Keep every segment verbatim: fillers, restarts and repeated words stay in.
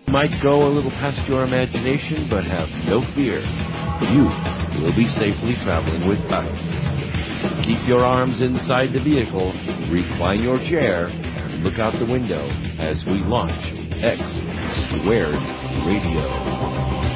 Might go a little past your imagination, but have no fear. You will be safely traveling with us. Keep your arms inside the vehicle, recline your chair, and look out the window as we launch X Squared Radio.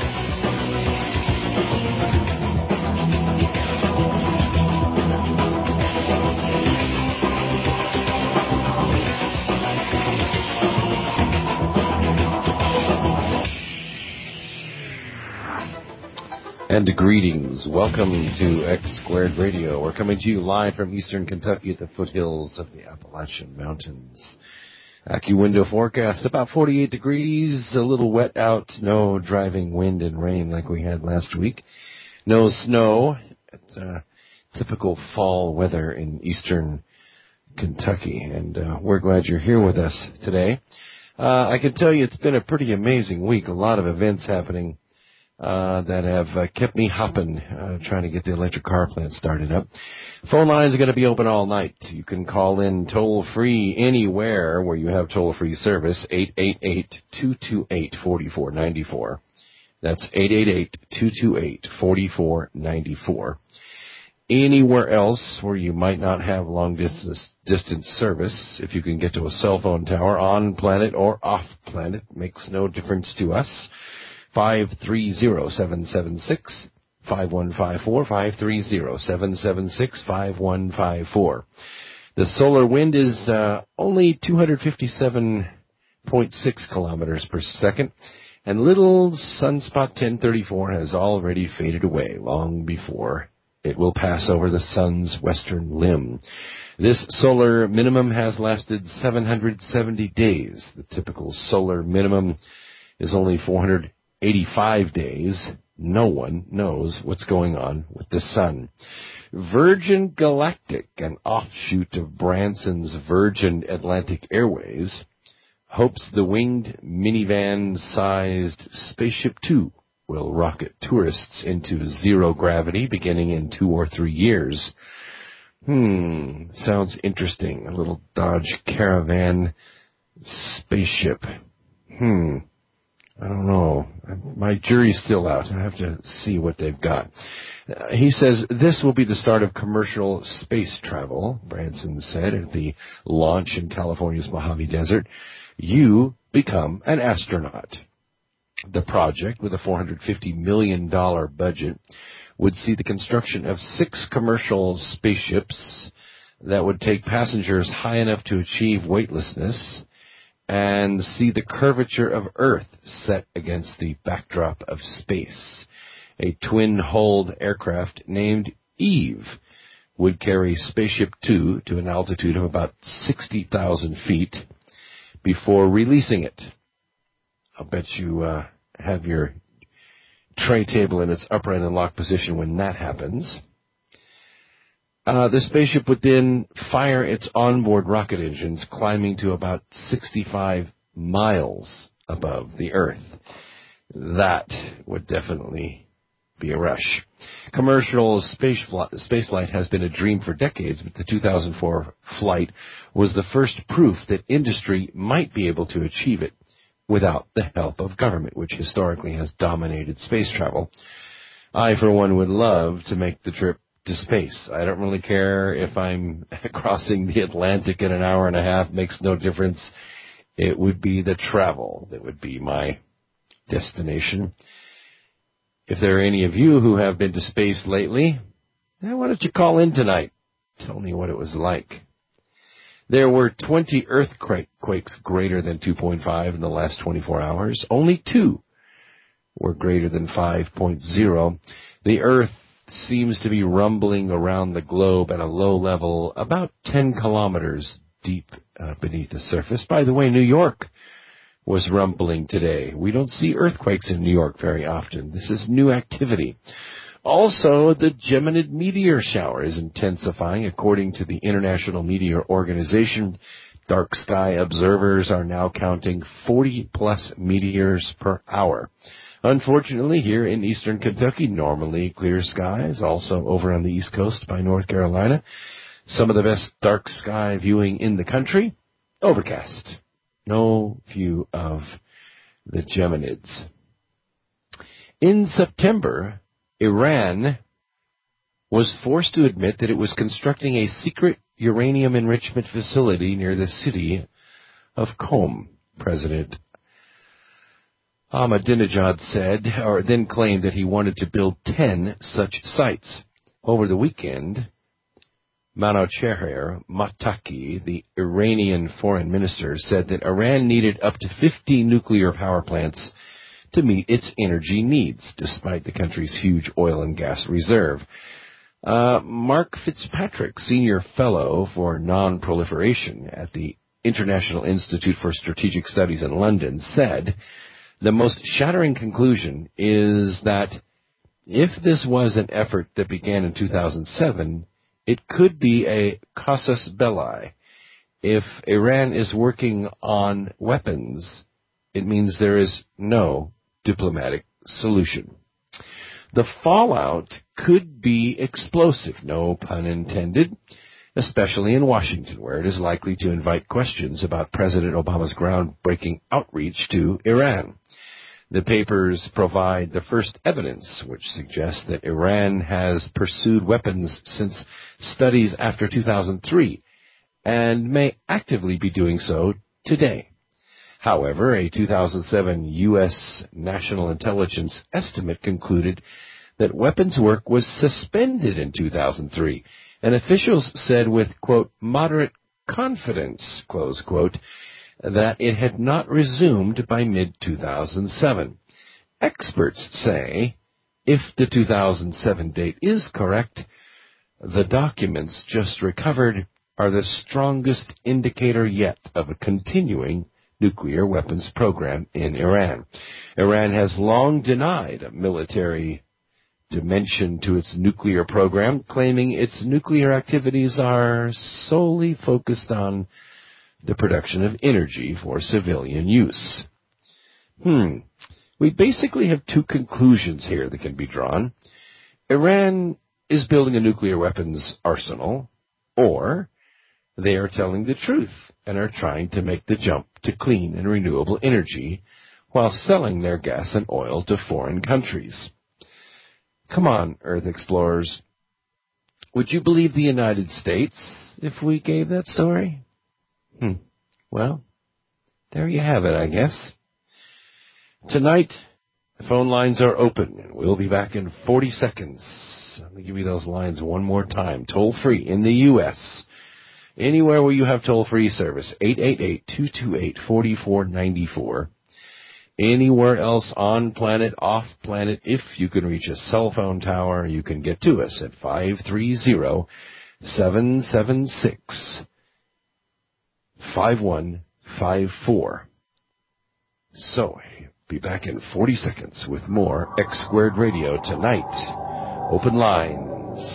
And greetings. Welcome to X Squared Radio. We're coming to you live from eastern Kentucky at the foothills of the Appalachian Mountains. AccuWindow forecast, about forty-eight degrees, a little wet out, no driving wind and rain like we had last week. No snow. It's uh, typical fall weather in eastern Kentucky, and uh, we're glad you're here with us today. Uh, I can tell you it's been a pretty amazing week, a lot of events happening. Uh, that have uh, kept me hopping, uh, trying to get the electric car plant started up. Phone lines are going to be open all night. You can call in toll-free anywhere where you have toll-free service, eight eight eight, two two eight, four four nine four. That's eight eight eight, two two eight, four four nine four. Anywhere else where you might not have long-distance distance service, if you can get to a cell phone tower on planet or off planet, makes no difference to us. five three zero, seven seven six, five one five four, five three zero, seven seven six, five one five four. The solar wind is uh, only two hundred fifty-seven point six kilometers per second, and little sunspot ten thirty-four has already faded away long before it will pass over the sun's western limb. This solar minimum has lasted seven hundred seventy days. The typical solar minimum is only four hundred eighty-five days. No one knows what's going on with the sun. Virgin Galactic, an offshoot of Branson's Virgin Atlantic Airways, hopes the winged minivan-sized Spaceship Two will rocket tourists into zero gravity beginning in two or three years. Hmm, sounds interesting. A little Dodge Caravan spaceship. Hmm. I don't know. My jury's still out. I have to see what they've got. Uh, he says this will be the start of commercial space travel, Branson said at the launch in California's Mojave Desert. You become an astronaut. The project, with a four hundred fifty million dollars budget, would see the construction of six commercial spaceships that would take passengers high enough to achieve weightlessness and see the curvature of Earth set against the backdrop of space. A twin-hulled aircraft named Eve would carry Spaceship Two to an altitude of about sixty thousand feet before releasing it. I'll bet you uh, have your tray table in its upright and locked position when that happens. Uh, the spaceship would then fire its onboard rocket engines, climbing to about sixty-five miles above the Earth. That would definitely be a rush. Commercial space spaceflight has been a dream for decades, but the two thousand four flight was the first proof that industry might be able to achieve it without the help of government, which historically has dominated space travel. I, for one, would love to make the trip to space. I don't really care if I'm crossing the Atlantic in an hour and a half. Makes no difference. It would be the travel that would be my destination. If there are any of you who have been to space lately, why don't you call in tonight? Tell me what it was like. There were twenty earthquakes greater than two point five in the last twenty-four hours. Only two were greater than five point oh. The Earth seems to be rumbling around the globe at a low level, about ten kilometers deep uh, beneath the surface. By the way, New York was rumbling today. We don't see earthquakes in New York very often. This is new activity. Also, the Geminid meteor shower is intensifying, according to the International Meteor Organization. Dark sky observers are now counting forty plus meteors per hour. Unfortunately, here in eastern Kentucky, normally clear skies. Also over on the East Coast by North Carolina, some of the best dark sky viewing in the country. Overcast. No view of the Geminids. In September, Iran was forced to admit that it was constructing a secret uranium enrichment facility near the city of Qom. President Ahmadinejad said, or then claimed that he wanted to build ten such sites. Over the weekend, Manouchehr Mottaki, the Iranian foreign minister, said that Iran needed up to fifty nuclear power plants to meet its energy needs, despite the country's huge oil and gas reserve. Uh, Mark Fitzpatrick, senior fellow for non-proliferation at the International Institute for Strategic Studies in London, said, the most shattering conclusion is that if this was an effort that began in two thousand seven, it could be a casus belli. If Iran is working on weapons, it means there is no diplomatic solution. The fallout could be explosive, no pun intended, especially in Washington, where it is likely to invite questions about President Obama's groundbreaking outreach to Iran. The papers provide the first evidence which suggests that Iran has pursued weapons since studies after two thousand three and may actively be doing so today. However, a two thousand seven U S National Intelligence estimate concluded that weapons work was suspended in two thousand three, and officials said with, quote, moderate confidence, close quote, that it had not resumed by mid two thousand seven. Experts say, if the two thousand seven date is correct, the documents just recovered are the strongest indicator yet of a continuing nuclear weapons program in Iran. Iran has long denied a military dimension to its nuclear program, claiming its nuclear activities are solely focused on the production of energy for civilian use. Hmm. We basically have two conclusions here that can be drawn. Iran is building a nuclear weapons arsenal, or they are telling the truth and are trying to make the jump to clean and renewable energy while selling their gas and oil to foreign countries. Come on, Earth explorers. Would you believe the United States if we gave that story? Hmm. Well, there you have it, I guess. Tonight, the phone lines are open, and we'll be back in forty seconds. Let me give you those lines one more time. Toll-free in the U S Anywhere where you have toll-free service, eight eight eight, two two eight, four four nine four. Anywhere else on planet, off planet, if you can reach a cell phone tower, you can get to us at five three zero, seven seven six, five one five four. So, be back in forty seconds with more X Squared Radio tonight. Open lines.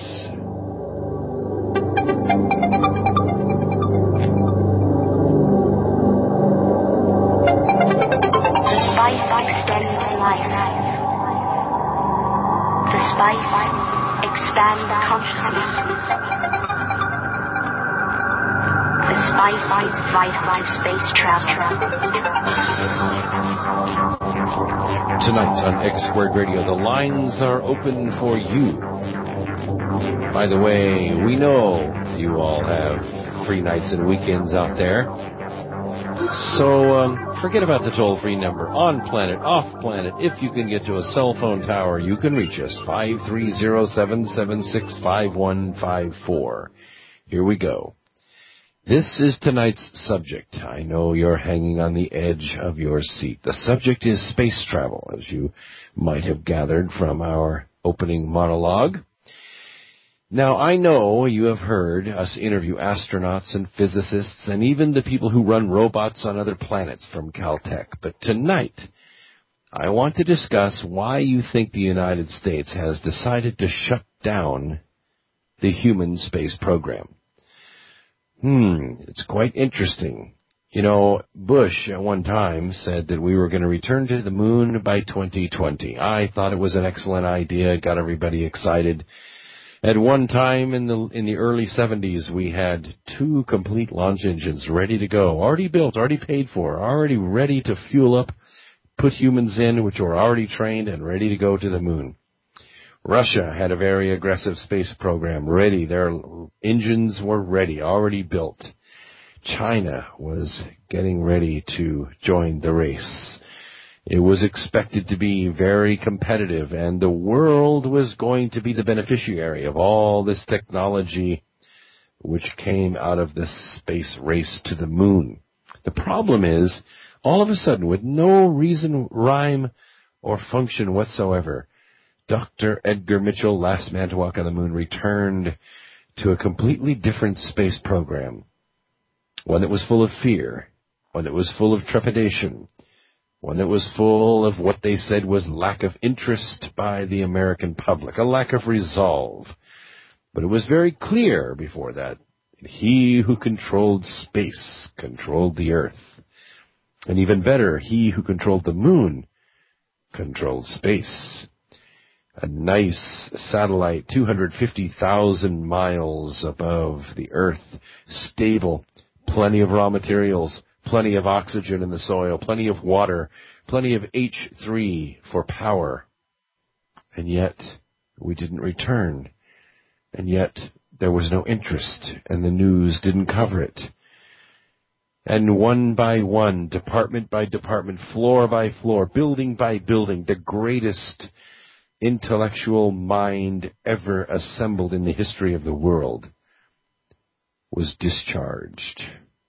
Expand consciousness. The spice is vital to space travel. Tonight on X Squared Radio, the lines are open for you. By the way, we know you all have free nights and weekends out there. So um, forget about the toll-free number. On planet, off planet, if you can get to a cell phone tower, you can reach us. five three zero, seven seven six, five one five four. Here we go. This is tonight's subject. I know you're hanging on the edge of your seat. The subject is space travel, as you might have gathered from our opening monologue. Now, I know you have heard us interview astronauts and physicists and even the people who run robots on other planets from Caltech. But tonight, I want to discuss why you think the United States has decided to shut down the human space program. Hmm, it's quite interesting. You know, Bush at one time said that we were going to return to the moon by twenty twenty. I thought it was an excellent idea, got everybody excited. At one time in the in the early seventies, we had two complete launch engines ready to go, already built, already paid for, already ready to fuel up put humans in, which were already trained and ready to go to the moon. Russia had a very aggressive space program ready. Their engines were ready, already built. China was getting ready to join the race. It was expected to be very competitive, and the world was going to be the beneficiary of all this technology which came out of this space race to the moon. The problem is, all of a sudden, with no reason, rhyme, or function whatsoever, Doctor Edgar Mitchell, last man to walk on the moon, returned to a completely different space program. One that was full of fear, one that was full of trepidation, one that was full of what they said was lack of interest by the American public, a lack of resolve. But it was very clear before that, he who controlled space controlled the Earth. And even better, he who controlled the moon controlled space. A nice satellite two hundred fifty thousand miles above the Earth, stable, plenty of raw materials, plenty of oxygen in the soil, plenty of water, plenty of H three for power. And yet, we didn't return. And yet, there was no interest, and the news didn't cover it. And one by one, department by department, floor by floor, building by building, the greatest intellectual mind ever assembled in the history of the world was discharged.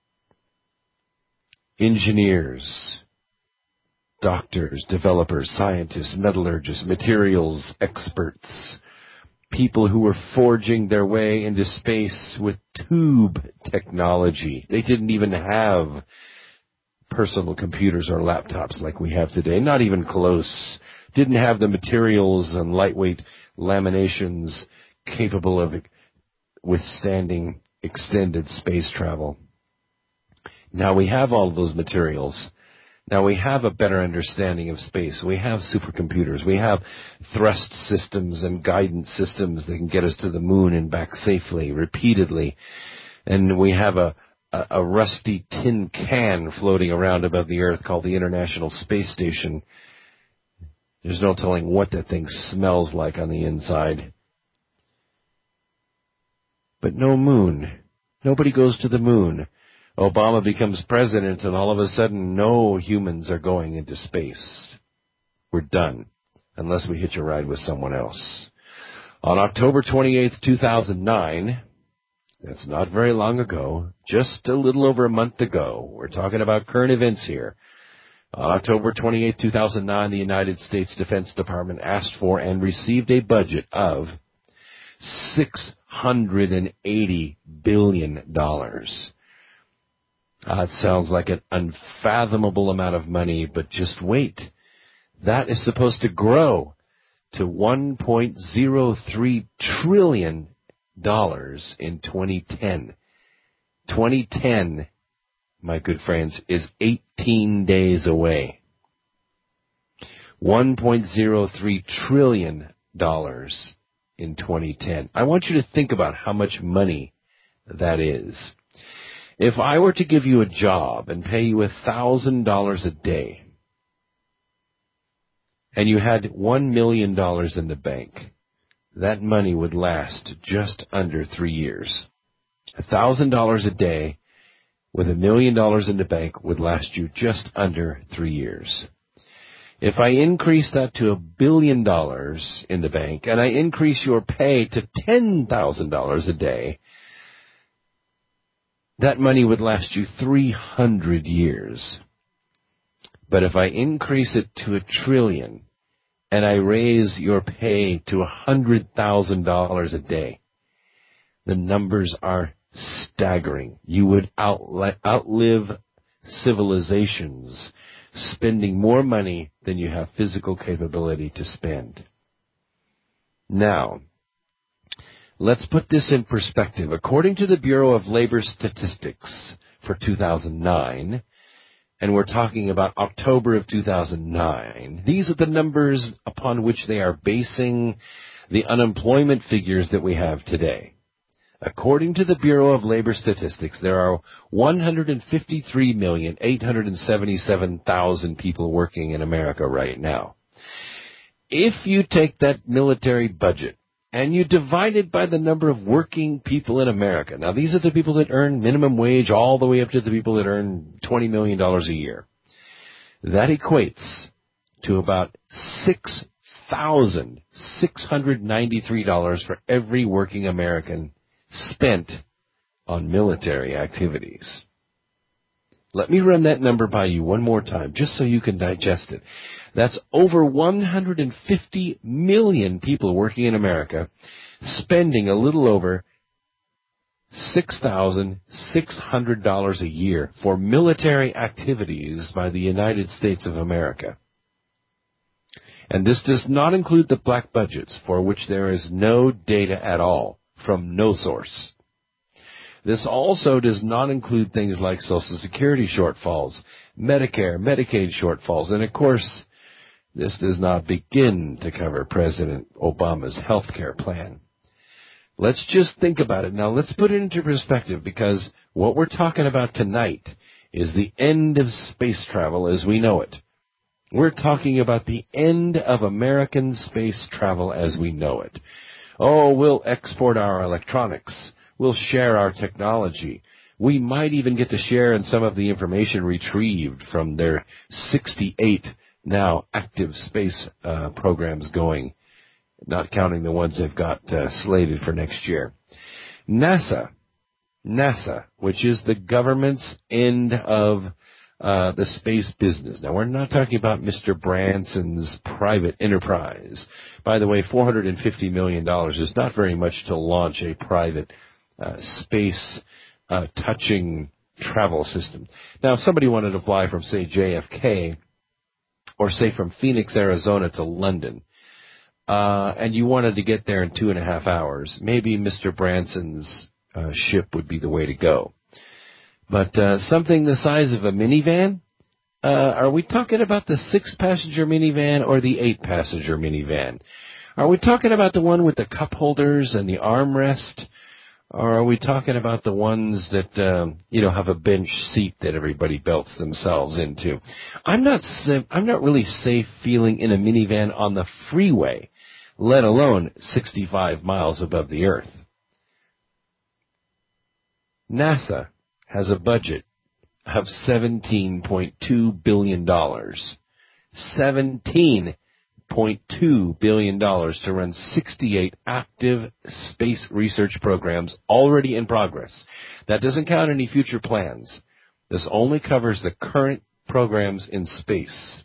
Engineers, doctors, developers, scientists, metallurgists, materials experts, people who were forging their way into space with tube technology. They didn't even have personal computers or laptops like we have today, not even close. Didn't have the materials and lightweight laminations capable of withstanding extended space travel. Now we have all of those materials. Now we have a better understanding of space. We have supercomputers. We have thrust systems and guidance systems that can get us to the moon and back safely, repeatedly. And we have a, a, a rusty tin can floating around above the Earth called the International Space Station. There's no telling what that thing smells like on the inside. But no moon. Nobody goes to the moon. Obama becomes president, and all of a sudden, no humans are going into space. We're done, unless we hitch a ride with someone else. On October twenty-eighth, two thousand nine, that's not very long ago, just a little over a month ago, we're talking about current events here. On October twenty-eighth, two thousand nine, the United States Defense Department asked for and received a budget of six hundred eighty billion dollars. Uh, it sounds like an unfathomable amount of money, but just wait. That is supposed to grow to one point zero three trillion dollars in twenty ten. twenty ten, my good friends, is eighteen days away. one point zero three trillion dollars in twenty ten. I want you to think about how much money that is. If I were to give you a job and pay you one thousand dollars a day, and you had one million dollars in the bank, that money would last just under three years. one thousand dollars a day with a million dollars in the bank would last you just under three years. If I increase that to a billion dollars in the bank, and I increase your pay to ten thousand dollars a day, that money would last you three hundred years. But if I increase it to a trillion, and I raise your pay to one hundred thousand dollars a day, the numbers are staggering. You would outli- outlive civilizations, spending more money than you have physical capability to spend. Now, let's put this in perspective. According to the Bureau of Labor Statistics for two thousand nine, and we're talking about October of two thousand nine, these are the numbers upon which they are basing the unemployment figures that we have today. According to the Bureau of Labor Statistics, there are one hundred fifty-three million, eight hundred seventy-seven thousand people working in America right now. If you take that military budget and you divide it by the number of working people in America, now these are the people that earn minimum wage all the way up to the people that earn twenty million dollars a year, that equates to about six thousand six hundred ninety-three dollars for every working American spent on military activities. Let me run that number by you one more time, just so you can digest it. That's over one hundred fifty million people working in America spending a little over six thousand six hundred dollars a year for military activities by the United States of America. And this does not include the black budgets, for which there is no data at all from no source. This also does not include things like Social Security shortfalls, Medicare, Medicaid shortfalls, and of course, this does not begin to cover President Obama's health care plan. Let's just think about it. Now, let's put it into perspective, because what we're talking about tonight is the end of space travel as we know it. We're talking about the end of American space travel as we know it. Oh, we'll export our electronics. We'll share our technology. We might even get to share in some of the information retrieved from their sixty-eight now active space uh, programs going, not counting the ones they've got uh, slated for next year. NASA, NASA, which is the government's end of uh, the space business. Now, we're not talking about Mister Branson's private enterprise. By the way, four hundred fifty million dollars is not very much to launch a private uh, space uh, touching travel system. Now, if somebody wanted to fly from, say, J F K, or say from Phoenix, Arizona to London, uh, and you wanted to get there in two and a half hours, maybe Mister Branson's uh, ship would be the way to go. But uh, something the size of a minivan, uh, are we talking about the six-passenger minivan or the eight-passenger minivan? Are we talking about the one with the cup holders and the armrest? Or are we talking about the ones that, um, you know, have a bench seat that everybody belts themselves into? I'm not sa- I'm not really safe feeling in a minivan on the freeway, let alone sixty-five miles above the earth. NASA has a budget of seventeen point two billion dollars. seventeen point two billion dollars to run sixty-eight active space research programs already in progress. That doesn't count any future plans. This only covers the current programs in space.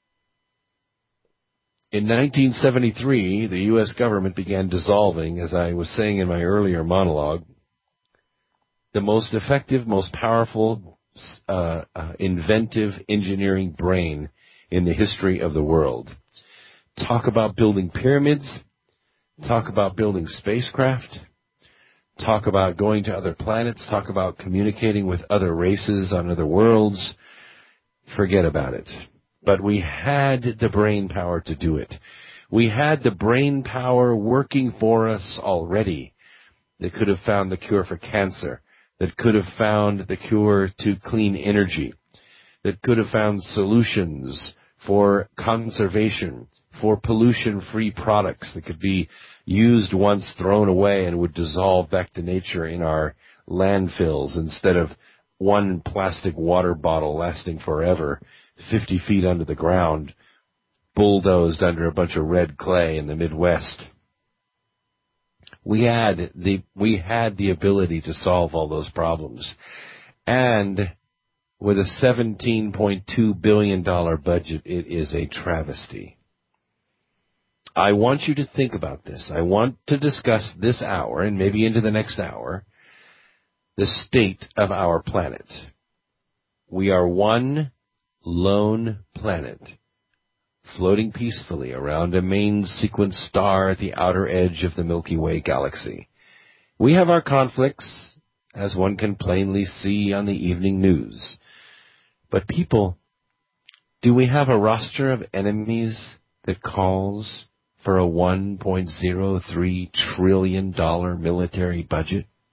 In nineteen seventy-three, the U S government began dissolving, as I was saying in my earlier monologue, the most effective, most powerful, uh, uh, inventive engineering brain in the history of the world. Talk about building pyramids. Talk about building spacecraft. Talk about going to other planets. Talk about communicating with other races on other worlds. Forget about it. But we had the brain power to do it. We had the brain power working for us already that could have found the cure for cancer, that could have found the cure to clean energy, that could have found solutions for conservation, for pollution-free products that could be used once, thrown away, and would dissolve back to nature in our landfills instead of one plastic water bottle lasting forever, fifty feet under the ground, bulldozed under a bunch of red clay in the Midwest. We had the we had the ability to solve all those problems. And with a seventeen point two billion dollars budget, it is a travesty. I want you to think about this. I want to discuss this hour, and maybe into the next hour, the state of our planet. We are one lone planet, floating peacefully around a main sequence star at the outer edge of the Milky Way galaxy. We have our conflicts, as one can plainly see on the evening news. But people, do we have a roster of enemies that calls for a one point zero three trillion dollars military budget?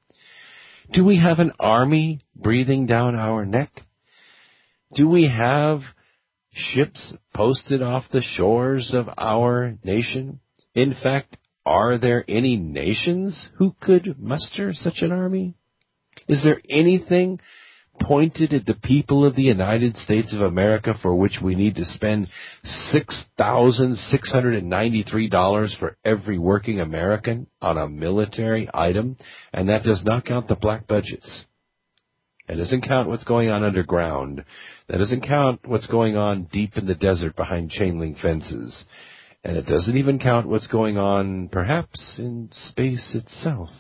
Do we have an army breathing down our neck? Do we have ships posted off the shores of our nation? In fact, are there any nations who could muster such an army? Is there anything pointed at the people of the United States of America for which we need to spend six thousand six hundred ninety-three dollars for every working American on a military item? And that does not count the black budgets. That doesn't count what's going on underground. That doesn't count what's going on deep in the desert behind chain link fences. And it doesn't even count what's going on, perhaps, in space itself.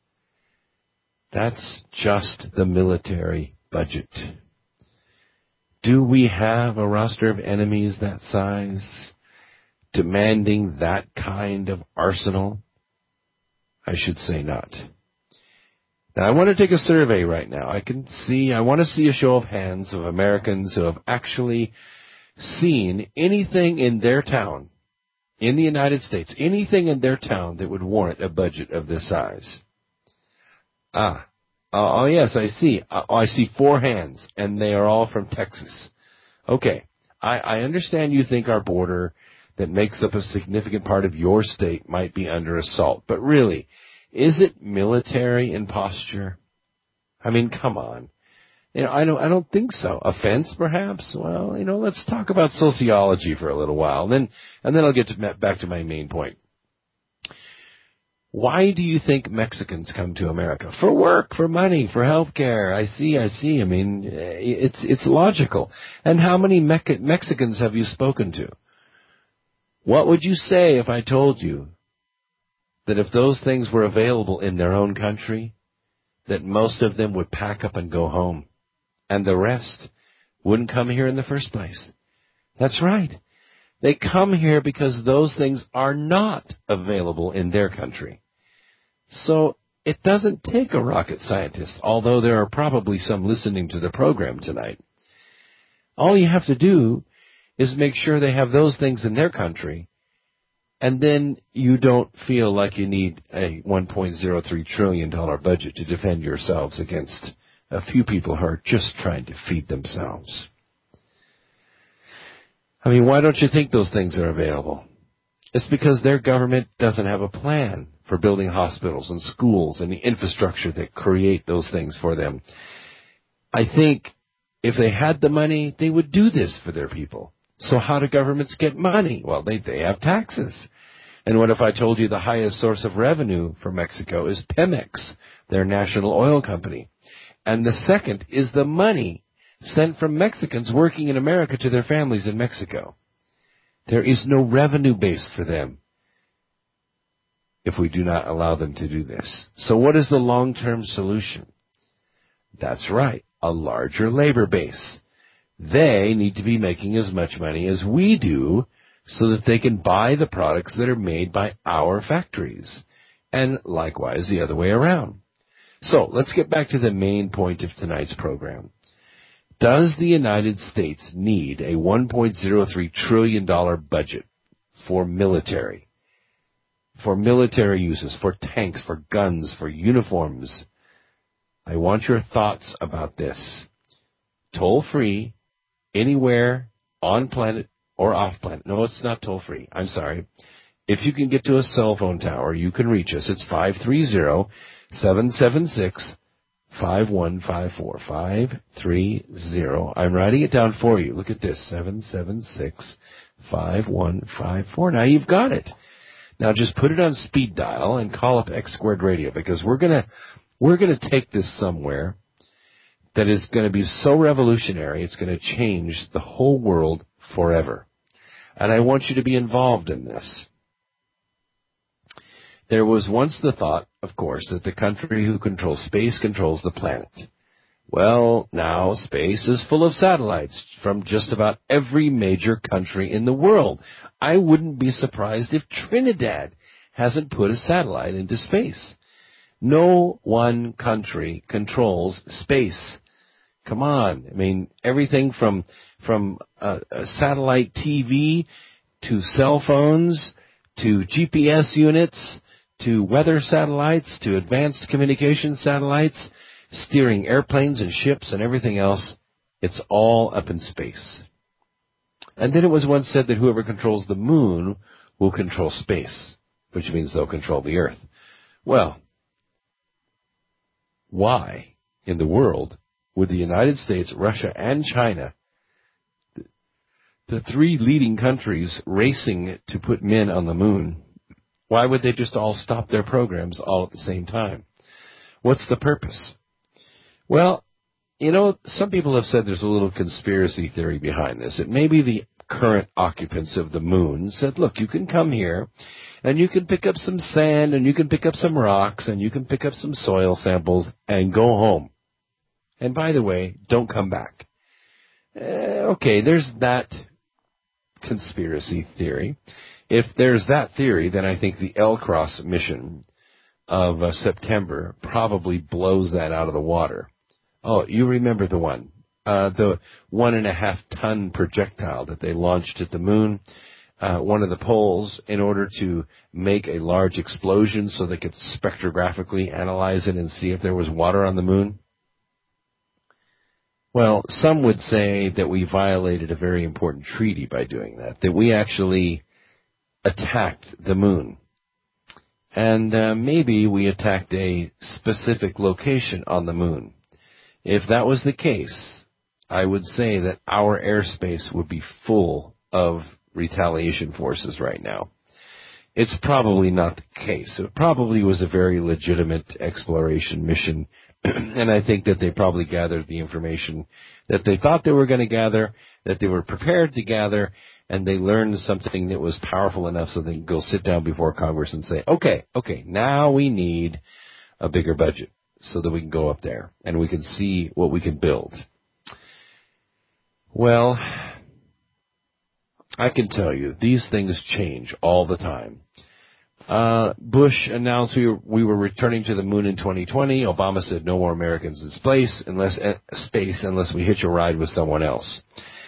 That's just the military budget. Do we have a roster of enemies that size, demanding that kind of arsenal? I should say not. Now, I want to take a survey right now. I can see, I want to see a show of hands of Americans who have actually seen anything in their town, in the United States, anything in their town that would warrant a budget of this size. Ah, uh, oh yes, I see. Uh, I see four hands, and they are all from Texas. Okay, I, I understand you think our border that makes up a significant part of your state might be under assault, but really, is it military in posture? I mean, come on. You know, I don't, I don't think so. Offense, perhaps? Well, you know, let's talk about sociology for a little while, and then, and then I'll get to, back to my main point. Why do you think Mexicans come to America? For work, for money, for health care. I see, I see. I mean, it's, it's logical. And how many Me- Mexicans have you spoken to? What would you say if I told you that if those things were available in their own country, that most of them would pack up and go home, and the rest wouldn't come here in the first place? That's right. They come here because those things are not available in their country. So it doesn't take a rocket scientist, although there are probably some listening to the program tonight. All you have to do is make sure they have those things in their country, and then you don't feel like you need a one point zero three trillion dollars budget to defend yourselves against a few people who are just trying to feed themselves. I mean, why don't you think those things are available? It's because their government doesn't have a plan for building hospitals and schools and the infrastructure that create those things for them. I think if they had the money, they would do this for their people. So how do governments get money? Well, they, they have taxes. And what if I told you the highest source of revenue for Mexico is Pemex, their national oil company? And the second is the money sent from Mexicans working in America to their families in Mexico. There is no revenue base for them if we do not allow them to do this. So what is the long-term solution? That's right, a larger labor base. They need to be making as much money as we do so that they can buy the products that are made by our factories, and likewise the other way around. So let's get back to the main point of tonight's program. Does the United States need a one point zero three trillion dollars budget for military, for military uses, for tanks, for guns, for uniforms? I want your thoughts about this. Toll-free, anywhere, on planet or off planet. No, it's not toll-free. I'm sorry. If you can get to a cell phone tower, you can reach us. It's five three zero, seven seven six, five one five four. five three zero. I'm writing it down for you. Look at this. seven seven six, five one five four. Now you've got it. Now just put it on speed dial and call up X Squared Radio, because we're going to we're going to take this somewhere that is going to be so revolutionary, it's going to change the whole world forever. And I want you to be involved in this. There was once the thought, of course, that the country who controls space controls the planet. Well, now space is full of satellites from just about every major country in the world. I wouldn't be surprised if Trinidad hasn't put a satellite into space. No one country controls space. Come on. I mean, everything from from uh, a satellite T V to cell phones to G P S units to weather satellites to advanced communication satellites steering airplanes and ships and everything else. It's all up in space. And then it was once said that whoever controls the moon will control space, which means they'll control the Earth. Well, why in the world would the United States, Russia, and China, the three leading countries racing to put men on the moon, why would they just all stop their programs all at the same time? What's the purpose? Well, you know, some people have said there's a little conspiracy theory behind this. It may be the current occupants of the moon said, look, you can come here and you can pick up some sand and you can pick up some rocks and you can pick up some soil samples and go home. And by the way, don't come back. Uh, okay, there's that conspiracy theory. If there's that theory, then I think the L-Cross mission of uh, September probably blows that out of the water. Oh, you remember the one, uh, the one and a half ton projectile that they launched at the moon, uh, one of the poles, in order to make a large explosion so they could spectrographically analyze it and see if there was water on the moon? Well, some would say that we violated a very important treaty by doing that, that we actually attacked the moon. And uh, maybe we attacked a specific location on the moon. If that was the case, I would say that our airspace would be full of retaliation forces right now. It's probably not the case. It probably was a very legitimate exploration mission, and I think that they probably gathered the information that they thought they were going to gather, that they were prepared to gather, and they learned something that was powerful enough so they can go sit down before Congress and say, okay, okay, now we need a bigger budget so that we can go up there and we can see what we can build. Well, I can tell you, these things change all the time. Uh, Bush announced we were, we were returning to the moon in twenty twenty. Obama said no more Americans in space unless, uh, space unless we hitch a ride with someone else.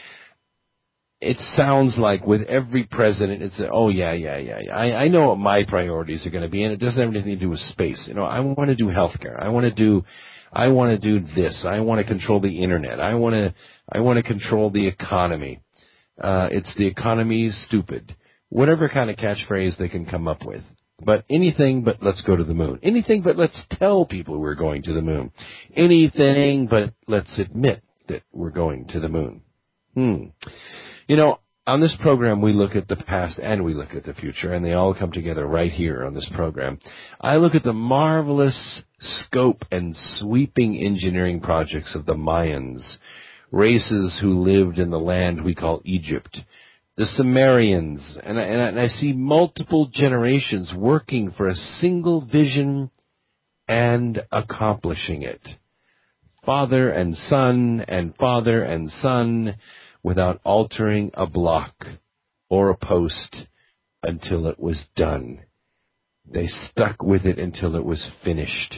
It sounds like with every president, it's, oh, yeah, yeah, yeah. yeah. I, I know what my priorities are going to be, and it doesn't have anything to do with space. You know, I want to do healthcare. I want to do, I want to do this. I want to control the internet. I want to, I want to control the economy. Uh, it's the economy's stupid. Whatever kind of catchphrase they can come up with. But anything but let's go to the moon. Anything but let's tell people we're going to the moon. Anything but let's admit that we're going to the moon. Hmm. You know, on this program, we look at the past and we look at the future, and they all come together right here on this program. I look at the marvelous scope and sweeping engineering projects of the Mayans, races who lived in the land we call Egypt, the Sumerians, and I, and I see multiple generations working for a single vision and accomplishing it. Father and son and father and son, without altering a block or a post until it was done. They stuck with it until it was finished.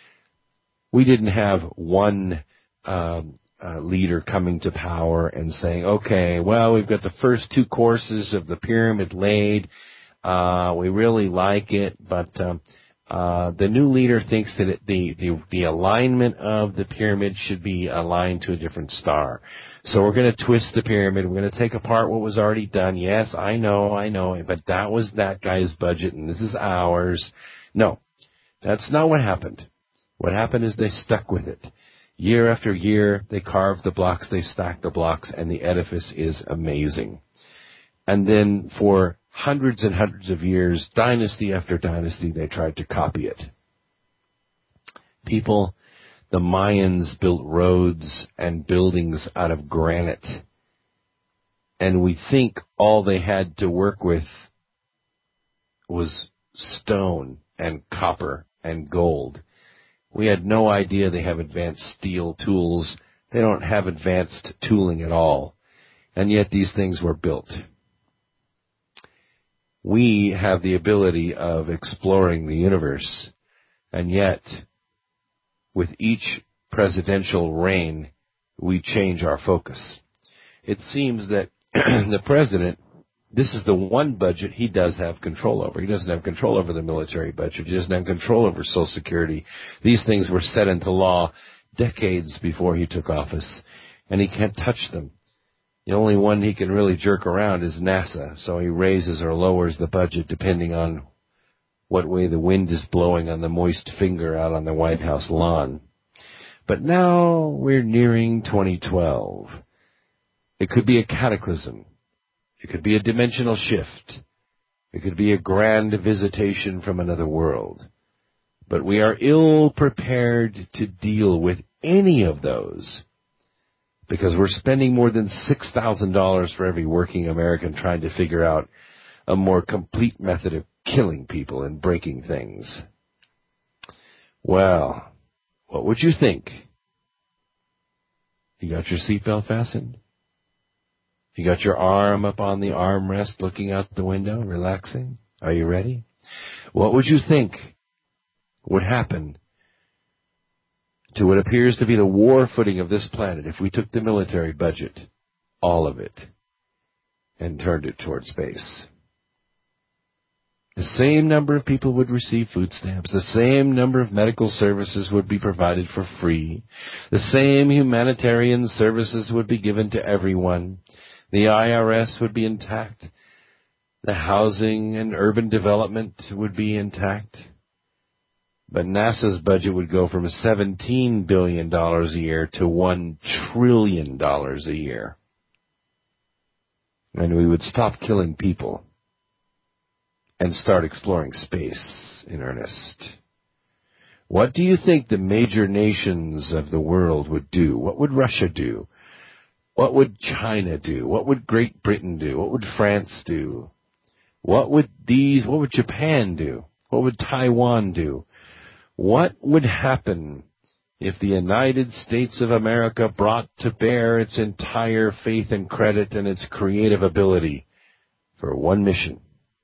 We didn't have one um, uh, leader coming to power and saying, okay, well, we've got the first two courses of the pyramid laid. Uh, we really like it, but um, uh, the new leader thinks that it, the, the, the alignment of the pyramid should be aligned to a different star. So we're going to twist the pyramid. We're going to take apart what was already done. Yes, I know, I know, but that was that guy's budget, and this is ours. No, that's not what happened. What happened is they stuck with it. Year after year, they carved the blocks, they stacked the blocks, and the edifice is amazing. And then for hundreds and hundreds of years, dynasty after dynasty, they tried to copy it. People, the Mayans built roads and buildings out of granite. And we think all they had to work with was stone and copper and gold. We had no idea they have advanced steel tools. They don't have advanced tooling at all. And yet these things were built. We have the ability of exploring the universe, and yet, with each presidential reign, we change our focus. It seems that the president This is the one budget he does have control over. He doesn't have control over the military budget. He doesn't have control over Social Security. These things were set into law decades before he took office, and he can't touch them. The only one he can really jerk around is NASA, so he raises or lowers the budget depending on what way the wind is blowing on the moist finger out on the White House lawn. But now we're nearing twenty twelve. It could be a cataclysm. It could be a dimensional shift. It could be a grand visitation from another world. But we are ill prepared to deal with any of those because we're spending more than six thousand dollars for every working American trying to figure out a more complete method of killing people and breaking things. Well, what would you think? You got your seatbelt fastened? You got your arm up on the armrest looking out the window, relaxing? Are you ready? What would you think would happen to what appears to be the war footing of this planet if we took the military budget, all of it, and turned it toward space? The same number of people would receive food stamps. The same number of medical services would be provided for free. The same humanitarian services would be given to everyone. The I R S would be intact. The housing and urban development would be intact. But NASA's budget would go from seventeen billion dollars a year to one trillion dollars a year. And we would stop killing people and start exploring space in earnest. What do you think the major nations of the world would do? What would Russia do? What would China do? What would Great Britain do? What would France do? What would these, what would Japan do? What would Taiwan do? What would happen if the United States of America brought to bear its entire faith and credit and its creative ability for one mission?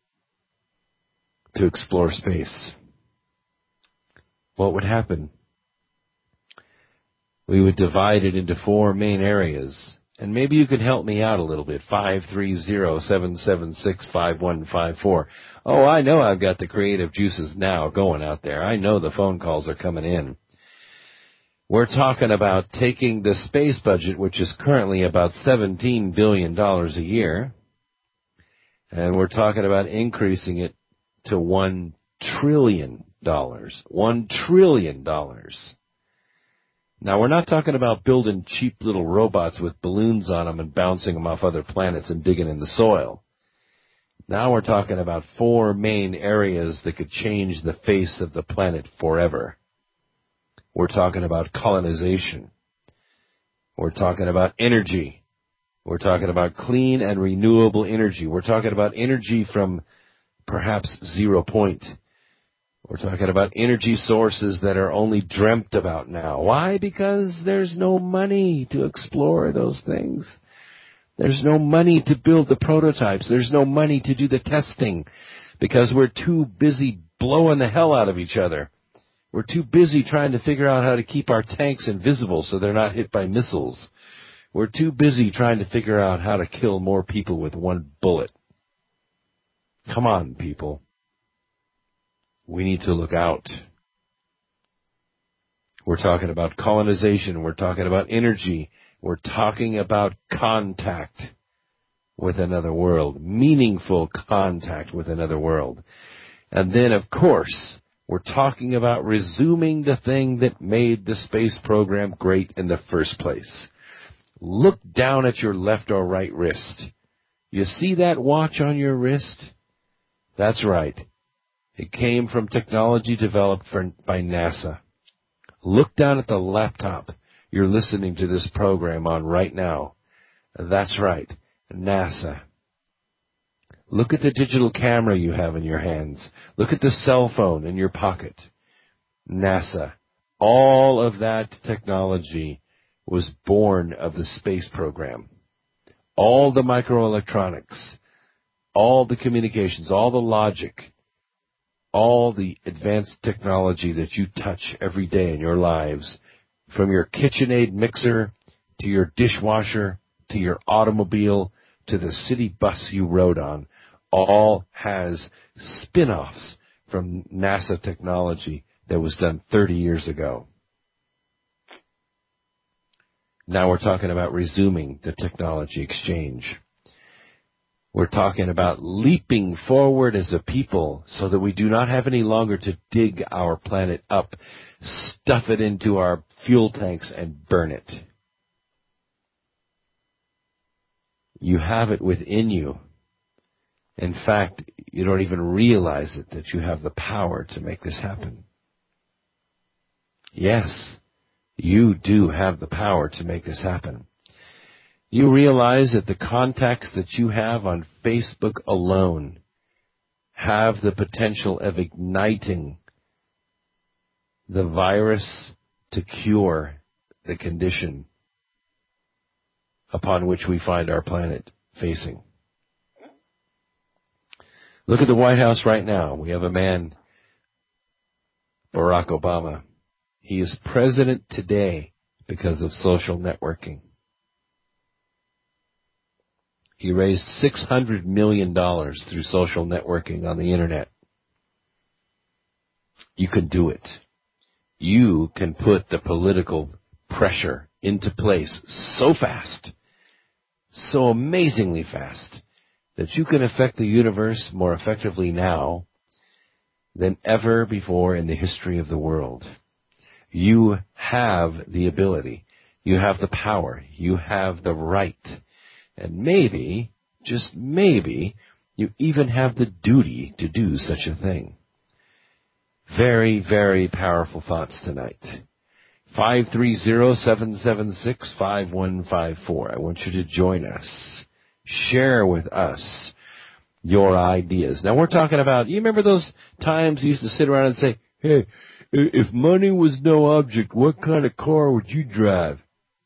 To explore space? What would happen? We would divide it into four main areas. And maybe you could help me out a little bit. five three zero, seven seven six, five one five four. Oh, I know I've got the creative juices now going out there. I know the phone calls are coming in. We're talking about taking the space budget, which is currently about seventeen billion dollars a year, and we're talking about increasing it to one trillion dollars. one trillion dollars. Now, we're not talking about building cheap little robots with balloons on them and bouncing them off other planets and digging in the soil. Now we're talking about four main areas that could change the face of the planet forever. We're talking about colonization. We're talking about energy. We're talking about clean and renewable energy. We're talking about energy from perhaps zero point. We're talking about energy sources that are only dreamt about now. Why? Because there's no money to explore those things. There's no money to build the prototypes. There's no money to do the testing because we're too busy blowing the hell out of each other. We're too busy trying to figure out how to keep our tanks invisible so they're not hit by missiles. We're too busy trying to figure out how to kill more people with one bullet. Come on, people. We need to look out. We're talking about colonization. We're talking about energy. We're talking about contact with another world, meaningful contact with another world. And then, of course, we're talking about resuming the thing that made the space program great in the first place. Look down at your left or right wrist. You see that watch on your wrist? That's right. It came from technology developed for, by NASA. Look down at the laptop you're listening to this program on right now. That's right, NASA. Look at the digital camera you have in your hands. Look at the cell phone in your pocket. NASA. All of that technology was born of the space program. All the microelectronics, all the communications, all the logic, all the advanced technology that you touch every day in your lives, from your KitchenAid mixer to your dishwasher to your automobile to the city bus you rode on all has spin-offs from NASA technology that was done thirty years ago. Now we're talking about resuming the technology exchange. We're talking about leaping forward as a people so that we do not have any longer to dig our planet up, stuff it into our fuel tanks, and burn it. You have it within you. In fact, you don't even realize it, that you have the power to make this happen. Yes, you do have the power to make this happen. You realize that the contacts that you have on Facebook alone have the potential of igniting the virus to cure the condition upon which we find our planet facing. Look at the White House right now. We have a man, Barack Obama. He is president today because of social networking. He raised six hundred million dollars through social networking on the internet. You can do it. You can put the political pressure into place so fast, so amazingly fast, that you can affect the universe more effectively now than ever before in the history of the world. You have the ability. You have the power. You have the right. And maybe, just maybe, you even have the duty to do such a thing. Very, very powerful thoughts tonight. five three zero, seven seven six, five one five four. I want you to join us. Share with us your ideas. Now we're talking about, you remember those times you used to sit around and say, hey, if money was no object, what kind of car would you drive?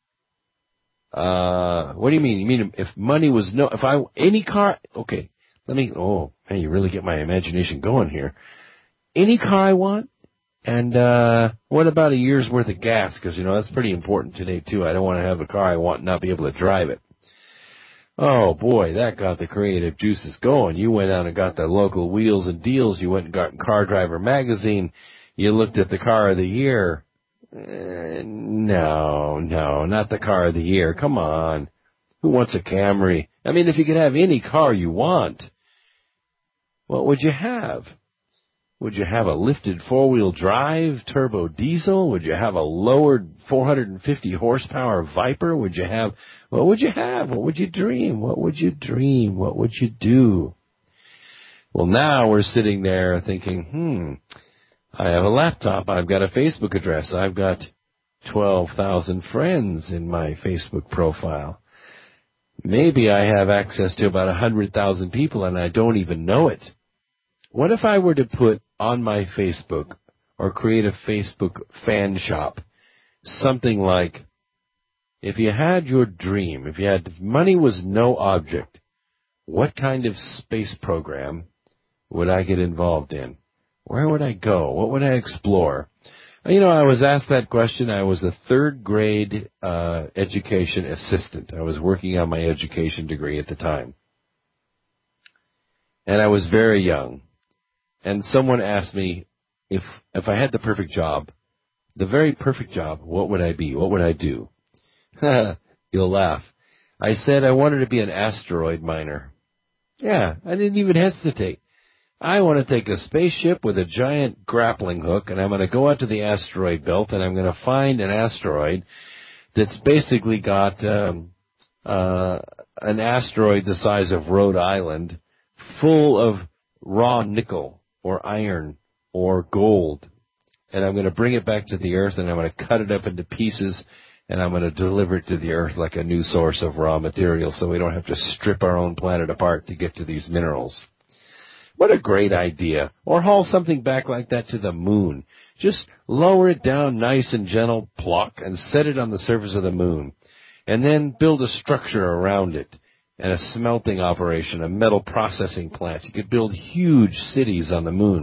Uh, what do you mean? You mean if money was no, if I, any car, okay, let me, oh, man, you really get my imagination going here. Any car I want, and, uh, what about a year's worth of gas? Because, you know, that's pretty important today, too. I don't want to have a car I want and not be able to drive it. Oh, boy, that got the creative juices going. You went out and got the local Wheels and Deals. You went and got Car Driver Magazine. You looked at the car of the year. Uh, no, no, not the car of the year. Come on. Who wants a Camry? I mean, if you could have any car you want, what would you have? Would you have a lifted four-wheel drive turbo diesel? Would you have a lowered four hundred fifty horsepower Viper? Would you have, what would you have? What would you dream? What would you dream? What would you do? Well, now we're sitting there thinking, hmm, I have a laptop. I've got a Facebook address. I've got twelve thousand friends in my Facebook profile. Maybe I have access to about one hundred thousand people and I don't even know it. What if I were to put on my Facebook or create a Facebook fan shop something like, if you had your dream, if you had, if money was no object, what kind of space program would I get involved in? Where would I go? What would I explore? You know, I was asked that question. I was a third grade uh, education assistant. I was working on my education degree at the time. And I was very young. And someone asked me if if I had the perfect job, the very perfect job, what would I be? What would I do? You'll laugh. I said I wanted to be an asteroid miner. Yeah, I didn't even hesitate. I want to take a spaceship with a giant grappling hook, and I'm going to go out to the asteroid belt, and I'm going to find an asteroid that's basically got um, uh, an asteroid the size of Rhode Island full of raw nickel or iron or gold. And I'm going to bring it back to the Earth, and I'm going to cut it up into pieces, and I'm going to deliver it to the Earth like a new source of raw material so we don't have to strip our own planet apart to get to these minerals. What a great idea. Or haul something back like that to the moon. Just lower it down nice and gentle, pluck, and set it on the surface of the moon. And then build a structure around it and a smelting operation, a metal processing plant. You could build huge cities on the moon.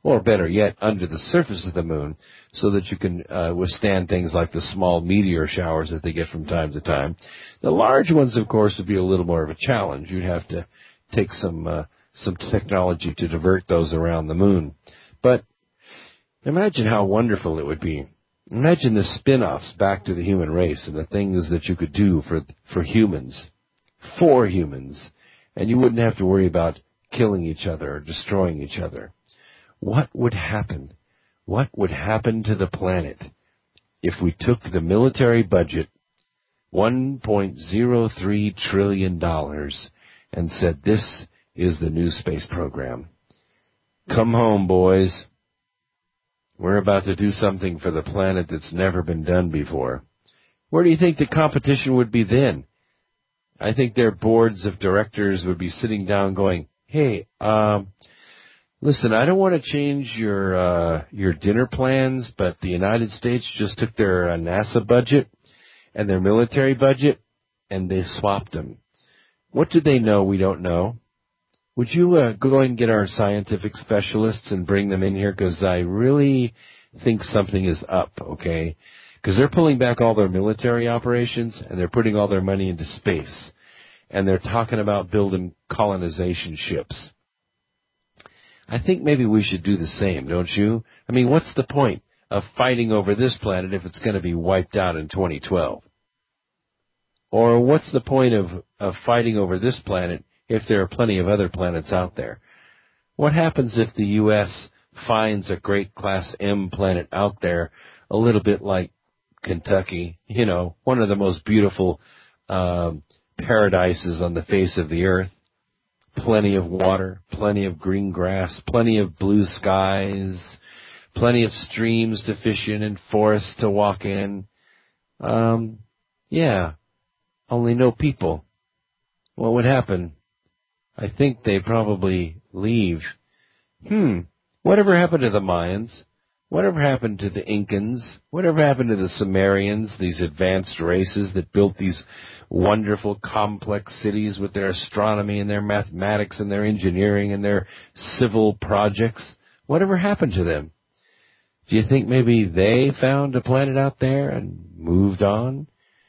or better yet, under the surface of the moon, so that you can uh, withstand things like the small meteor showers that they get from time to time. The large ones, of course, would be a little more of a challenge. You'd have to take some uh, some technology to divert those around the moon. But imagine how wonderful it would be. Imagine the spin-offs back to the human race and the things that you could do for for humans, for humans, and you wouldn't have to worry about killing each other or destroying each other. What would happen? What would happen to the planet if we took the military budget, one point zero three trillion dollars, and said, this is the new space program. Come home, boys. We're about to do something for the planet that's never been done before. Where do you think the competition would be then? I think their boards of directors would be sitting down going, hey, um, listen, I don't want to change your uh, your dinner plans, but the United States just took their uh, NASA budget and their military budget, and they swapped them. What do they know we don't know? Would you uh, go and get our scientific specialists and bring them in here? Because I really think something is up, okay? Because they're pulling back all their military operations, and they're putting all their money into space. And they're talking about building colonization ships. I think maybe we should do the same, don't you? I mean, what's the point of fighting over this planet if it's going to be wiped out in twenty twelve? Or what's the point of, of fighting over this planet if there are plenty of other planets out there? What happens if the U S finds a great Class M planet out there, a little bit like Kentucky, you know, one of the most beautiful um, paradises on the face of the earth, plenty of water, plenty of green grass, plenty of blue skies, plenty of streams to fish in and forests to walk in. Um, yeah, only no people. What would happen? I think they probably leave. Hmm, whatever happened to the Mayans? Whatever happened to the Incans? Whatever happened to the Sumerians, these advanced races that built these wonderful, complex cities with their astronomy and their mathematics and their engineering and their civil projects? Whatever happened to them? Do you think maybe they found a planet out there and moved on?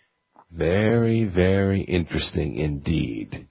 Very, very interesting indeed.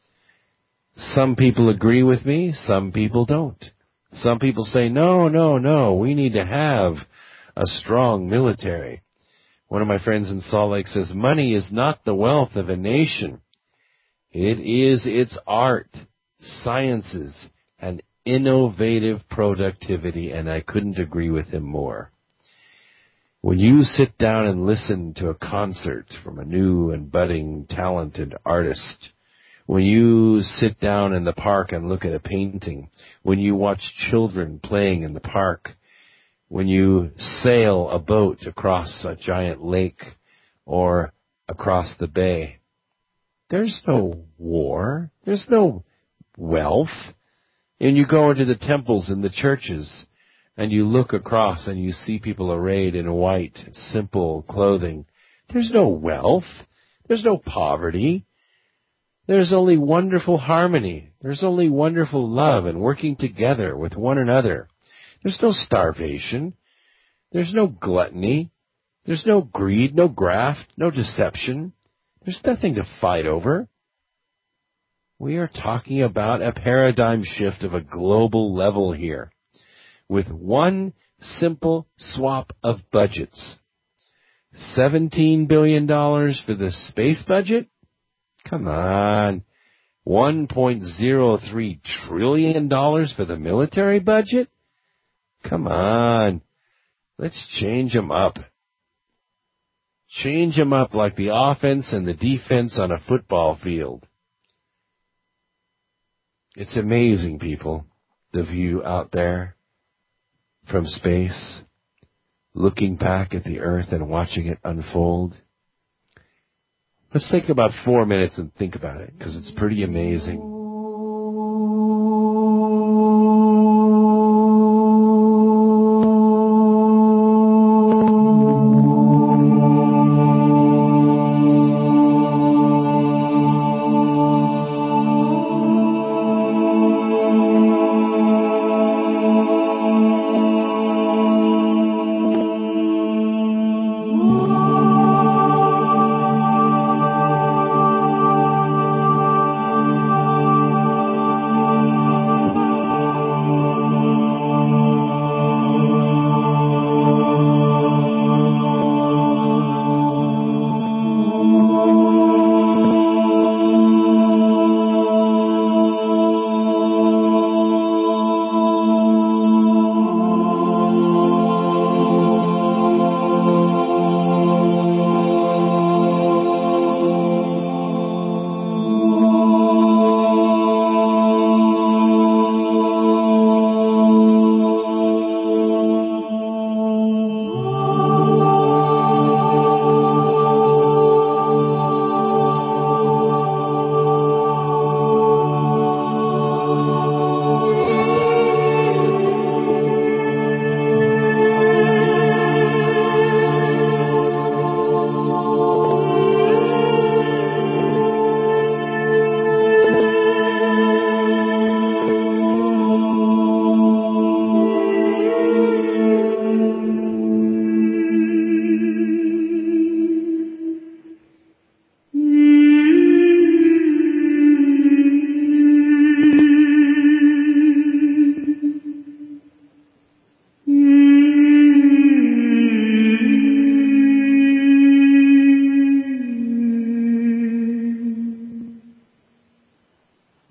Some people agree with me, some people don't. Some people say, no, no, no, we need to have a strong military. One of my friends in Salt Lake says, money is not the wealth of a nation. It is its art, sciences, and innovative productivity, and I couldn't agree with him more. When you sit down and listen to a concert from a new and budding talented artist, when you sit down in the park and look at a painting, when you watch children playing in the park, when you sail a boat across a giant lake or across the bay, there's no war, there's no wealth. And you go into the temples and the churches, and you look across and you see people arrayed in white, simple clothing. There's no wealth. There's no poverty. There's only wonderful harmony. There's only wonderful love and working together with one another. There's no starvation. There's no gluttony. There's no greed, no graft, no deception. There's nothing to fight over. We are talking about a paradigm shift of a global level here, with one simple swap of budgets. seventeen billion dollars for the space budget? Come on. one point zero three trillion dollars for the military budget? Come on. Let's change them up. Change them up like the offense and the defense on a football field. It's amazing, people, the view out there from space, looking back at the earth and watching it unfold. Let's take about four minutes and think about it, because it's pretty amazing.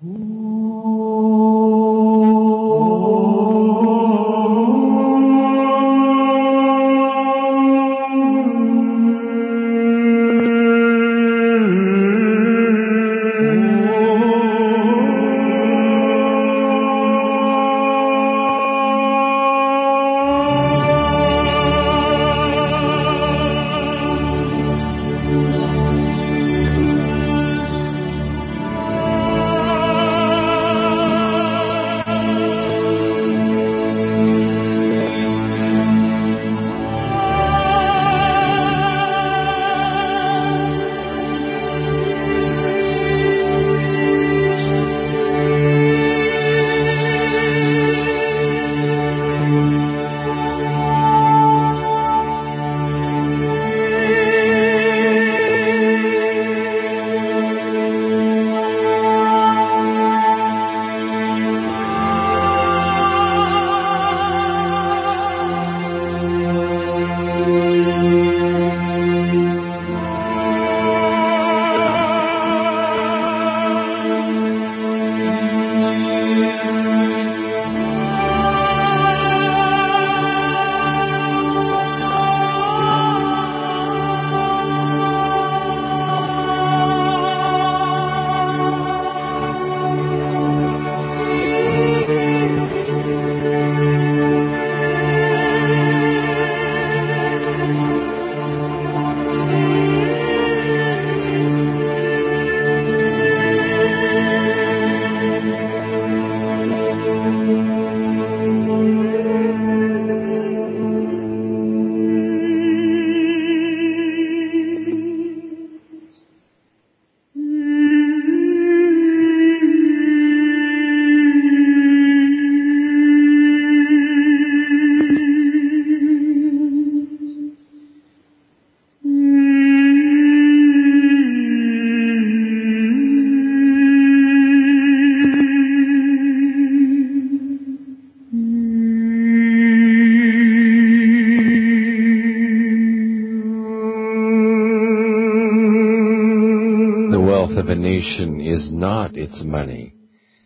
Of a nation is not its money.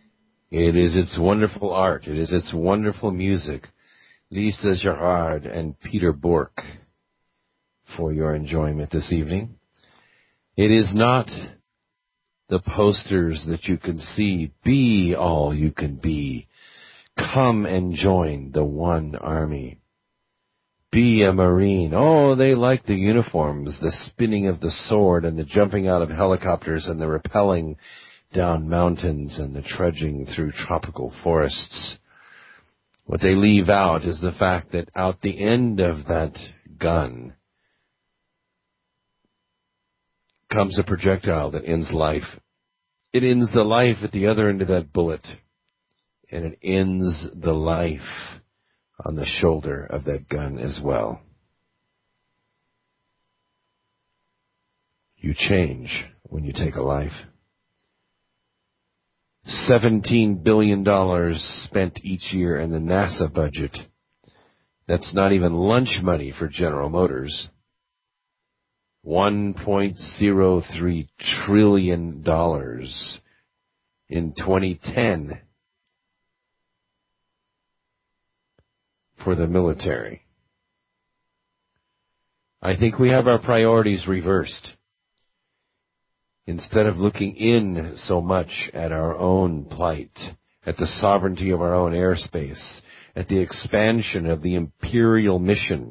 It is its wonderful art. It is its wonderful music. Lisa Gerard and Peter Bork for your enjoyment this evening. It is not the posters that you can see. Be all you can be. Come and join the one army. Be a Marine. Oh, they like the uniforms, the spinning of the sword and the jumping out of helicopters and the rappelling down mountains and the trudging through tropical forests. What they leave out is the fact that out the end of that gun comes a projectile that ends life. It ends the life at the other end of that bullet, and it ends the life on the shoulder of that gun as well. You change when you take a life. seventeen billion dollars spent each year in the NASA budget. That's not even lunch money for General Motors. one point zero three trillion dollars in twenty ten. For the military. I think we have our priorities reversed. Instead of looking in so much at our own plight, at the sovereignty of our own airspace, at the expansion of the imperial mission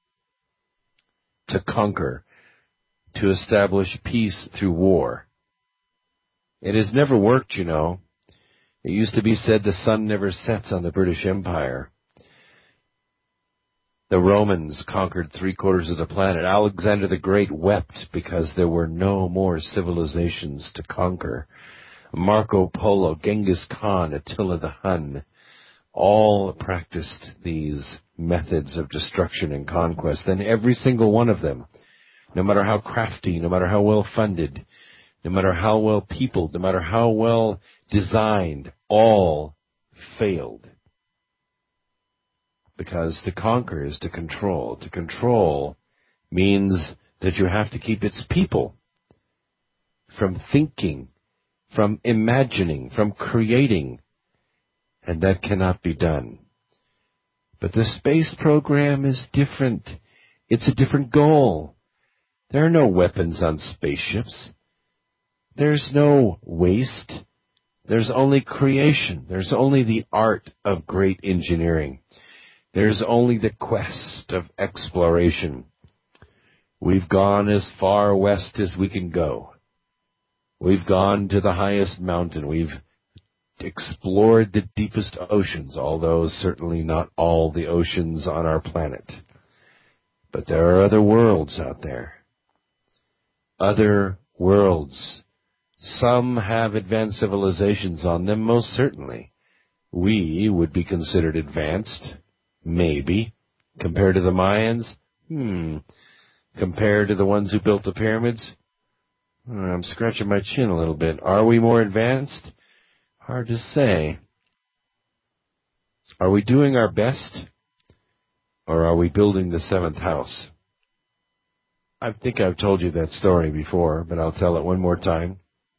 to conquer, to establish peace through war. It has never worked, you know. It used to be said the sun never sets on the British Empire. The Romans conquered three quarters of the planet. Alexander the Great wept because there were no more civilizations to conquer. Marco Polo, Genghis Khan, Attila the Hun, all practiced these methods of destruction and conquest. And every single one of them, no matter how crafty, no matter how well funded, no matter how well peopled, no matter how well designed, all failed. Because to conquer is to control. To control means that you have to keep its people from thinking, from imagining, from creating, and that cannot be done. But the space program is different. It's a different goal. There are no weapons on spaceships. There's no waste. There's only creation. There's only the art of great engineering. There's only the quest of exploration. We've gone as far west as we can go. We've gone to the highest mountain. We've explored the deepest oceans, although certainly not all the oceans on our planet. But there are other worlds out there. Other worlds. Some have advanced civilizations on them, most certainly. We would be considered advanced, maybe. Compared to the Mayans? Hmm. Compared to the ones who built the pyramids? I'm scratching my chin a little bit. Are we more advanced? Hard to say. Are we doing our best? Or are we building the seventh house? I think I've told you that story before, but I'll tell it one more time.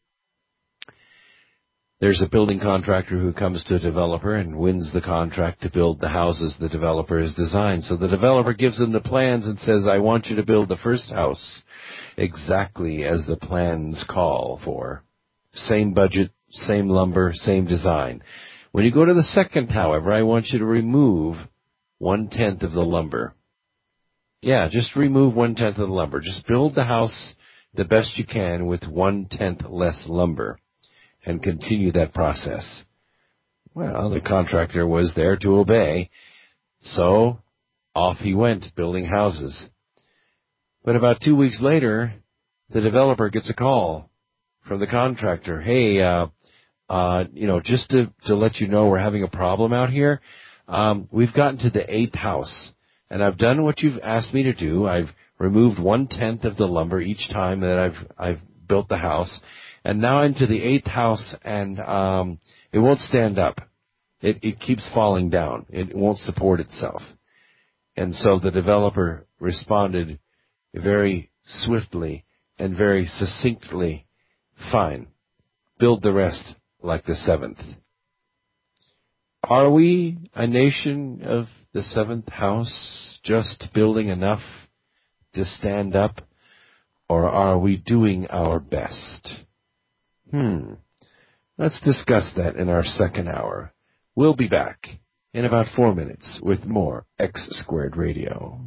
There's a building contractor who comes to a developer and wins the contract to build the houses the developer has designed. So the developer gives him the plans and says, I want you to build the first house exactly as the plans call for. Same budget, same lumber, same design. When you go to the second, however, I want you to remove one-tenth of the lumber. Yeah, just remove one-tenth of the lumber. Just build the house the best you can with one-tenth less lumber. And continue that process. Well, the contractor was there to obey, so off he went, building houses. But about two weeks later, the developer gets a call from the contractor. Hey, uh, uh, you know, just to, to let you know we're having a problem out here, um, we've gotten to the eighth house, and I've done what you've asked me to do. I've removed one-tenth of the lumber each time that I've I've built the house. And now into the eighth house, and um, it won't stand up. It, it keeps falling down. It won't support itself. And so the developer responded very swiftly and very succinctly, fine, build the rest like the seventh. Are we a nation of the seventh house just building enough to stand up, or are we doing our best? Hmm. Let's discuss that in our second hour. We'll be back in about four minutes with more X Squared Radio.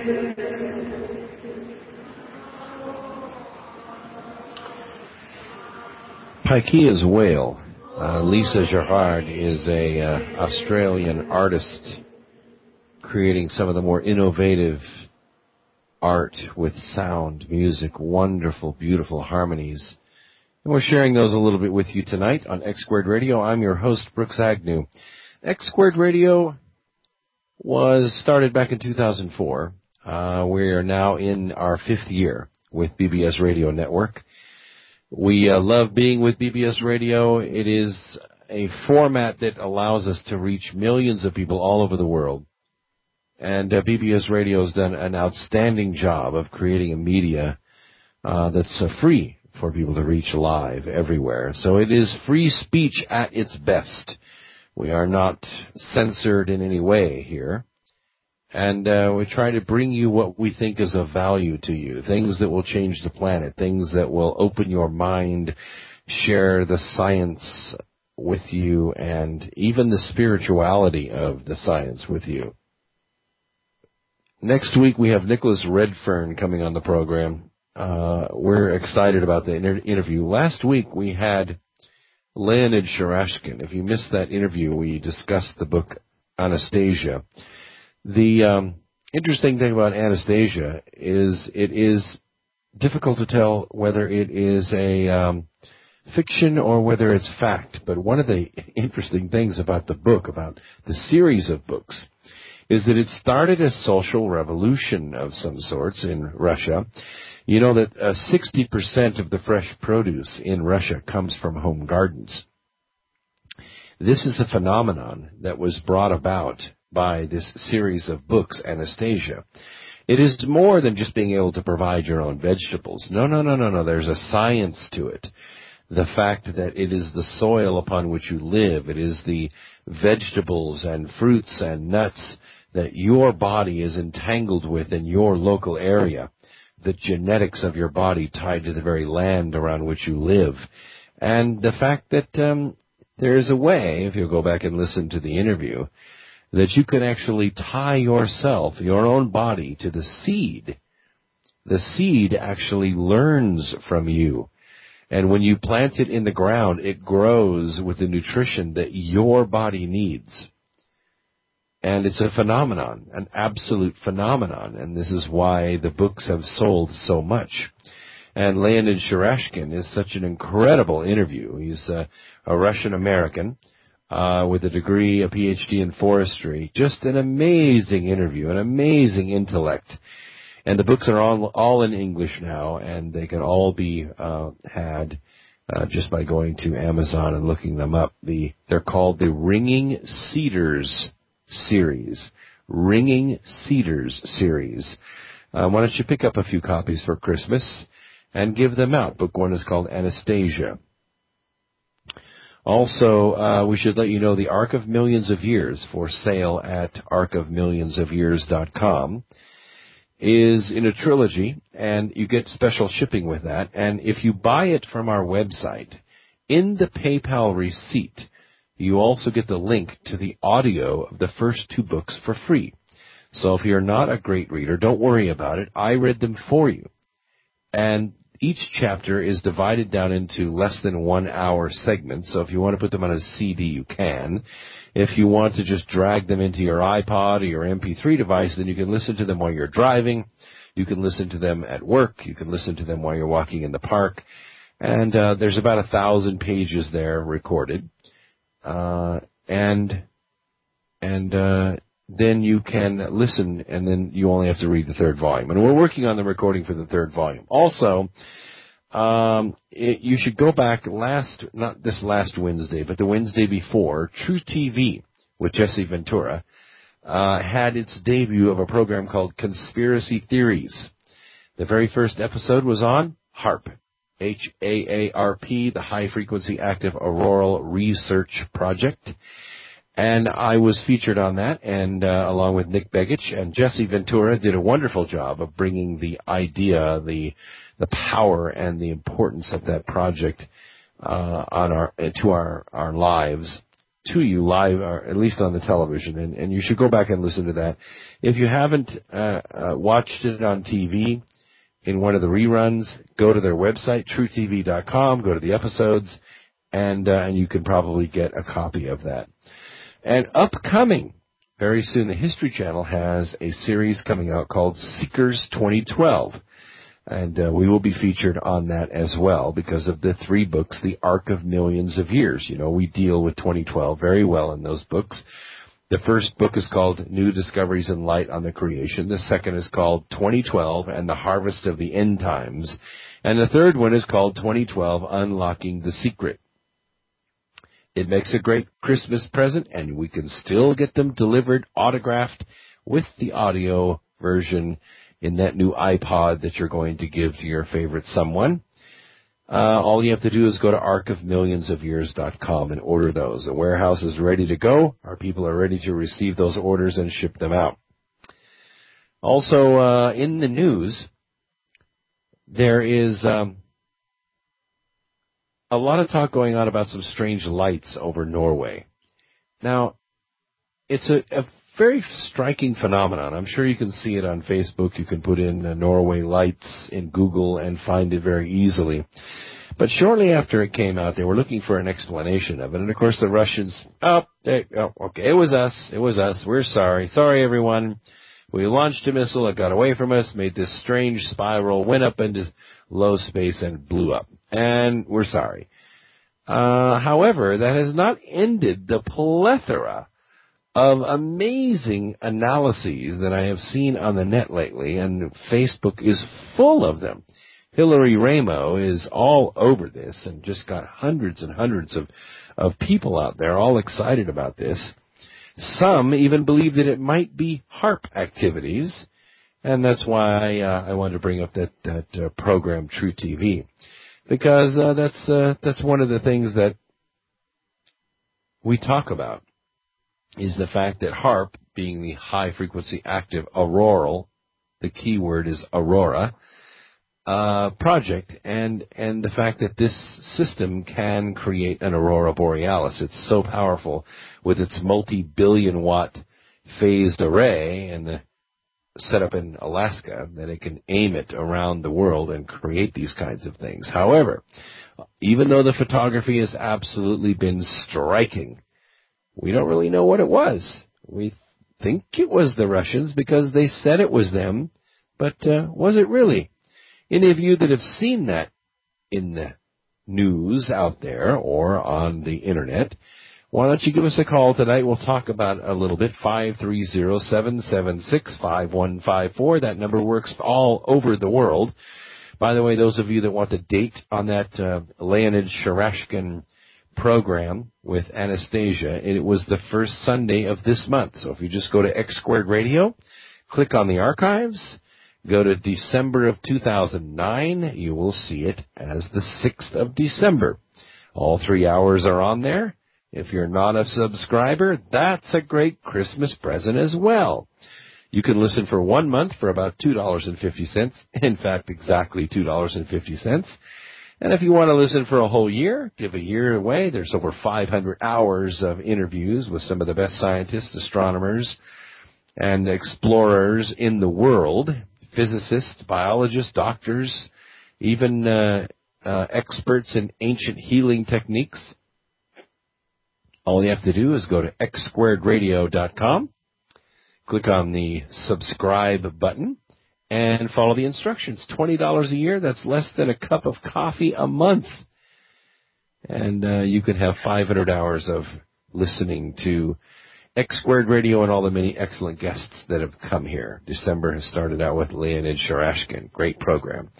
Paikia's Whale. Uh, Lisa Gerard is a uh, Australian artist creating some of the more innovative art with sound, music, wonderful, beautiful harmonies. And we're sharing those a little bit with you tonight on X Squared Radio. I'm your host, Brooks Agnew. X Squared Radio was started back in two thousand four. Uh, we are now in our fifth year with B B S Radio Network. We uh, love being with B B S Radio. It is a format that allows us to reach millions of people all over the world. And uh, B B S Radio has done an outstanding job of creating a media uh, that's uh, free for people to reach live everywhere. So it is free speech at its best. We are not censored in any way here. And uh, we try to bring you what we think is of value to you, things that will change the planet, things that will open your mind, share the science with you, and even the spirituality of the science with you. Next week we have Nicholas Redfern coming on the program. Uh, we're excited about the inter- interview. Last week we had Leonid Sharashkin. If you missed that interview, we discussed the book Anastasia. The um, interesting thing about Anastasia is it is difficult to tell whether it is a um, fiction or whether it's fact. But one of the interesting things about the book, about the series of books, is that it started a social revolution of some sorts in Russia. You know that uh, sixty percent of the fresh produce in Russia comes from home gardens. This is a phenomenon that was brought about by this series of books, Anastasia. It is more than just being able to provide your own vegetables. No, no, no, no, no. There's a science to it. The fact that it is the soil upon which you live, it is the vegetables and fruits and nuts that your body is entangled with in your local area, the genetics of your body tied to the very land around which you live. And the fact that um, there is a way, if you go back and listen to the interview, that you can actually tie yourself, your own body, to the seed. The seed actually learns from you. And when you plant it in the ground, it grows with the nutrition that your body needs. And it's a phenomenon, an absolute phenomenon. And this is why the books have sold so much. And Leonid Sharashkin is such an incredible interview. He's a, a Russian-American. Uh, with a degree, a P H D in forestry. Just an amazing interview, an amazing intellect. And the books are all, all in English now, and they can all be uh, had uh, just by going to Amazon and looking them up. The They're called the Ringing Cedars series. Ringing Cedars series. Uh, why don't you pick up a few copies for Christmas and give them out? Book one is called Anastasia. Also, uh, we should let you know the Ark of Millions of Years, for sale at ark of millions of years dot com, is in a trilogy, and you get special shipping with that. And if you buy it from our website, in the PayPal receipt, you also get the link to the audio of the first two books for free. So if you're not a great reader, don't worry about it. I read them for you. And each chapter is divided down into less than one hour segments, so if you want to put them on a C D, you can. If you want to just drag them into your iPod or your M P three device, then you can listen to them while you're driving. You can listen to them at work. You can listen to them while you're walking in the park. And uh, there's about a thousand pages there recorded. Uh, and and uh, then you can listen, and then you only have to read the third volume. And we're working on the recording for the third volume. Also, um, it, you should go back last, not this last Wednesday, but the Wednesday before, True T V with Jesse Ventura uh, had its debut of a program called Conspiracy Theories. The very first episode was on HAARP, H A A R P, the High Frequency Active Auroral Research Project. And I was featured on that, and uh, along with Nick Begich, and Jesse Ventura did a wonderful job of bringing the idea, the the power, and the importance of that project uh, on our to our our lives. to you live, or at least on the television, and, and you should go back and listen to that. If you haven't uh, uh, watched it on T V in one of the reruns, go to their website, true T V dot com, go to the episodes, and, uh, and you can probably get a copy of that. And upcoming, very soon, the History Channel has a series coming out called Seekers twenty twelve. And uh, we will be featured on that as well because of the three books, The Arc of Millions of Years. You know, we deal with twenty twelve very well in those books. The first book is called New Discoveries in Light on the Creation. The second is called twenty twelve and the Harvest of the End Times. And the third one is called twenty twelve, Unlocking the Secret. It makes a great Christmas present, and we can still get them delivered, autographed, with the audio version in that new iPod that you're going to give to your favorite someone. Uh, all you have to do is go to arc of millions of years dot com and order those. The warehouse is ready to go. Our people are ready to receive those orders and ship them out. Also, uh, in the news, there is um, a lot of talk going on about some strange lights over Norway. Now, it's a, a very striking phenomenon. I'm sure you can see it on Facebook. You can put in uh, Norway lights in Google and find it very easily. But shortly after it came out, they were looking for an explanation of it. And, of course, the Russians, oh, they, oh, okay, it was us. It was us. We're sorry. Sorry, everyone. We launched a missile. It got away from us, made this strange spiral, went up into low space, and blew up. And we're sorry. Uh, however, that has not ended the plethora of amazing analyses that I have seen on the net lately, and Facebook is full of them. Hillary Ramo is all over this and just got hundreds and hundreds of, of people out there all excited about this. Some even believe that it might be HAARP activities, and that's why uh, I wanted to bring up that, that uh, program, True T V, because uh, that's uh, that's one of the things that we talk about, is the fact that HAARP, being the high-frequency active auroral, the key word is aurora, uh, project, and, and the fact that this system can create an aurora borealis. It's so powerful with its multi-billion watt phased array and the setup in Alaska that it can aim it around the world and create these kinds of things. However, even though the photography has absolutely been striking, we don't really know what it was. We think it was the Russians because they said it was them, but uh, was it really? Any of you that have seen that in the news out there or on the Internet, why don't you give us a call tonight? We'll talk about it a little bit. five three zero, seven seven six, five one five four. That number works all over the world. By the way, those of you that want the date on that uh, Leonid Sharashkin program with Anastasia, it was the first Sunday of this month. So if you just go to X Squared Radio, click on the archives, go to December of two thousand nine, you will see it as the sixth of December. All three hours are on there. If you're not a subscriber, that's a great Christmas present as well. You can listen for one month for about two dollars and fifty cents. In fact, exactly two dollars and fifty cents. And if you want to listen for a whole year, give a year away. There's over five hundred hours of interviews with some of the best scientists, astronomers, and explorers in the world, physicists, biologists, doctors, even uh, uh, experts in ancient healing techniques. All you have to do is go to x squared radio dot com, click on the subscribe button, and follow the instructions. twenty dollars a year, that's less than a cup of coffee a month. And uh, you can have five hundred hours of listening to X Squared Radio and all the many excellent guests that have come here. December has started out with Leonid Sharashkin. Great program.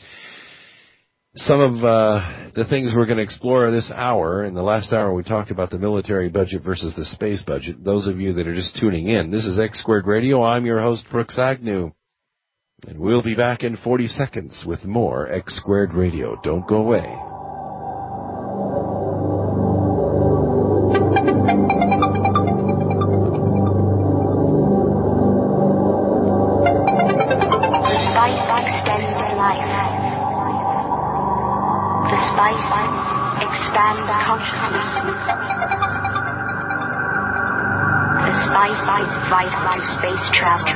Some of uh, the things we're going to explore this hour, in the last hour we talked about the military budget versus the space budget. Those of you that are just tuning in, this is X Squared Radio. I'm your host, Brooks Agnew. And we'll be back in forty seconds with more X Squared Radio. Don't go away. The spice extends life. The spice expands consciousness. vital to space travel.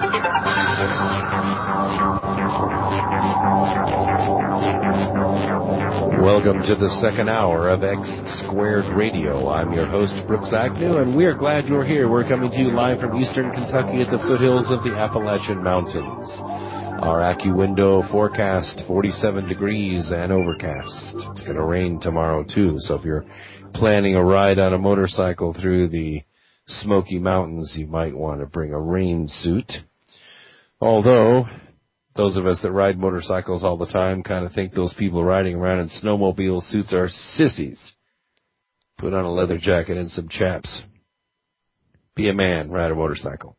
Welcome to the second hour of X Squared Radio. I'm your host, Brooks Agnew, and we're glad you're here. We're coming to you live from eastern Kentucky at the foothills of the Appalachian Mountains. Our AccuWindow forecast, forty-seven degrees and overcast. It's going to rain tomorrow, too, so if you're planning a ride on a motorcycle through the Smoky Mountains, you might want to bring a rain suit. Although, those of us that ride motorcycles all the time kind of think those people riding around in snowmobile suits are sissies. Put on a leather jacket and some chaps. Be a man, ride a motorcycle.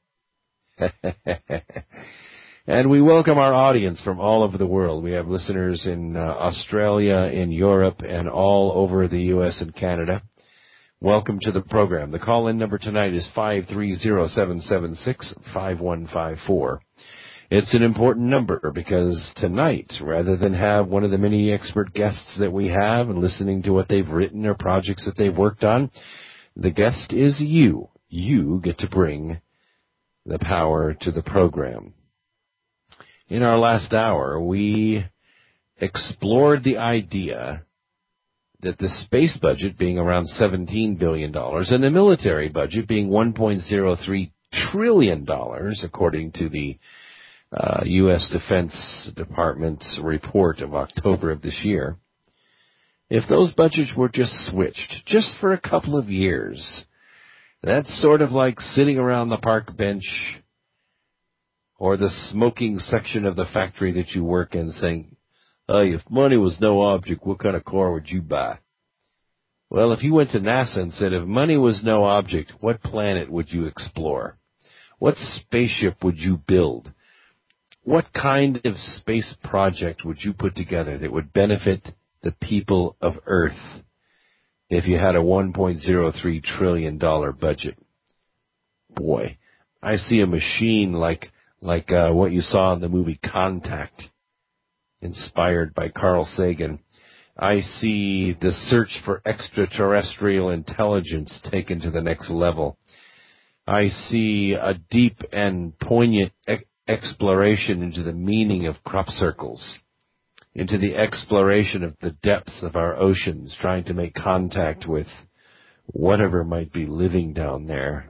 And we welcome our audience from all over the world. We have listeners in uh, Australia, in Europe, and all over the U S and Canada. Welcome to the program. The call-in number tonight is five three zero, seven seven six, five one five four. It's an important number because tonight, rather than have one of the many expert guests that we have and listening to what they've written or projects that they've worked on, the guest is you. You get to bring the power to the program. In our last hour, we explored the idea that the space budget being around seventeen billion dollars and the military budget being one point zero three trillion dollars, according to the uh, U S Defense Department's report of October of this year, if those budgets were just switched, just for a couple of years, that's sort of like sitting around the park bench or the smoking section of the factory that you work in saying, hey, if money was no object, what kind of car would you buy? Well, if you went to NASA and said, if money was no object, what planet would you explore? What spaceship would you build? What kind of space project would you put together that would benefit the people of Earth if you had a one point zero three trillion dollars budget? Boy, I see a machine like like uh, what you saw in the movie Contact, inspired by Carl Sagan. I see the search for extraterrestrial intelligence taken to the next level. I see a deep and poignant e- exploration into the meaning of crop circles, into the exploration of the depths of our oceans, trying to make contact with whatever might be living down there.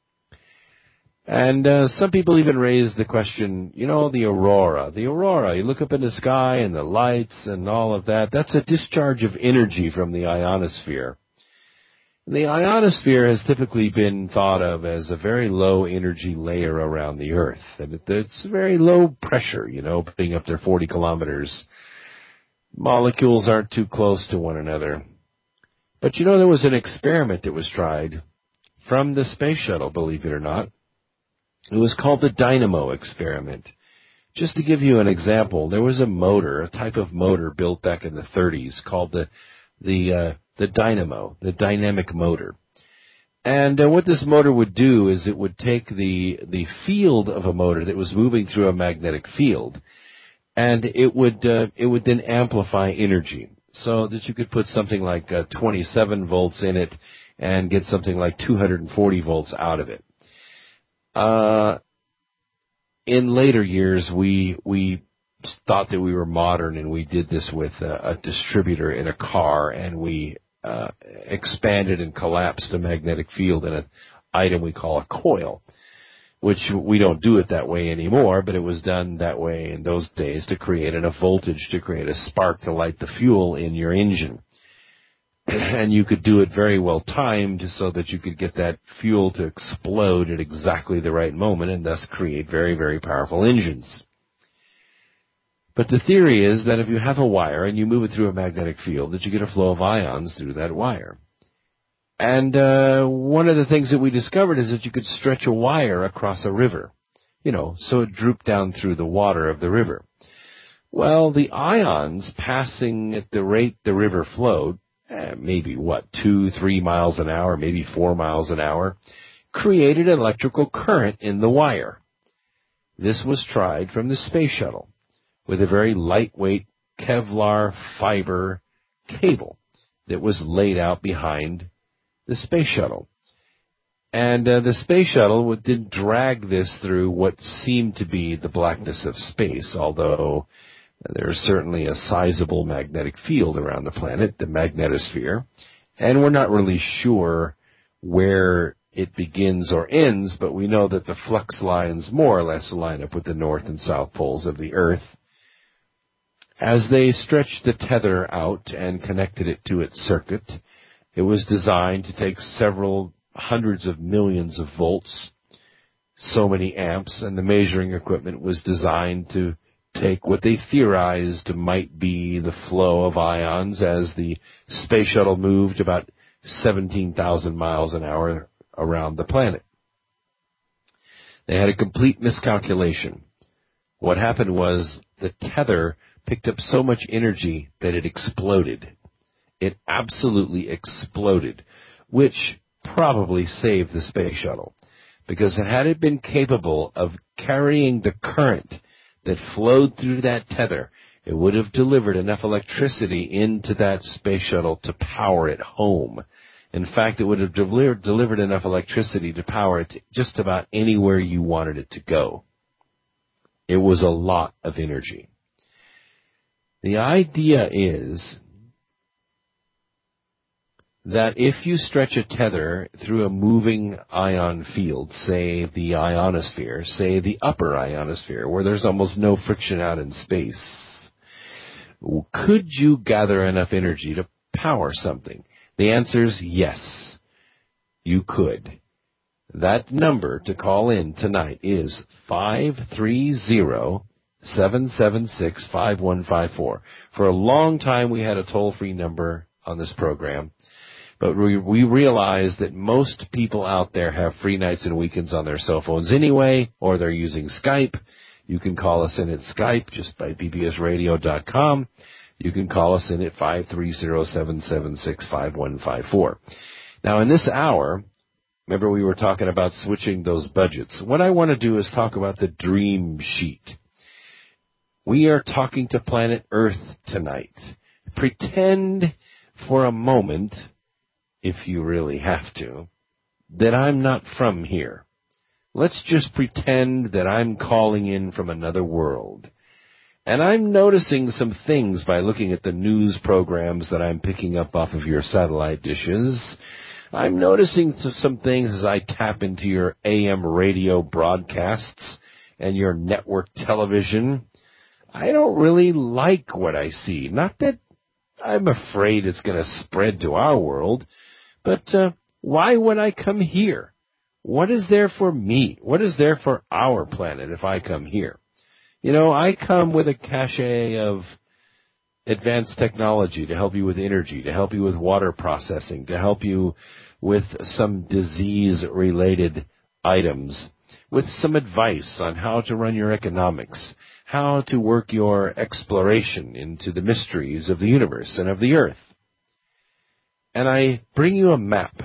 And uh, some people even raise the question, you know, the aurora. The aurora, you look up in the sky and the lights and all of that, that's a discharge of energy from the ionosphere. The ionosphere has typically been thought of as a very low energy layer around the Earth. And it's very low pressure, you know, being up there forty kilometers. Molecules aren't too close to one another. But you know, there was an experiment that was tried from the space shuttle, believe it or not. It was called the dynamo experiment. Just to give you an example, there was a motor, a type of motor built back in the thirties called the the uh, the dynamo, the dynamic motor. And uh, what this motor would do is it would take the the field of a motor that was moving through a magnetic field, and it would uh, it would then amplify energy so that you could put something like uh, twenty-seven volts in it and get something like two hundred forty volts out of it. Uh, in later years, we we thought that we were modern, and we did this with a, a distributor in a car, and we uh, expanded and collapsed a magnetic field in an item we call a coil, which we don't do it that way anymore, but it was done that way in those days to create a voltage, to create a spark to light the fuel in your engine. And you could do it very well timed so that you could get that fuel to explode at exactly the right moment and thus create very, very powerful engines. But the theory is that if you have a wire and you move it through a magnetic field, that you get a flow of ions through that wire. And uh, one of the things that we discovered is that you could stretch a wire across a river, you know, so it drooped down through the water of the river. Well, the ions passing at the rate the river flowed, Uh, maybe, what, two, three miles an hour, maybe four miles an hour, created an electrical current in the wire. This was tried from the space shuttle with a very lightweight Kevlar fiber cable that was laid out behind the space shuttle. And uh, the space shuttle did drag this through what seemed to be the blackness of space, although there's certainly a sizable magnetic field around the planet, the magnetosphere, and we're not really sure where it begins or ends, but we know that the flux lines more or less line up with the north and south poles of the Earth. As they stretched the tether out and connected it to its circuit, it was designed to take several hundreds of millions of volts, so many amps, and the measuring equipment was designed to take what they theorized might be the flow of ions as the space shuttle moved about seventeen thousand miles an hour around the planet. They had a complete miscalculation. What happened was the tether picked up so much energy that it exploded. It absolutely exploded, which probably saved the space shuttle, because had it been capable of carrying the current that flowed through that tether, it would have delivered enough electricity into that space shuttle to power it home. In fact, it would have delivered, delivered enough electricity to power it to just about anywhere you wanted it to go. It was a lot of energy. The idea is that if you stretch a tether through a moving ion field, say the ionosphere, say the upper ionosphere, where there's almost no friction out in space, could you gather enough energy to power something? The answer is yes, you could. That number to call in tonight is five three zero, seven seven six, five one five four. For a long time we had a toll-free number on this program. But we, we realize that most people out there have free nights and weekends on their cell phones anyway, or they're using Skype. You can call us in at Skype just by b b s radio dot com. You can call us in at five three zero, seven seven six, five one five four. Now, in this hour, remember we were talking about switching those budgets. What I want to do is talk about the dream sheet. We are talking to planet Earth tonight. Pretend for a moment, if you really have to, that I'm not from here. Let's just pretend that I'm calling in from another world. And I'm noticing some things by looking at the news programs that I'm picking up off of your satellite dishes. I'm noticing some things as I tap into your A M radio broadcasts and your network television. I don't really like what I see. Not that I'm afraid it's going to spread to our world, but uh, why would I come here? What is there for me? What is there for our planet if I come here? You know, I come with a cachet of advanced technology to help you with energy, to help you with water processing, to help you with some disease-related items, with some advice on how to run your economics, how to work your exploration into the mysteries of the universe and of the earth. And I bring you a map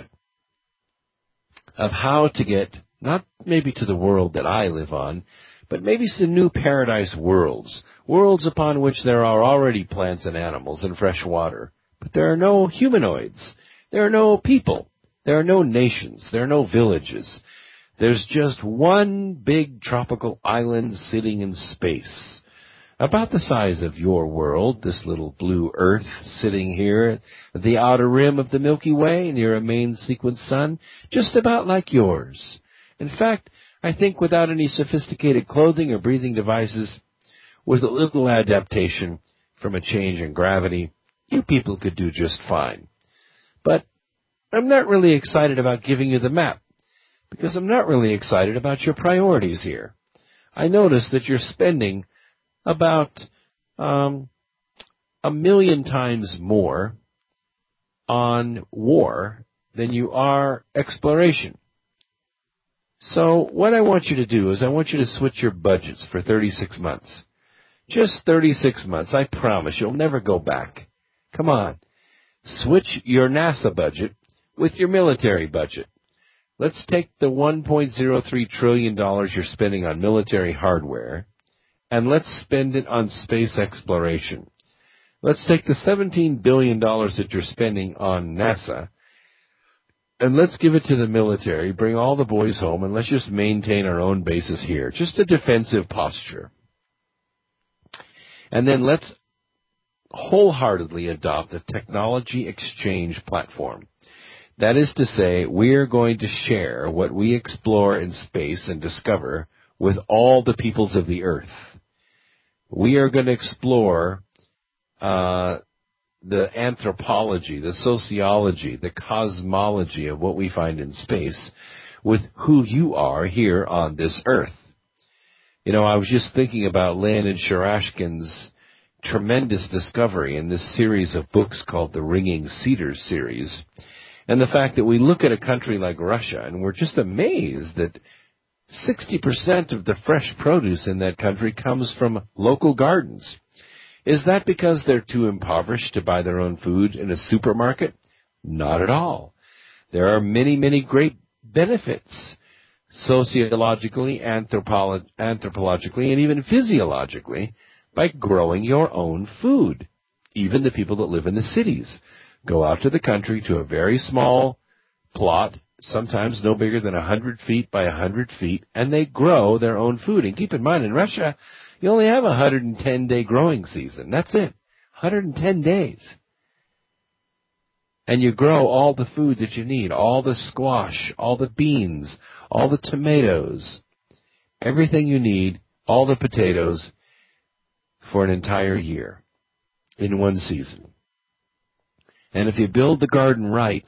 of how to get, not maybe to the world that I live on, but maybe some new paradise worlds, worlds upon which there are already plants and animals and fresh water. But there are no humanoids. There are no people. There are no nations. There are no villages. There's just one big tropical island sitting in space, about the size of your world, this little blue Earth sitting here at the outer rim of the Milky Way near a main sequence sun, just about like yours. In fact, I think without any sophisticated clothing or breathing devices, with a little adaptation from a change in gravity, you people could do just fine. But I'm not really excited about giving you the map, because I'm not really excited about your priorities here. I notice that you're spending about um, a million times more on war than you are exploration. So what I want you to do is I want you to switch your budgets for thirty-six months. Just thirty-six months. I promise you'll never go back. Come on. Switch your NASA budget with your military budget. Let's take the one point zero three trillion dollars you're spending on military hardware, and let's spend it on space exploration. Let's take the seventeen billion dollars that you're spending on NASA, and let's give it to the military, bring all the boys home, and let's just maintain our own bases here. Just a defensive posture. And then let's wholeheartedly adopt a technology exchange platform. That is to say, we're going to share what we explore in space and discover with all the peoples of the earth. We are going to explore uh, the anthropology, the sociology, the cosmology of what we find in space with who you are here on this earth. You know, I was just thinking about Leonid Sharashkin's tremendous discovery in this series of books called the Ringing Cedars series, and the fact that we look at a country like Russia and we're just amazed that sixty percent of the fresh produce in that country comes from local gardens. Is that because they're too impoverished to buy their own food in a supermarket? Not at all. There are many, many great benefits, sociologically, anthropolo- anthropologically, and even physiologically, by growing your own food. Even the people that live in the cities go out to the country to a very small plot, sometimes no bigger than one hundred feet by one hundred feet, and they grow their own food. And keep in mind, in Russia, you only have a one hundred ten day growing season. That's it. one hundred ten days. And you grow all the food that you need, all the squash, all the beans, all the tomatoes, everything you need, all the potatoes for an entire year in one season. And if you build the garden right,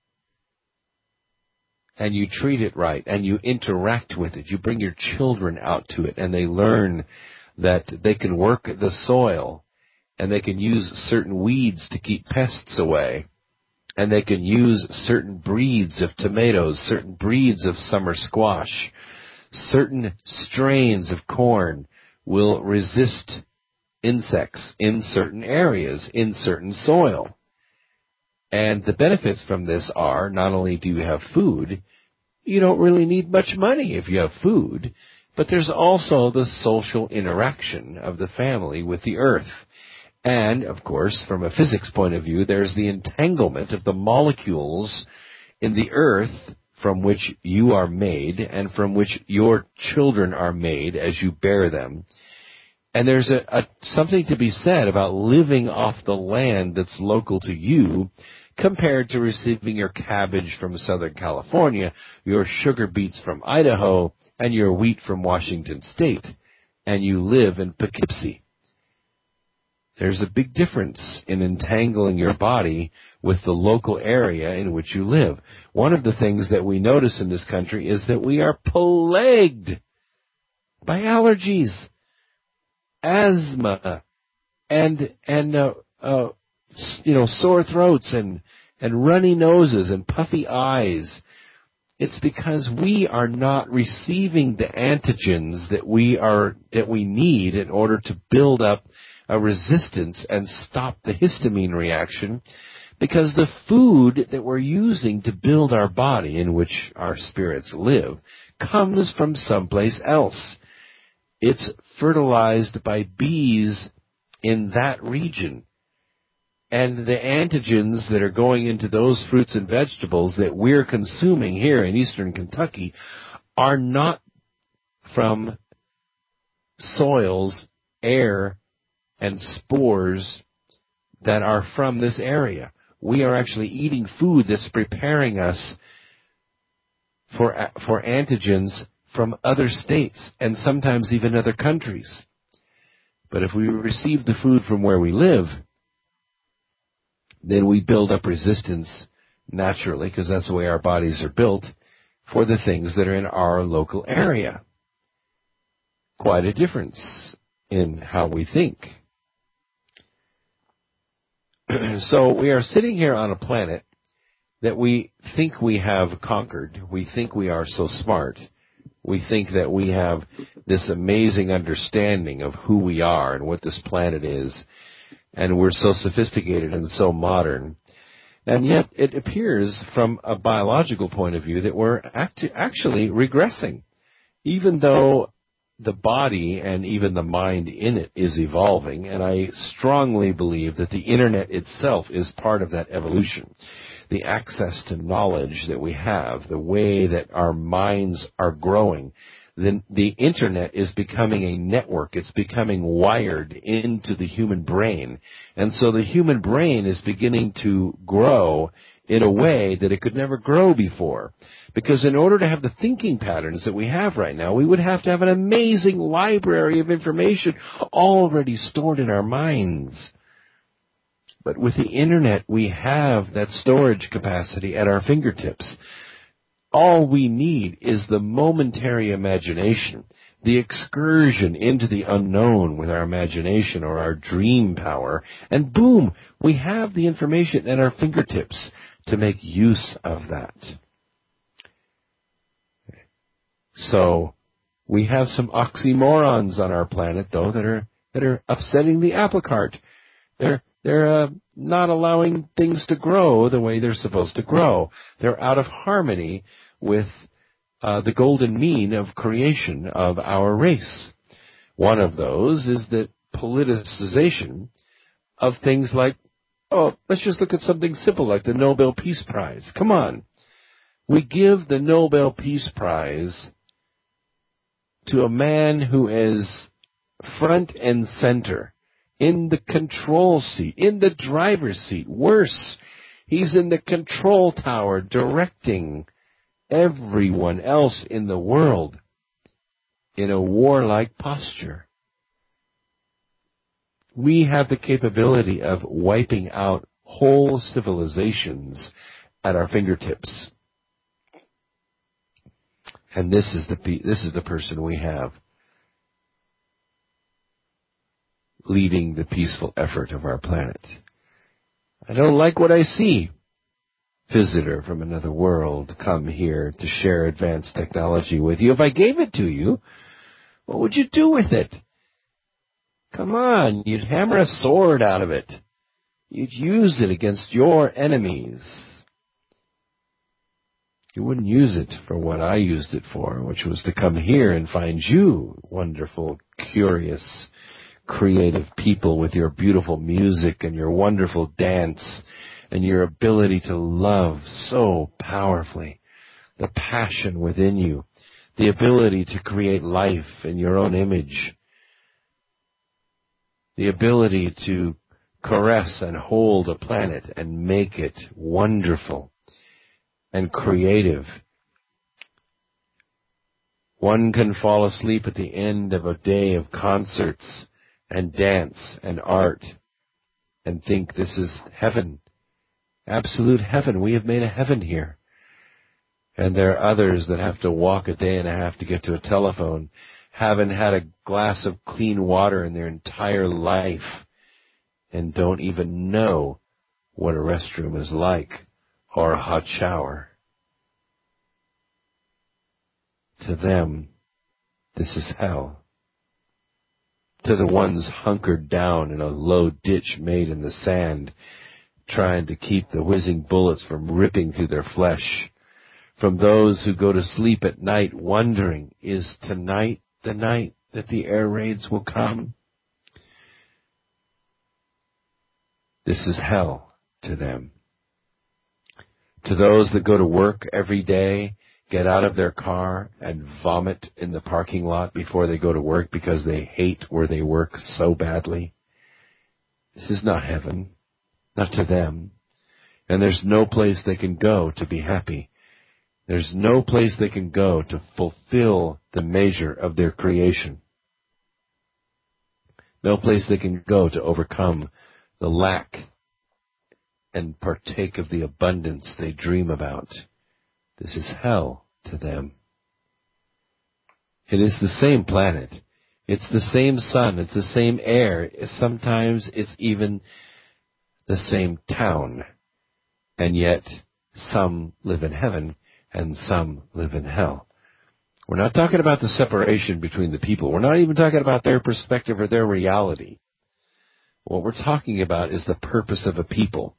and you treat it right, and you interact with it, you bring your children out to it, and they learn that they can work the soil, and they can use certain weeds to keep pests away, and they can use certain breeds of tomatoes, certain breeds of summer squash, certain strains of corn will resist insects in certain areas, in certain soil. And the benefits from this are, not only do you have food, you don't really need much money if you have food, but there's also the social interaction of the family with the earth. And, of course, from a physics point of view, there's the entanglement of the molecules in the earth from which you are made and from which your children are made as you bear them. And there's a, a something to be said about living off the land that's local to you compared to receiving your cabbage from Southern California, your sugar beets from Idaho, and your wheat from Washington State, and you live in Poughkeepsie. There's a big difference in entangling your body with the local area in which you live. One of the things that we notice in this country is that we are plagued by allergies, asthma, and and uh, uh, you know sore throats and and runny noses and puffy eyes. It's because we are not receiving the antigens that we are that we need in order to build up a resistance and stop the histamine reaction, because the food that we're using to build our body, in which our spirits live, comes from someplace else. It's fertilized by bees in that region. And the antigens that are going into those fruits and vegetables that we're consuming here in eastern Kentucky are not from soils, air, and spores that are from this area. We are actually eating food that's preparing us for for antigens from other states and sometimes even other countries. But if we receive the food from where we live, then we build up resistance naturally, because that's the way our bodies are built, for the things that are in our local area. Quite a difference in how we think. So we are sitting here on a planet that we think we have conquered. We think we are so smart. We think that we have this amazing understanding of who we are and what this planet is. And we're so sophisticated and so modern. And yet it appears from a biological point of view that we're act- actually regressing. Even though the body and even the mind in it is evolving, and I strongly believe that the Internet itself is part of that evolution. The access to knowledge that we have, the way that our minds are growing, then the Internet is becoming a network. It's becoming wired into the human brain. And so the human brain is beginning to grow in a way that it could never grow before. Because in order to have the thinking patterns that we have right now, we would have to have an amazing library of information already stored in our minds. But with the Internet, we have that storage capacity at our fingertips. All we need is the momentary imagination, the excursion into the unknown with our imagination or our dream power, and boom, we have the information at our fingertips to make use of that. So we have some oxymorons on our planet, though, that are that are upsetting the apple cart. They're they're uh, not allowing things to grow the way they're supposed to grow. They're out of harmony with uh, the golden mean of creation of our race. One of those is the politicization of things like, oh, let's just look at something simple like the Nobel Peace Prize. Come on. We give the Nobel Peace Prize to a man who is front and center, in the control seat, in the driver's seat. Worse, he's in the control tower directing everyone else in the world in a warlike posture. We have the capability of wiping out whole civilizations at our fingertips. And this is the this is the person we have leading the peaceful effort of our planet. I don't like what I see. Visitor from another world, come here to share advanced technology with you. If I gave it to you, what would you do with it? Come on, you'd hammer a sword out of it. You'd use it against your enemies. You wouldn't use it for what I used it for, which was to come here and find you, wonderful, curious, creative people with your beautiful music and your wonderful dance and your ability to love so powerfully, the passion within you, the ability to create life in your own image, the ability to caress and hold a planet and make it wonderful and creative. One can fall asleep at the end of a day of concerts and dance and art and think this is heaven, absolute heaven. We have made a heaven here. And there are others that have to walk a day and a half to get to a telephone, haven't had a glass of clean water in their entire life, and don't even know what a restroom is like or a hot shower. To them, this is hell. To the ones hunkered down in a low ditch made in the sand, trying to keep the whizzing bullets from ripping through their flesh. From those who go to sleep at night wondering, is tonight the night that the air raids will come? This is hell to them. To those that go to work every day, get out of their car and vomit in the parking lot before they go to work because they hate where they work so badly. This is not heaven, not to them. And there's no place they can go to be happy. There's no place they can go to fulfill the measure of their creation. No place they can go to overcome the lack and partake of the abundance they dream about. This is hell to them. It is the same planet. It's the same sun. It's the same air. Sometimes it's even the same town. And yet some live in heaven and some live in hell. We're not talking about the separation between the people. We're not even talking about their perspective or their reality. What we're talking about is the purpose of a people.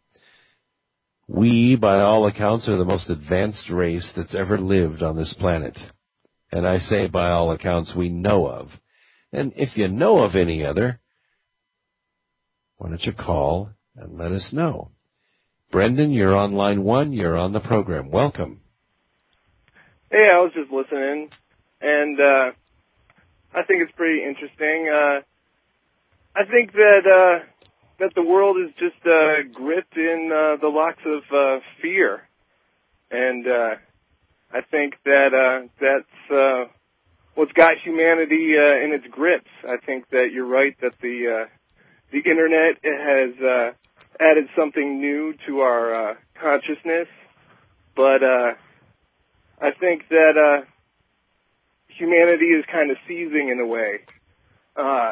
We, by all accounts, are the most advanced race that's ever lived on this planet. And I say by all accounts we know of. And if you know of any other, why don't you call and let us know. Brendan, you're on line one. You're on the program. Welcome. Hey, I was just listening, and uh, I think it's pretty interesting. Uh, I think that uh, that the world is just uh, gripped in uh, the locks of uh, fear, and uh, I think that uh, that's uh, what's got humanity uh, in its grips. I think that you're right that the uh, the internet has uh, added something new to our uh, consciousness, but uh, I think that uh, humanity is kind of seizing in a way. Uh,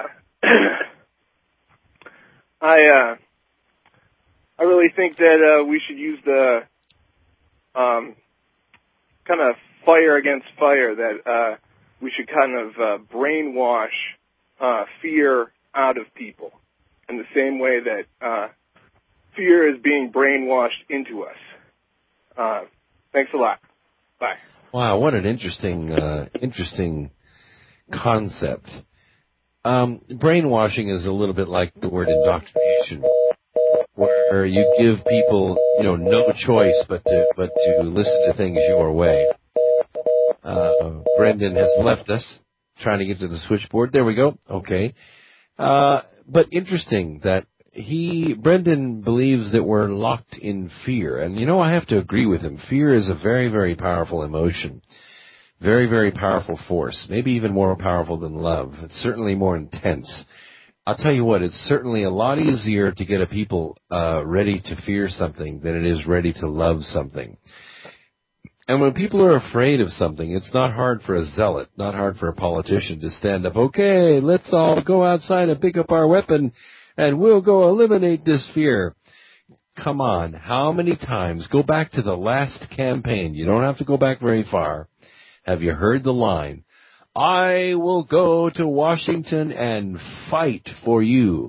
I uh, I really think that uh, we should use the um, kind of fire against fire, that uh, we should kind of uh, brainwash uh, fear out of people in the same way that uh, fear is being brainwashed into us. Uh, thanks a lot. Bye. Wow, what an interesting, uh, interesting concept. Um, brainwashing is a little bit like the word indoctrination, where you give people, you know, no choice but to but to listen to things your way. Uh, Brendan has left us, trying to get to the switchboard. There we go. Okay. Uh, but interesting that he, Brendan, believes that we're locked in fear. And, you know, I have to agree with him. Fear is a very, very powerful emotion. Very, very powerful force. Maybe even more powerful than love. It's certainly more intense. I'll tell you what, it's certainly a lot easier to get a people uh, ready to fear something than it is ready to love something. And when people are afraid of something, it's not hard for a zealot, not hard for a politician to stand up. Okay, let's all go outside and pick up our weapon, and we'll go eliminate this fear. Come on, how many times? Go back to the last campaign. You don't have to go back very far. Have you heard the line, I will go to Washington and fight for you?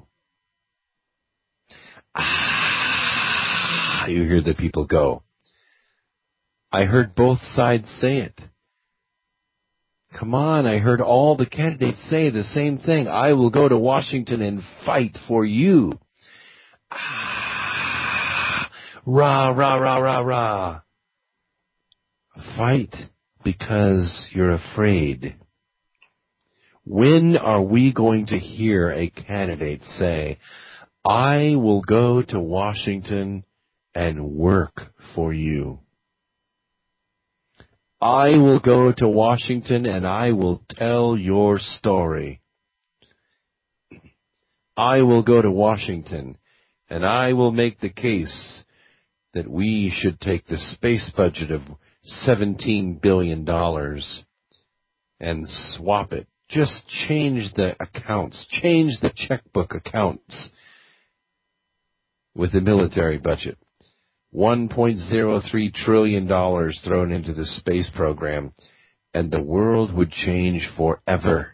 Ah, you hear the people go. I heard both sides say it. Come on, I heard all the candidates say the same thing. I will go to Washington and fight for you. Ah, rah, rah, rah, rah, rah. Fight because you're afraid. When are we going to hear a candidate say, I will go to Washington and work for you? I will go to Washington and I will tell your story. I will go to Washington and I will make the case that we should take the space budget of seventeen billion dollars and swap it. Just change the accounts. Change the checkbook accounts with the military budget. one point zero three trillion dollars thrown into the space program, and the world would change forever.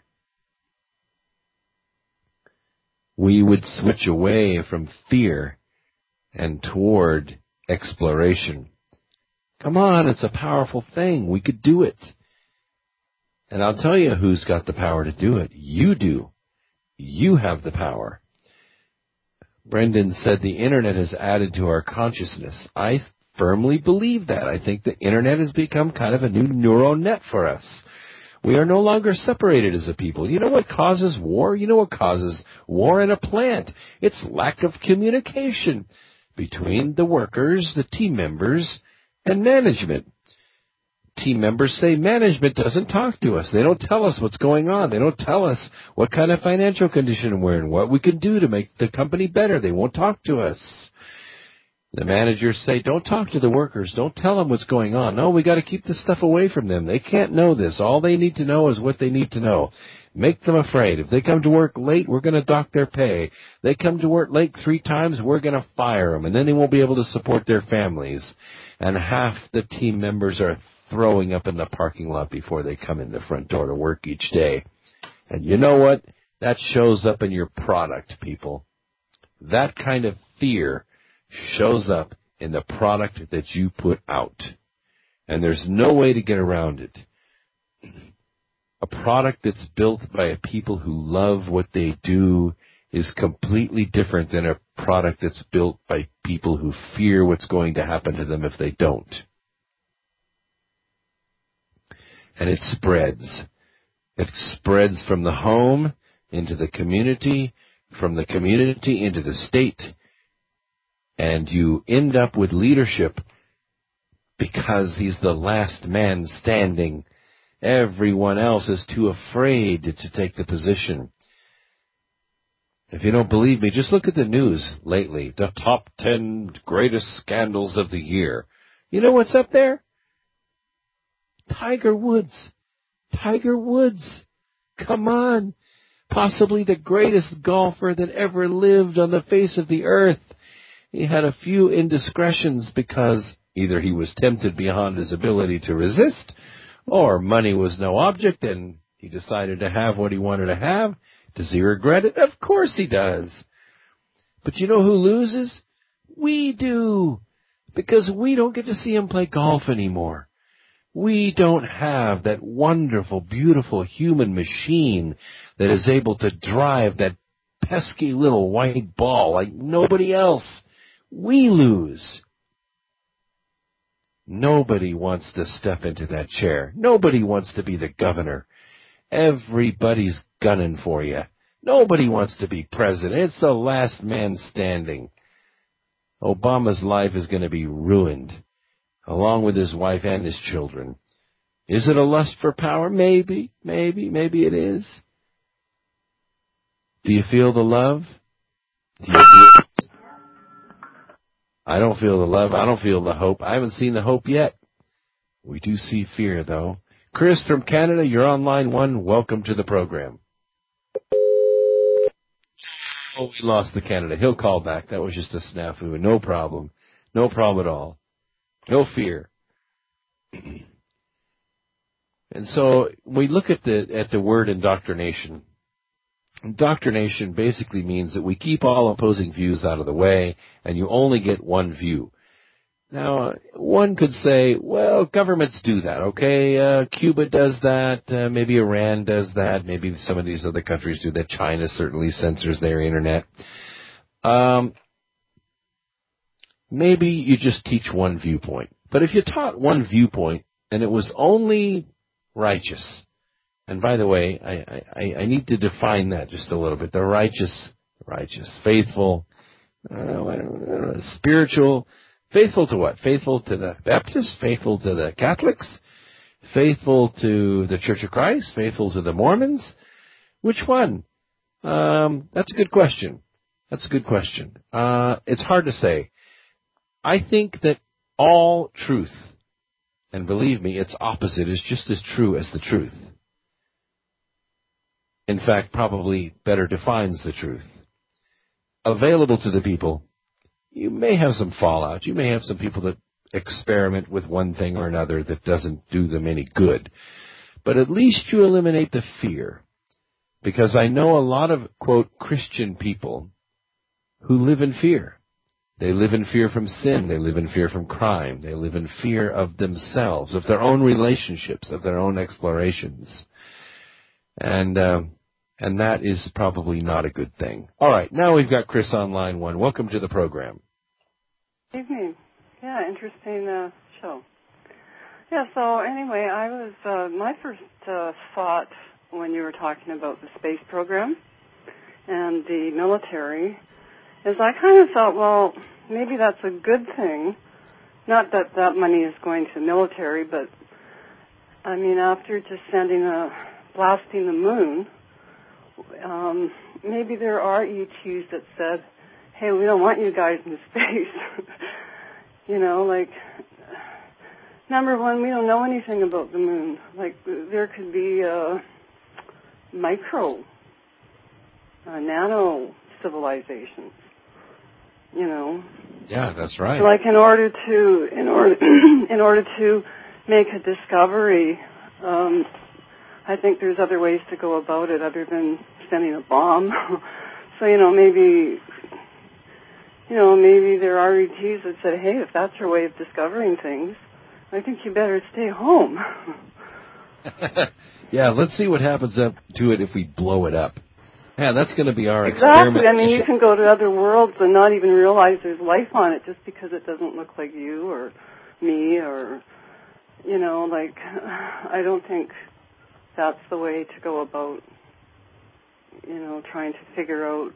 We would switch away from fear and toward exploration. Come on, it's a powerful thing. We could do it. And I'll tell you who's got the power to do it. You do. You have the power. Brendan said the internet has added to our consciousness. I firmly believe that. I think the internet has become kind of a new neural net for us. We are no longer separated as a people. You know what causes war? You know what causes war in a plant? It's lack of communication between the workers, the team members, and management. Team members say management doesn't talk to us. They don't tell us what's going on. They don't tell us what kind of financial condition we're in, what we can do to make the company better. They won't talk to us. The managers say, don't talk to the workers. Don't tell them what's going on. No, we got to keep this stuff away from them. They can't know this. All they need to know is what they need to know. Make them afraid. If they come to work late, we're going to dock their pay. They come to work late three times, we're going to fire them, and then they won't be able to support their families. And half the team members are throwing up in the parking lot before they come in the front door to work each day. And you know what? That shows up in your product, people. That kind of fear shows up in the product that you put out. And there's no way to get around it. a product that's built by a people who love what they do is completely different than a product that's built by people who fear what's going to happen to them if they don't. And it spreads. It spreads from the home into the community, from the community into the state, and you end up with leadership because he's the last man standing. Everyone else is too afraid to take the position. If you don't believe me, just look at the news lately. The top ten greatest scandals of the year. You know what's up there? Tiger Woods. Tiger Woods. Come on. Possibly the greatest golfer that ever lived on the face of the earth. He had a few indiscretions because either he was tempted beyond his ability to resist, or money was no object and he decided to have what he wanted to have. Does he regret it? Of course he does. But you know who loses? We do. Because we don't get to see him play golf anymore. We don't have that wonderful, beautiful human machine that is able to drive that pesky little white ball like nobody else. We lose. Nobody wants to step into that chair. Nobody wants to be the governor. Everybody's gunning for you. Nobody wants to be president. It's the last man standing. Obama's life is going to be ruined, along with his wife and his children. Is it a lust for power? Maybe, maybe, maybe it is. Do you feel the love? Do you feel it? I don't feel the love. I don't feel the hope. I haven't seen the hope yet. We do see fear, though. Chris from Canada, you're on line one. Welcome to the program. Oh, we lost the Canada. He'll call back. That was just a snafu. No problem. No problem at all. No fear. And so we look at the at the word indoctrination. Indoctrination basically means that we keep all opposing views out of the way, and you only get one view. Now, one could say, well, governments do that, okay? Uh, Cuba does that. Uh, maybe Iran does that. Maybe some of these other countries do that. China certainly censors their internet. Um, maybe you just teach one viewpoint. But if you taught one viewpoint and it was only righteous, and by the way, I, I, I need to define that just a little bit. The righteous, righteous, faithful, uh, I don't know, spiritual. Faithful to what? Faithful to the Baptists? Faithful to the Catholics? Faithful to the Church of Christ? Faithful to the Mormons? Which one? Um, that's a good question. That's a good question. Uh, it's hard to say. I think that all truth, and believe me, its opposite is just as true as the truth. In fact, probably better defines the truth. Available to the people. You may have some fallout. You may have some people that experiment with one thing or another that doesn't do them any good. But at least you eliminate the fear. Because I know a lot of, quote, Christian people who live in fear. They live in fear from sin. They live in fear from crime. They live in fear of themselves, of their own relationships, of their own explorations. And, uh, and that is probably not a good thing. All right, now we've got Chris on line one. Welcome to the program. Evening. Yeah, interesting uh, show. Yeah, so anyway, I was, uh, my first uh, thought when you were talking about the space program and the military is I kind of thought, well, maybe that's a good thing. Not that that money is going to military, but, I mean, after just sending a, blasting the moon, um, maybe there are E Ts that said, hey, we don't want you guys in space. You know, like, number one, we don't know anything about the moon. Like, there could be uh, micro, uh, nano civilizations, you know. Yeah, that's right. Like, in order to, in order, in order to make a discovery, um, I think there's other ways to go about it other than sending a bomb. So, you know, maybe, you know, maybe there are E Ts that said, hey, if that's your way of discovering things, I think you better stay home. Yeah, let's see what happens up to it if we blow it up. Yeah, that's going to be our exactly. experiment. I mean, you can go to other worlds and not even realize there's life on it just because it doesn't look like you or me or, you know, like, I don't think that's the way to go about, you know, trying to figure out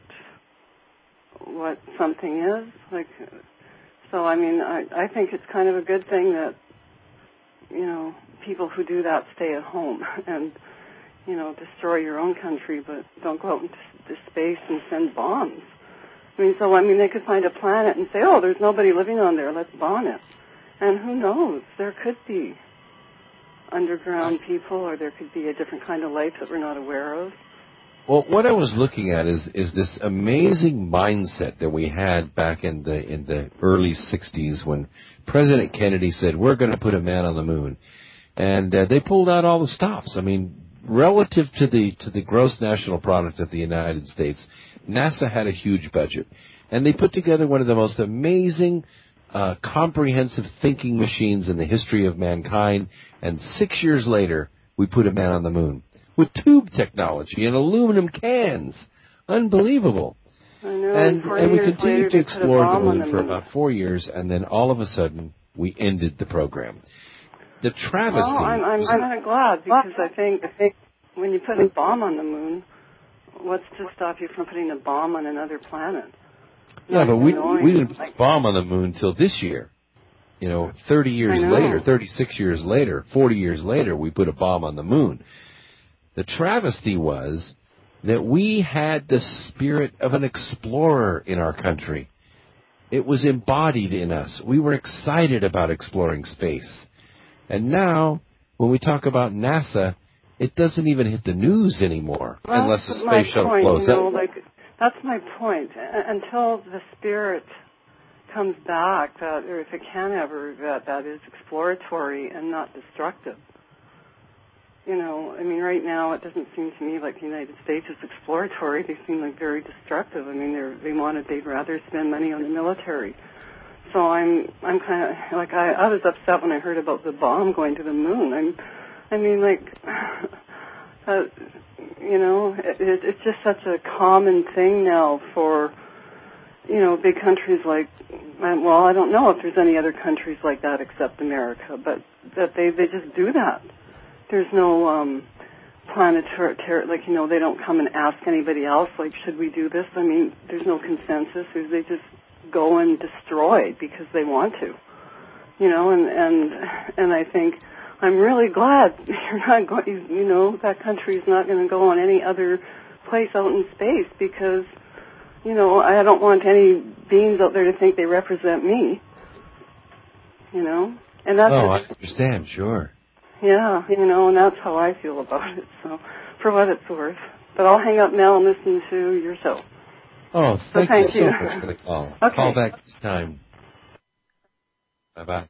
what something is. Like, so, I mean, I, I think it's kind of a good thing that, you know, people who do that stay at home and, you know, destroy your own country, but don't go out into space and send bombs. I mean, so, I mean, they could find a planet and say, oh, there's nobody living on there, let's bomb it. And who knows, there could be underground people, or there could be a different kind of life that we're not aware of. Well, what I was looking at is is this amazing mindset that we had back in the in the early sixties when President Kennedy said, we're going to put a man on the moon. And uh, they pulled out all the stops. I mean, relative to the to the gross national product of the United States, NASA had a huge budget. And they put together one of the most amazing, uh, comprehensive thinking machines in the history of mankind. And six years later, we put a man on the moon with tube technology and aluminum cans. Unbelievable. I know. And, and we continued to explore the moon, the moon for about four years, and then all of a sudden, we ended the program. The travesty. Well, I'm, I'm kind of glad because I think, I think when you put a bomb on the moon, what's to stop you from putting a bomb on another planet? Yeah, but we we didn't put a bomb on the moon till this year. You know, thirty years later, thirty-six years later, forty years later, we put a bomb on the moon. The travesty was that we had the spirit of an explorer in our country. It was embodied in us. We were excited about exploring space. And now, when we talk about NASA, it doesn't even hit the news anymore, well, unless the my space shuttle point, blows you know, up. like, that's my point. Until the spirit comes back, that, or if it can ever, that that is exploratory and not destructive. You know, I mean, right now it doesn't seem to me like the United States is exploratory. They seem like very destructive. I mean, they're, they wanted, they'd rather spend money on the military. So I'm, I'm kind of, like, I, I was upset when I heard about the bomb going to the moon. I'm, I mean, like, uh, you know, it, it's just such a common thing now for, you know, big countries like, well, I don't know if there's any other countries like that except America, but that they, they just do that. There's no um, planetary, ter- like, you know, they don't come and ask anybody else, like, should we do this? I mean, there's no consensus. They just go and destroy because they want to, you know, and, and, and I think I'm really glad you're not going, you know, that country is not going to go on any other place out in space because, you know, I don't want any beings out there to think they represent me, you know, and that's. Oh, I understand, sure. Yeah, you know, and that's how I feel about it, so, for what it's worth. But I'll hang up now and listen to your show. Oh, thank, so thank you so you. much for the call. Okay. Call back time. Bye-bye.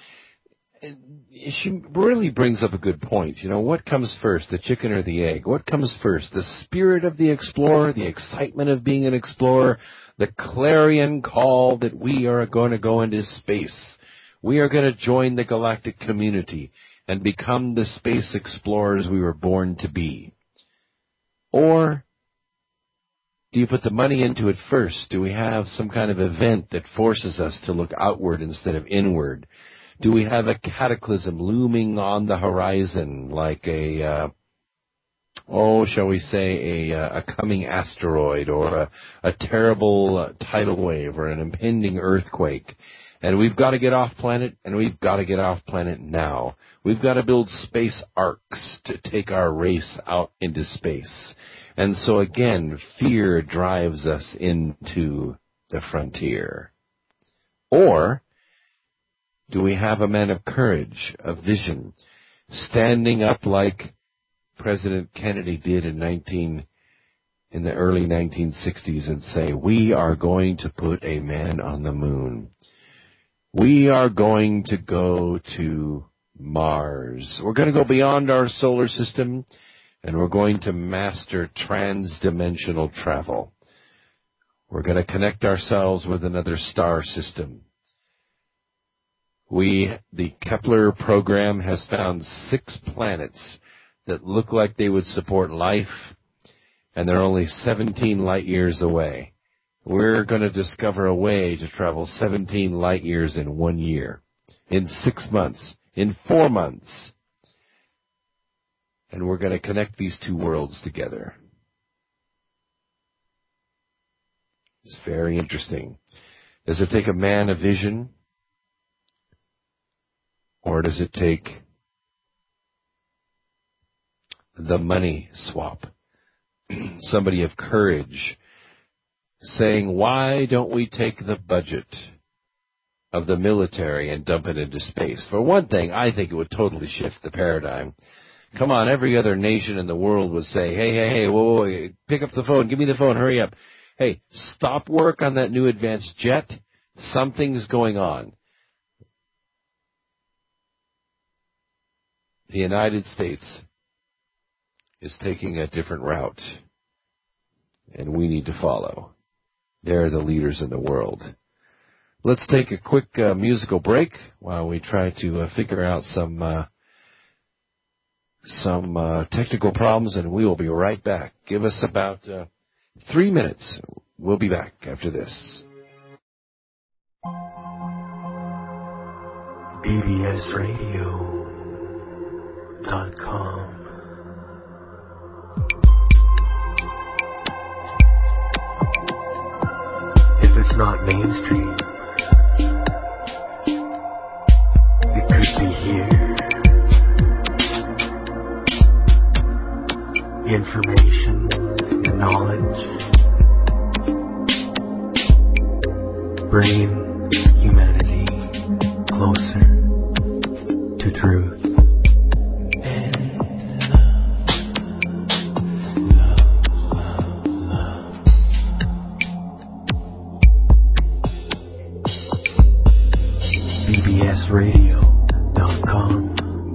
She really brings up a good point. You know, what comes first, the chicken or the egg? What comes first, the spirit of the explorer, the excitement of being an explorer, the clarion call that we are going to go into space? We are going to join the galactic community and become the space explorers we were born to be. Or do you put the money into it first? Do we have some kind of event that forces us to look outward instead of inward? Do we have a cataclysm looming on the horizon like a, uh, oh, shall we say, a, a coming asteroid or a, a terrible uh, tidal wave or an impending earthquake? And we've got to get off planet, and we've got to get off planet now. We've got to build space arcs to take our race out into space. And so again, fear drives us into the frontier. Or do we have a man of courage, of vision, standing up like President Kennedy did in nineteen in the early nineteen sixties and say, we are going to put a man on the moon. We are going to go to Mars. We're going to go beyond our solar system, and we're going to master trans-dimensional travel. We're going to connect ourselves with another star system. We, the Kepler program, has found six planets that look like they would support life, and they're only seventeen light years away. We're going to discover a way to travel seventeen light years in one year, in six months, in four months. And we're going to connect these two worlds together. It's very interesting. Does it take a man, a vision? Or does it take the money swap? Somebody of courage saying, why don't we take the budget of the military and dump it into space? For one thing, I think it would totally shift the paradigm. Come on, every other nation in the world would say, hey, hey, hey, whoa, whoa, whoa, pick up the phone, give me the phone, hurry up. Hey, stop work on that new advanced jet. Something's going on. The United States is taking a different route, and we need to follow. They're the leaders in the world. Let's take a quick uh, musical break while we try to uh, figure out some uh, some uh, technical problems, and we will be right back. Give us about uh, three minutes. We'll be back after this. B B S radio dot com. If it's not mainstream, it could be here. Information and knowledge, bringing humanity closer to truth. B B S radio dot com.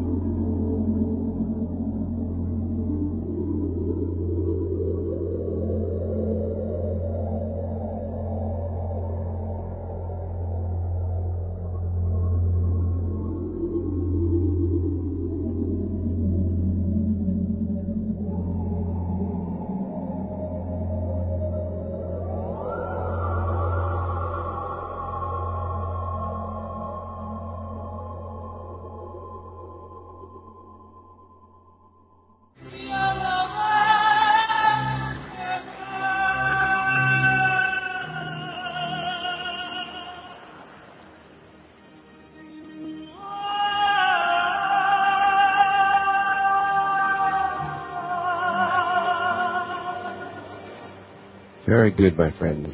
Very good, my friends.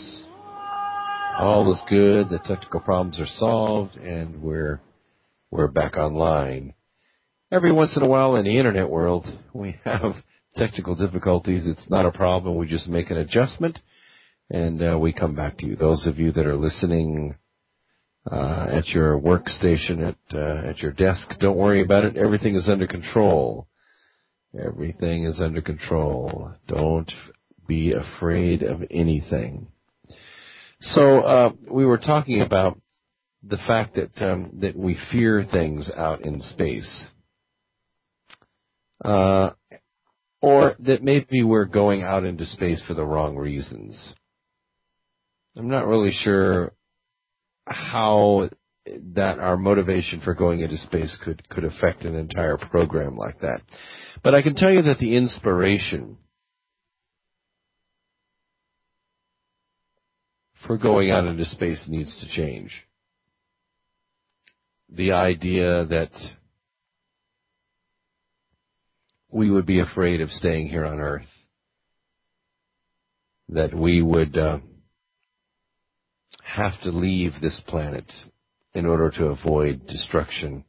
All is good. The technical problems are solved, and we're we're back online. Every once in a while in the internet world, we have technical difficulties. It's not a problem. We just make an adjustment, and uh, we come back to you. Those of you that are listening uh, at your workstation, at uh, at your desk, don't worry about it. Everything is under control. Everything is under control. Don't be afraid of anything. So uh, we were talking about the fact that um, that we fear things out in space, uh, or that maybe we're going out into space for the wrong reasons. I'm not really sure how that our motivation for going into space could, could affect an entire program like that. But I can tell you that the inspiration for going out into space needs to change. The idea that we would be afraid of staying here on Earth, that we would uh, have to leave this planet in order to avoid destruction,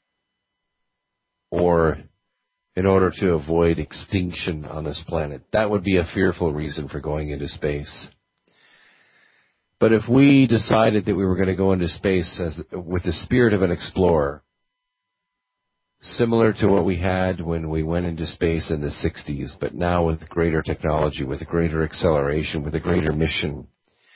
or in order to avoid extinction on this planet. That would be a fearful reason for going into space. But if we decided that we were going to go into space as, with the spirit of an explorer, similar to what we had when we went into space in the sixties, but now with greater technology, with a greater acceleration, with a greater mission,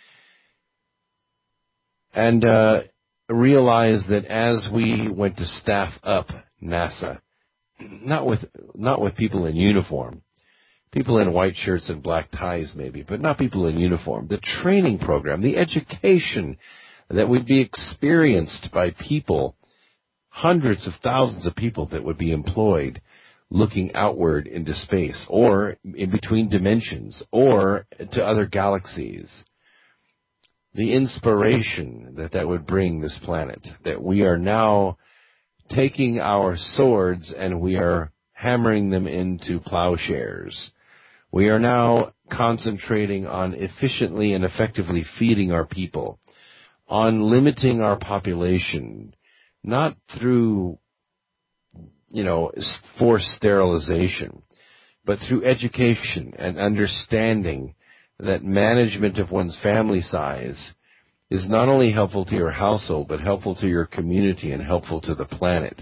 and uh, realize that as we went to staff up NASA not with not with people in uniform, people in white shirts and black ties maybe, but not people in uniform. The training program, the education that would be experienced by people, hundreds of thousands of people that would be employed looking outward into space or in between dimensions or to other galaxies. The inspiration that that would bring this planet, that we are now taking our swords and we are hammering them into plowshares. We are now concentrating on efficiently and effectively feeding our people, on limiting our population, not through, you know, forced sterilization, but through education and understanding that management of one's family size is not only helpful to your household, but helpful to your community and helpful to the planet.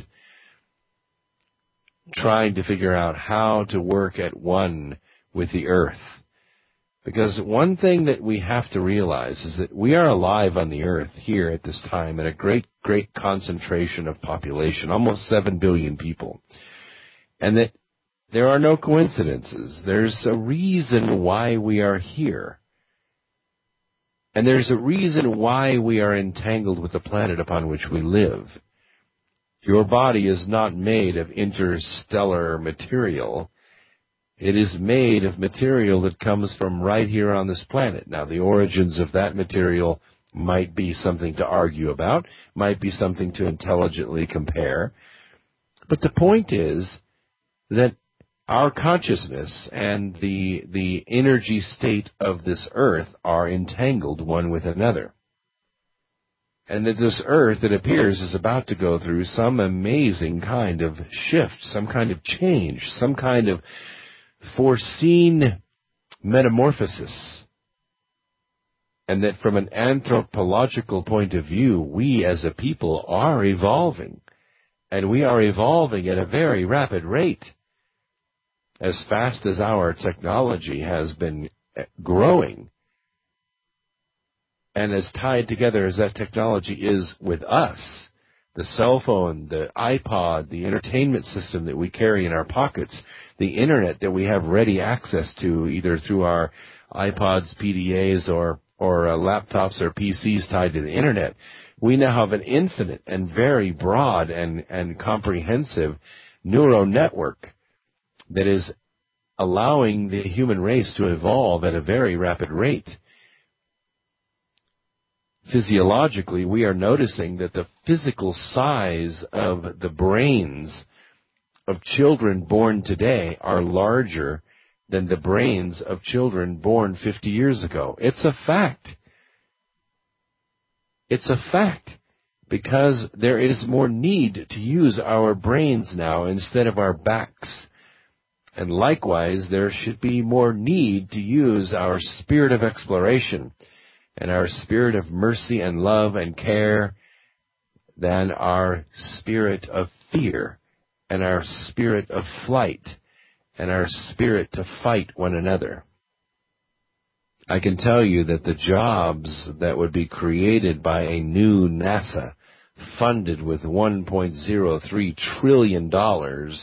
Trying to figure out how to work at one with the earth. Because one thing that we have to realize is that we are alive on the earth here at this time in a great, great concentration of population, almost seven billion people. And that there are no coincidences. There's a reason why we are here. And there's a reason why we are entangled with the planet upon which we live. Your body is not made of interstellar material. It is made of material that comes from right here on this planet. Now, the origins of that material might be something to argue about, might be something to intelligently compare. But the point is that our consciousness and the the energy state of this earth are entangled one with another. And that this earth, it appears, is about to go through some amazing kind of shift, some kind of change, some kind of foreseen metamorphosis. And that from an anthropological point of view, we as a people are evolving. And we are evolving at a very rapid rate. As fast as our technology has been growing, and as tied together as that technology is with us, the cell phone, the iPod, the entertainment system that we carry in our pockets, the internet that we have ready access to either through our iPods, P D As, or, or uh, laptops or P Cs tied to the internet, we now have an infinite and very broad and, and comprehensive neural network that is allowing the human race to evolve at a very rapid rate. Physiologically, we are noticing that the physical size of the brains of children born today are larger than the brains of children born fifty years ago. It's a fact. It's a fact. Because there is more need to use our brains now instead of our backs. And likewise, there should be more need to use our spirit of exploration and our spirit of mercy and love and care than our spirit of fear and our spirit of flight and our spirit to fight one another. I can tell you that the jobs that would be created by a new NASA funded with one point zero three trillion dollars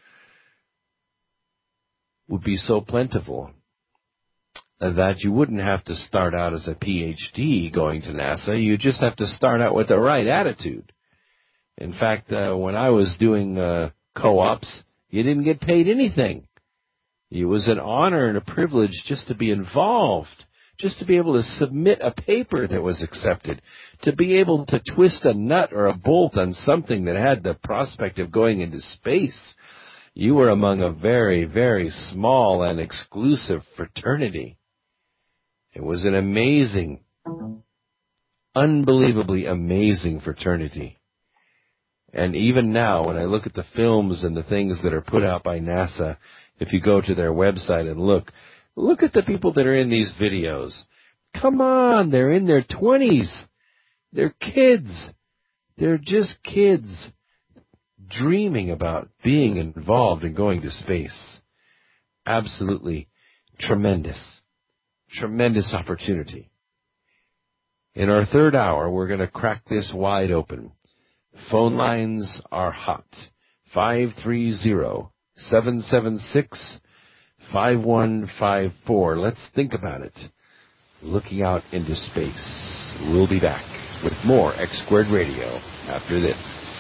would be so plentiful that you wouldn't have to start out as a P H D going to NASA. You just have to start out with the right attitude. In fact, uh, when I was doing uh, co-ops, you didn't get paid anything. It was an honor and a privilege just to be involved, just to be able to submit a paper that was accepted, to be able to twist a nut or a bolt on something that had the prospect of going into space. You were among a very, very small and exclusive fraternity. It was an amazing, unbelievably amazing fraternity. And even now, when I look at the films and the things that are put out by NASA, if you go to their website and look, look at the people that are in these videos. Come on, they're in their twenties. They're kids. They're just kids dreaming about being involved in going to space. Absolutely tremendous. Tremendous opportunity. In our third hour, we're going to crack this wide open. Phone lines are hot. five three zero, seven seven six, five one five four. Let's think about it. Looking out into space. We'll be back with more X Squared Radio after this.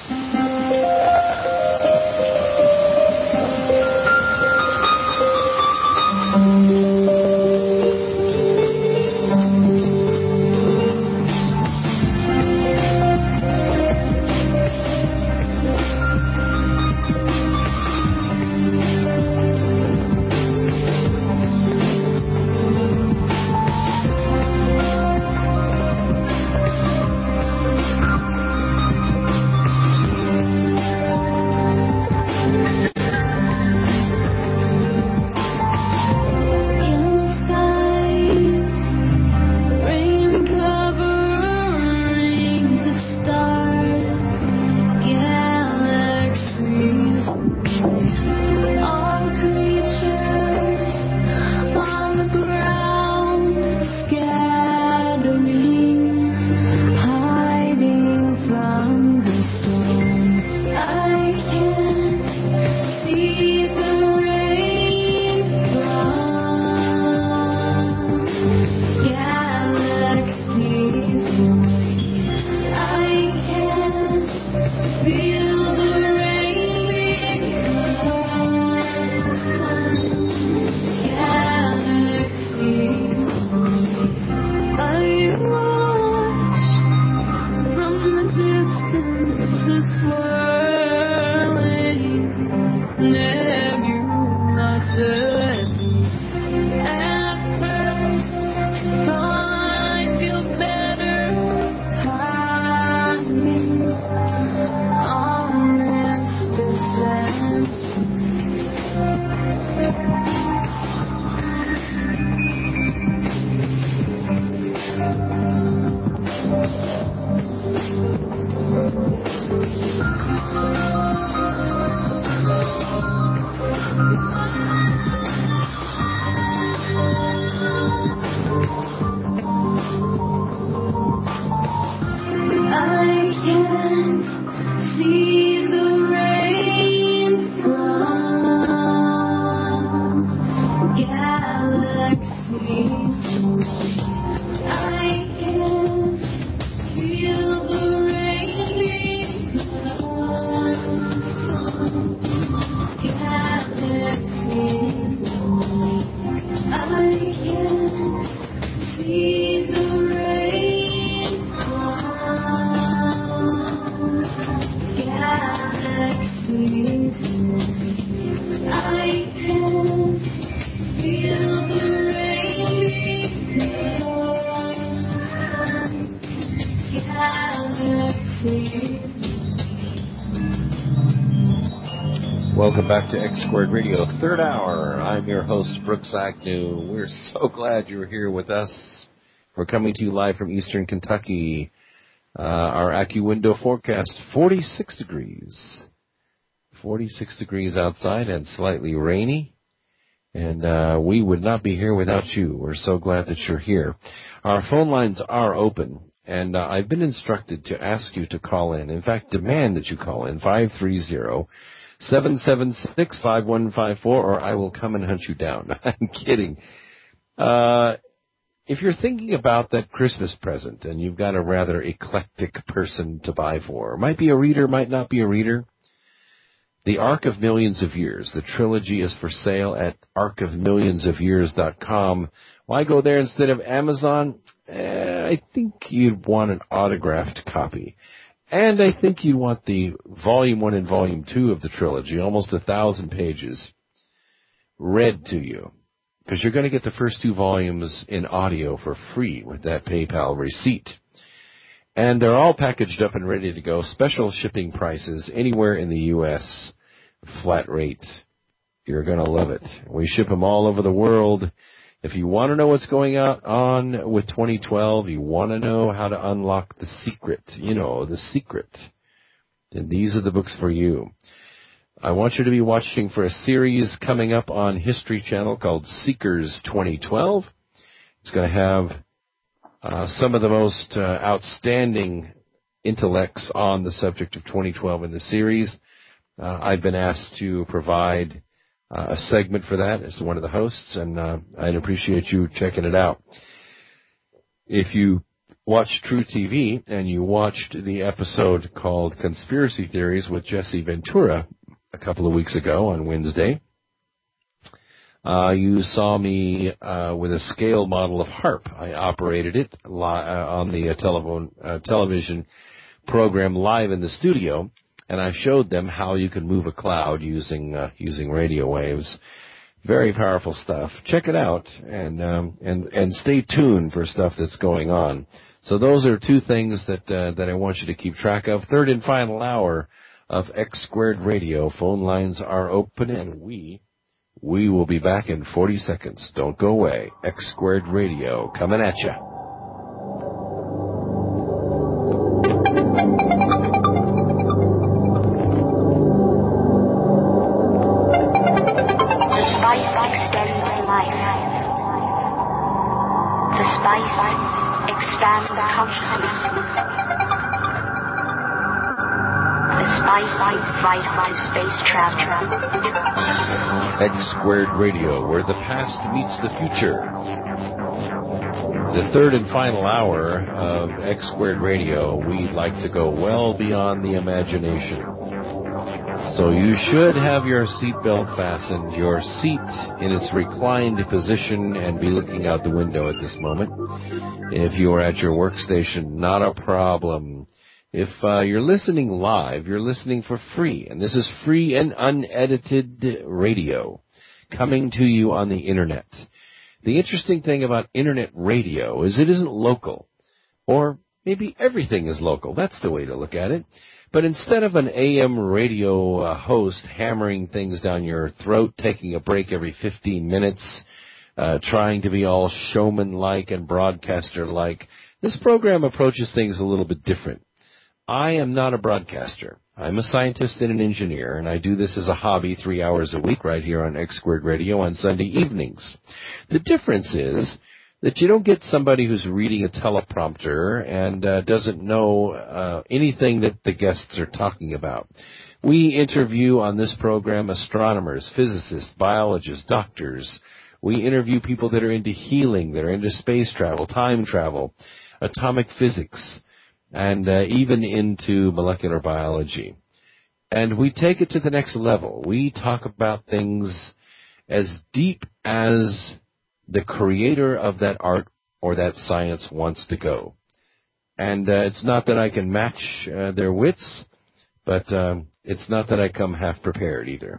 Welcome back to X Squared Radio, third hour. I'm your host, Brooks Agnew. We're so glad you're here with us. We're coming to you live from Eastern Kentucky. Uh, our AccuWindow forecast, forty-six degrees. forty-six degrees outside and slightly rainy. And uh, we would not be here without you. We're so glad that you're here. Our phone lines are open, and uh, I've been instructed to ask you to call in. In fact, demand that you call in, five three zero, seven seven six, five one five four, or I will come and hunt you down. I'm kidding. Uh, if you're thinking about that Christmas present and you've got a rather eclectic person to buy for, might be a reader, might not be a reader, The Arc of Millions of Years, the trilogy is for sale at arc of millions of years dot com. Why go there instead of Amazon? Eh, I think you'd want an autographed copy. And I think you want the volume one and volume two of the trilogy, almost a thousand pages, read to you. Because you're going to get the first two volumes in audio for free with that PayPal receipt. And they're all packaged up and ready to go. Special shipping prices anywhere in the U S Flat rate. You're going to love it. We ship them all over the world. If you want to know what's going on with twenty twelve, you want to know how to unlock the secret, you know, the secret, then these are the books for you. I want you to be watching for a series coming up on History Channel called Seekers twenty twelve. It's going to have uh, some of the most uh, outstanding intellects on the subject of twenty twelve in the series. uh, I've been asked to provide uh, a segment for that as one of the hosts, and uh, I'd appreciate you checking it out. If you watched True T V and you watched the episode called Conspiracy Theories with Jesse Ventura a couple of weeks ago on Wednesday, uh, you saw me uh, with a scale model of HAARP. I operated it li- uh, on the uh, telephone, uh, television program live in the studio, and I showed them how you can move a cloud using uh, using radio waves. Very powerful stuff. Check it out, and um, and and stay tuned for stuff that's going on. So those are two things that uh, that I want you to keep track of. Third and final hour of X Squared Radio. Phone lines are open, and we we will be back in forty seconds. Don't go away. X Squared Radio coming at you. Expands consciousness. The spice is vital to space travel. X Squared Radio, where the past meets the future. The third and final hour of X Squared Radio, we'd like to go well beyond the imagination. So you should have your seatbelt fastened, your seat in its reclined position, and be looking out the window at this moment. If you are at your workstation, not a problem. If uh, you're listening live, you're listening for free, and this is free and unedited radio coming to you on the Internet. The interesting thing about Internet radio is it isn't local, or maybe everything is local. That's the way to look at it. But instead of an A M radio uh, host hammering things down your throat, taking a break every fifteen minutes, uh, trying to be all showman-like and broadcaster-like, this program approaches things a little bit different. I am not a broadcaster. I'm a scientist and an engineer, and I do this as a hobby three hours a week right here on X Squared Radio on Sunday evenings. The difference is that you don't get somebody who's reading a teleprompter and uh, doesn't know uh, anything that the guests are talking about. We interview on this program astronomers, physicists, biologists, doctors. We interview people that are into healing, that are into space travel, time travel, atomic physics, and uh, even into molecular biology. And we take it to the next level. We talk about things as deep as the creator of that art or that science wants to go. And uh, it's not that I can match uh, their wits, but um, it's not that I come half prepared either.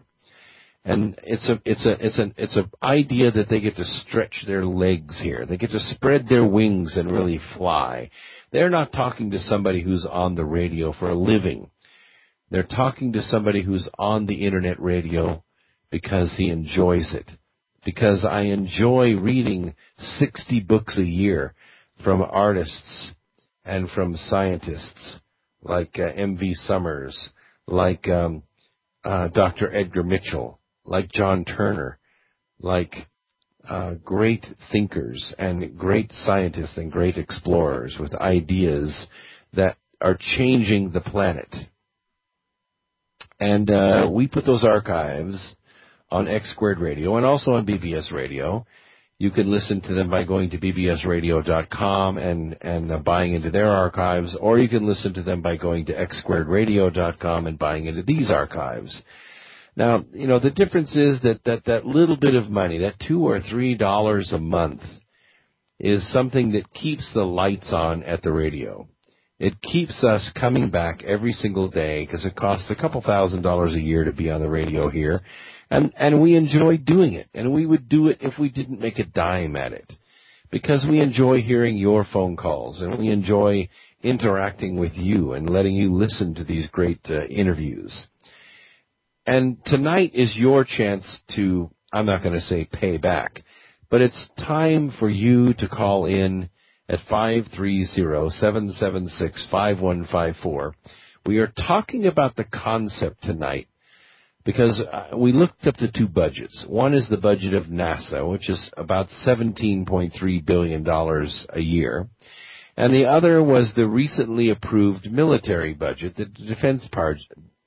And it's a it's a it's an it's an idea that they get to stretch their legs here. They get to spread their wings and really fly. They're not talking to somebody who's on the radio for a living. They're talking to somebody who's on the Internet radio because he enjoys it. Because I enjoy reading sixty books a year from artists and from scientists like uh, M V Summers, like um, uh, Doctor Edgar Mitchell, like John Turner, like uh, great thinkers and great scientists and great explorers with ideas that are changing the planet. And uh, we put those archives on X Squared Radio and also on B B S Radio. You can listen to them by going to b b s radio dot com and, and uh, buying into their archives, or you can listen to them by going to x squared radio dot com and buying into these archives. Now, you know, the difference is that, that that little bit of money, that two or three dollars a month, is something that keeps the lights on at the radio. It keeps us coming back every single day because it costs a couple thousand dollars a year to be on the radio here. And, and we enjoy doing it. And we would do it if we didn't make a dime at it. Because we enjoy hearing your phone calls. And we enjoy interacting with you and letting you listen to these great uh, interviews. And tonight is your chance to, I'm not going to say pay back, but it's time for you to call in at five three zero, seven seven six, five one five four. We are talking about the concept tonight because uh, we looked up the two budgets. One is the budget of NASA, which is about seventeen point three billion dollars a year. And the other was the recently approved military budget, the Defense, par-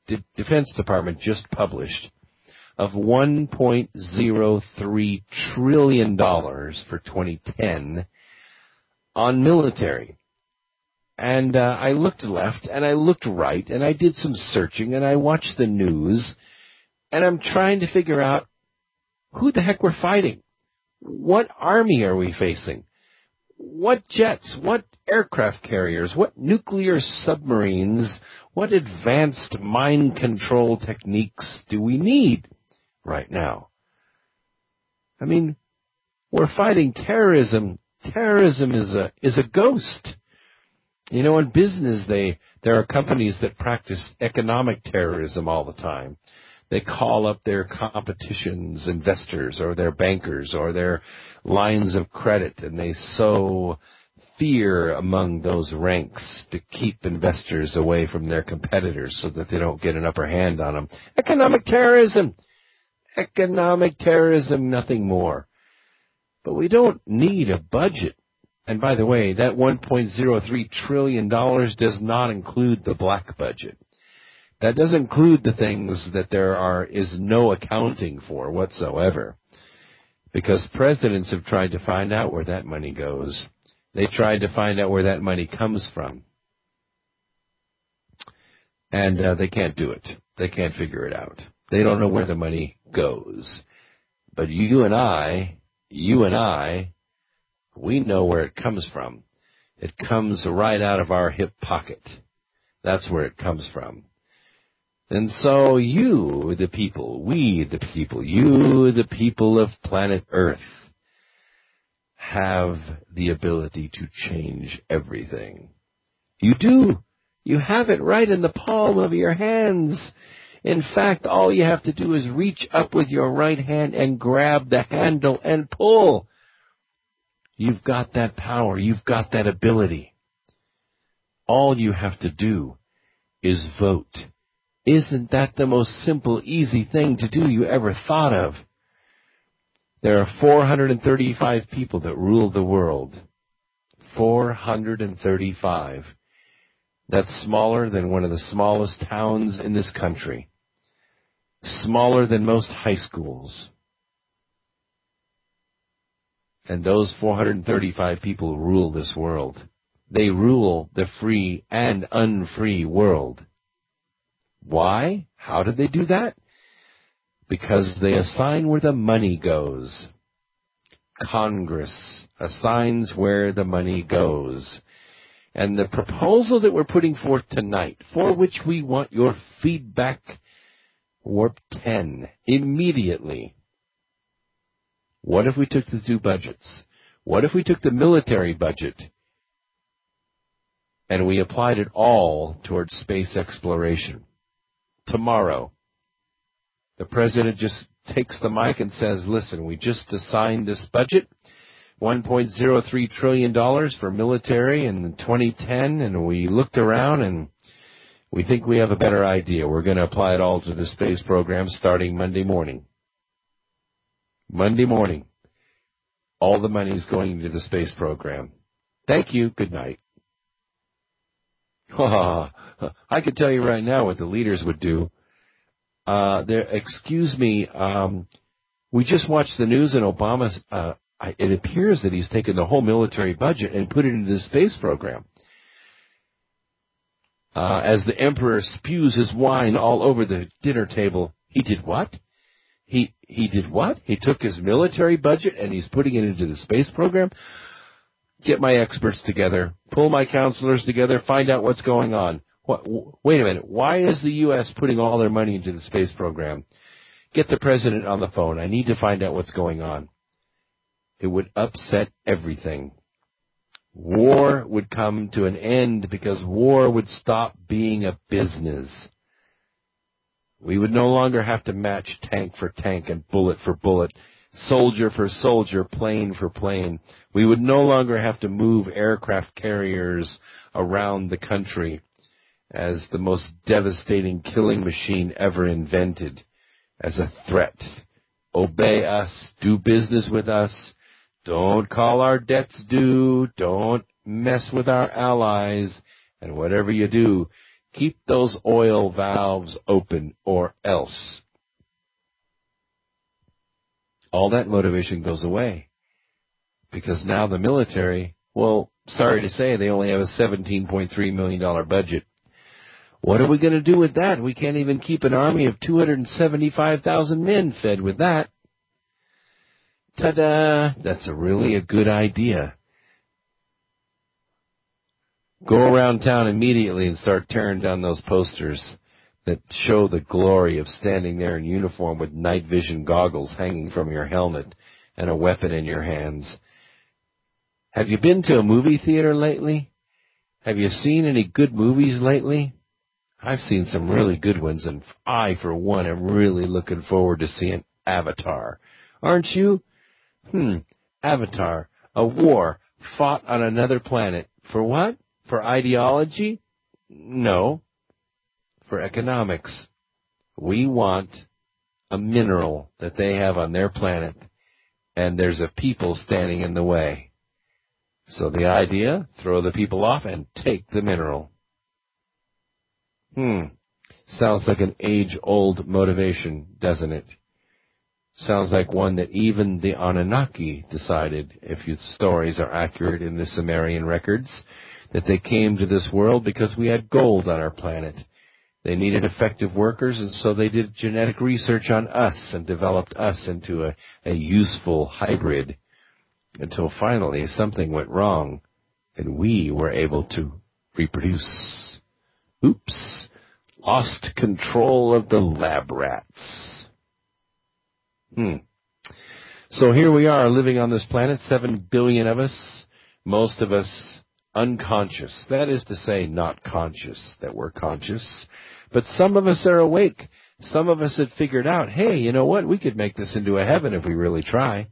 D- Defense Department just published of one point zero three trillion dollars for twenty ten on military. And uh, I looked left and I looked right and I did some searching and I watched the news and I'm trying to figure out who the heck we're fighting. What army are we facing? What jets? What aircraft carriers? What nuclear submarines? What advanced mind control techniques do we need right now? I mean, we're fighting terrorism. Terrorism is a is a ghost. You know, in business, they there are companies that practice economic terrorism all the time. They call up their competition's investors or their bankers or their lines of credit, and they sow fear among those ranks to keep investors away from their competitors so that they don't get an upper hand on them. Economic terrorism. Economic terrorism, nothing more. But we don't need a budget. And by the way, that one point zero three trillion dollars does not include the black budget. That does include the things that there are is no accounting for whatsoever. Because presidents have tried to find out where that money goes. They tried to find out where that money comes from. And uh, they can't do it. They can't figure it out. They don't know where the money goes. But you and I, you and I, we know where it comes from. It comes right out of our hip pocket. That's where it comes from. And so you, the people, we, the people, you, the people of planet Earth, have the ability to change everything. You do. You have it right in the palm of your hands. In fact, all you have to do is reach up with your right hand and grab the handle and pull. You've got that power. You've got that ability. All you have to do is vote. Isn't that the most simple, easy thing to do you ever thought of? There are four hundred thirty-five people that rule the world. four hundred thirty-five. That's smaller than one of the smallest towns in this country. Smaller than most high schools. And those four hundred thirty-five people rule this world. They rule the free and unfree world. Why? How did they do that? Because they assign where the money goes. Congress assigns where the money goes. And the proposal that we're putting forth tonight, for which we want your feedback, Warp ten, immediately. What if we took the two budgets? What if we took the military budget and we applied it all towards space exploration? Tomorrow, the president just takes the mic and says, listen, we just assigned this budget, one point zero three trillion dollars for military in twenty ten, and we looked around and we think we have a better idea. We're going to apply it all to the space program starting Monday morning. Monday morning. All the money's going to the space program. Thank you. Good night. I could tell you right now what the leaders would do. Uh, excuse me, um, we just watched the news and Obama, uh, it appears that he's taken the whole military budget and put it into the space program. Uh, as the emperor spews his wine all over the dinner table, he did what? He he did what? He took his military budget and he's putting it into the space program? Get my experts together, pull my counselors together, find out what's going on. What, wait a minute. Why is the U S putting all their money into the space program? Get the president on the phone. I need to find out what's going on. It would upset everything. War would come to an end because war would stop being a business. We would no longer have to match tank for tank and bullet for bullet, soldier for soldier, plane for plane. We would no longer have to move aircraft carriers around the country as the most devastating killing machine ever invented as a threat. Obey us. Do business with us. Don't call our debts due. Don't mess with our allies. And whatever you do, Keep those oil valves open or else. All that motivation goes away. Because now the military, well, sorry to say, they only have a seventeen point three million dollars budget. What are we going to do with that? We can't even keep an army of two hundred seventy-five thousand men fed with that. Ta-da! That's a really a good idea. Go around town immediately and start tearing down those posters that show the glory of standing there in uniform with night vision goggles hanging from your helmet and a weapon in your hands. Have you been to a movie theater lately? Have you seen any good movies lately? I've seen some really good ones, and I, for one, am really looking forward to seeing Avatar. Aren't you? Hmm, Avatar, a war fought on another planet. For what? For ideology? No. For economics. We want a mineral that they have on their planet, and there's a people standing in the way. So the idea, throw the people off and take the mineral. Hmm. Sounds like an age-old motivation, doesn't it? Sounds like one that even the Anunnaki decided, if your stories are accurate in the Sumerian records, that they came to this world because we had gold on our planet. They needed effective workers, and so they did genetic research on us and developed us into a, a useful hybrid until finally something went wrong and we were able to reproduce. Oops, lost control of the lab rats. Hmm. So here we are living on this planet, seven billion of us, most of us unconscious. That is to say, not conscious that we're conscious. But some of us are awake. Some of us have figured out, hey, you know what? We could make this into a heaven if we really try.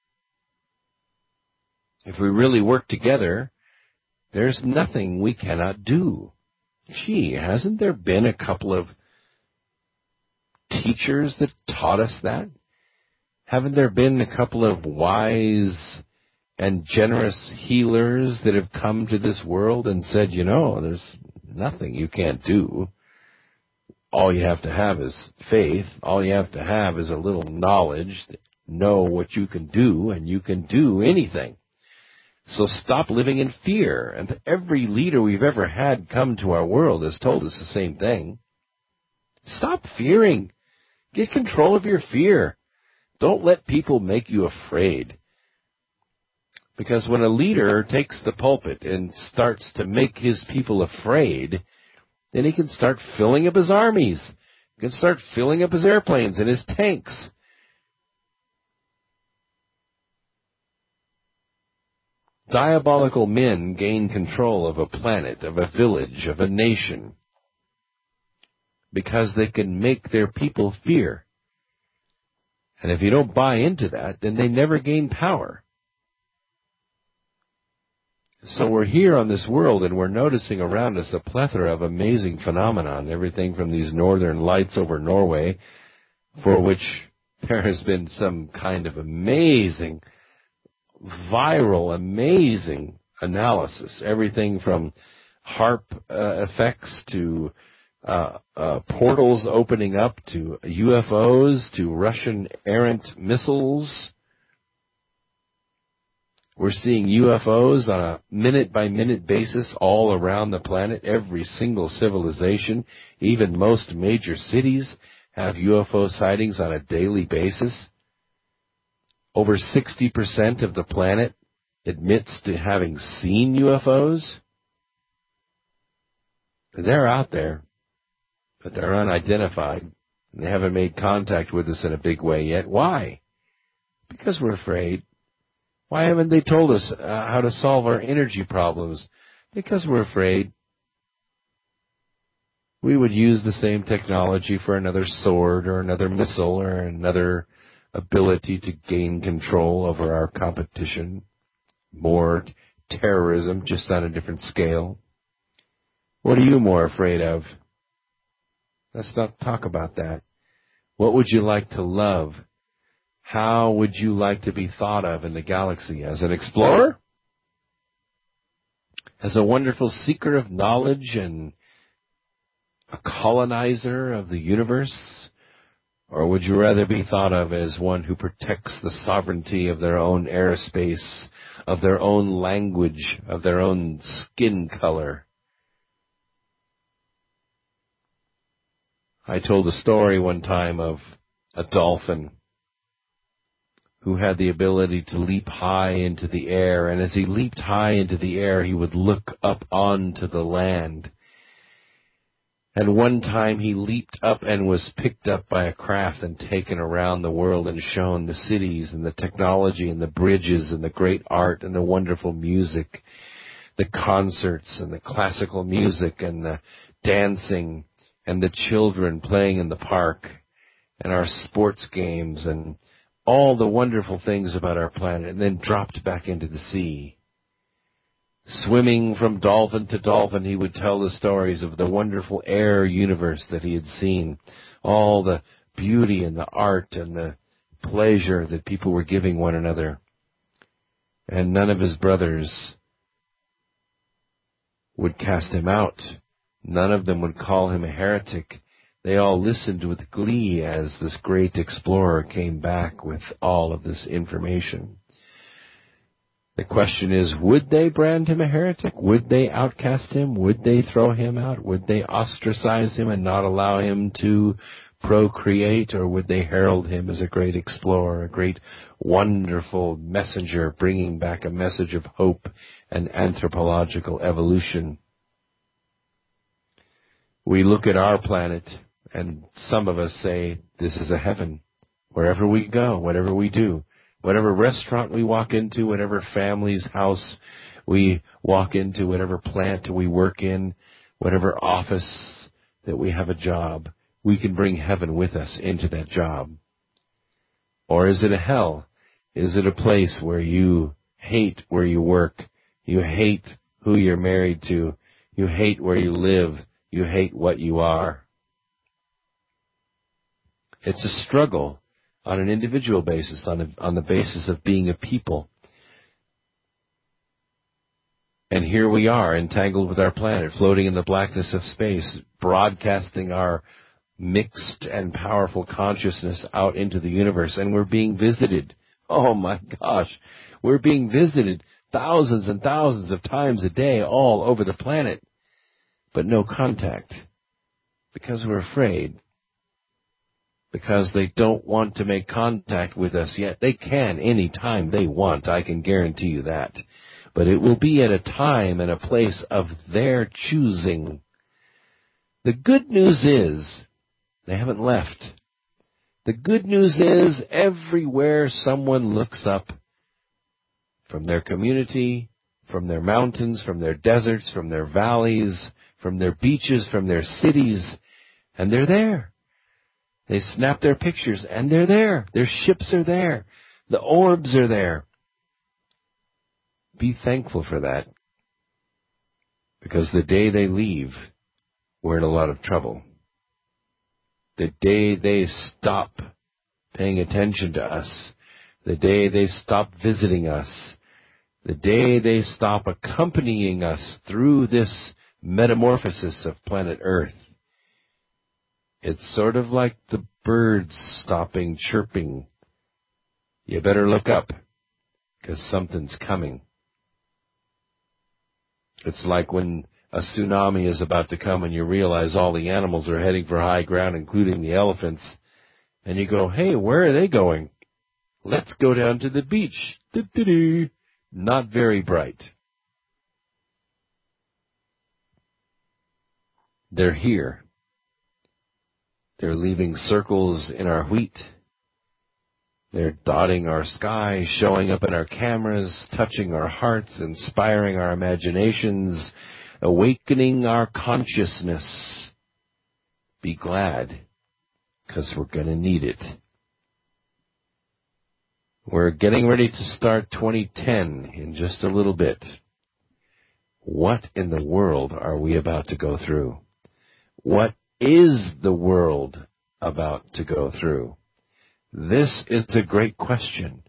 If we really work together, there's nothing we cannot do. Gee, hasn't there been a couple of teachers that taught us that? Haven't there been a couple of wise and generous healers that have come to this world and said, you know, there's nothing you can't do. All you have to have is faith. All you have to have is a little knowledge, know what you can do, and you can do anything. So stop living in fear. And every leader we've ever had come to our world has told us the same thing. Stop fearing. Get control of your fear. Don't let people make you afraid. Because when a leader takes the pulpit and starts to make his people afraid, then he can start filling up his armies. He can start filling up his airplanes and his tanks. Diabolical men gain control of a planet, of a village, of a nation, because they can make their people fear. And if you don't buy into that, then they never gain power. So we're here on this world, and we're noticing around us a plethora of amazing phenomenon, everything from these northern lights over Norway, for which there has been some kind of amazing viral, amazing analysis. Everything from HAARP uh, effects to uh, uh, portals opening up to U F Os to Russian errant missiles. We're seeing U F Os on a minute-by-minute basis all around the planet. Every single civilization, even most major cities, have U F O sightings on a daily basis. Over sixty percent of the planet admits to having seen U F Os. They're out there, but they're unidentified. They haven't made contact with us in a big way yet. Why? Because we're afraid. Why haven't they told us uh, how to solve our energy problems? Because we're afraid. We would use the same technology for another sword or another missile or another ability to gain control over our competition. More terrorism, just on a different scale. What are you more afraid of? Let's not talk about that. What would you like to love? How would you like to be thought of in the galaxy? As an explorer? As a wonderful seeker of knowledge and a colonizer of the universe? Or would you rather be thought of as one who protects the sovereignty of their own airspace, of their own language, of their own skin color? I told a story one time of a dolphin who had the ability to leap high into the air, and as he leaped high into the air, he would look up onto the land. And one time he leaped up and was picked up by a craft and taken around the world and shown the cities and the technology and the bridges and the great art and the wonderful music, the concerts and the classical music and the dancing and the children playing in the park and our sports games and all the wonderful things about our planet, and then dropped back into the sea. Swimming from dolphin to dolphin, he would tell the stories of the wonderful air universe that he had seen, all the beauty and the art and the pleasure that people were giving one another. And none of his brothers would cast him out. None of them would call him a heretic. They all listened with glee as this great explorer came back with all of this information. The question is, would they brand him a heretic? Would they outcast him? Would they throw him out? Would they ostracize him and not allow him to procreate? Or would they herald him as a great explorer, a great wonderful messenger, bringing back a message of hope and anthropological evolution? We look at our planet, and some of us say, this is a heaven. Wherever we go, whatever we do, whatever restaurant we walk into, whatever family's house we walk into, whatever plant we work in, whatever office that we have a job, we can bring heaven with us into that job. Or is it a hell? Is it a place where you hate where you work, you hate who you're married to, you hate where you live, you hate what you are? It's a struggle on an individual basis, on, a, on the basis of being a people. And here we are, entangled with our planet, floating in the blackness of space, broadcasting our mixed and powerful consciousness out into the universe, and we're being visited. Oh my gosh, we're being visited thousands and thousands of times a day all over the planet, but no contact, because we're afraid. Because they don't want to make contact with us yet. They can any time they want, I can guarantee you that. But it will be at a time and a place of their choosing. The good news is they haven't left. The good news is everywhere someone looks up, from their community, from their mountains, from their deserts, from their valleys, from their beaches, from their cities, and they're there. They snap their pictures, and they're there. Their ships are there. The orbs are there. Be thankful for that. Because the day they leave, we're in a lot of trouble. The day they stop paying attention to us, the day they stop visiting us, the day they stop accompanying us through this metamorphosis of planet Earth, it's sort of like the birds stopping chirping. You better look up, because something's coming. It's like when a tsunami is about to come and you realize all the animals are heading for high ground, including the elephants, and you go, hey, where are they going? Let's go down to the beach. Do-do-do. Not very bright. They're here. They're leaving circles in our wheat. They're dotting our sky, showing up in our cameras, touching our hearts, inspiring our imaginations, awakening our consciousness. Be glad, because we're going to need it. We're getting ready to start twenty ten in just a little bit. What in the world are we about to go through? What is the world about to go through? This is a great question.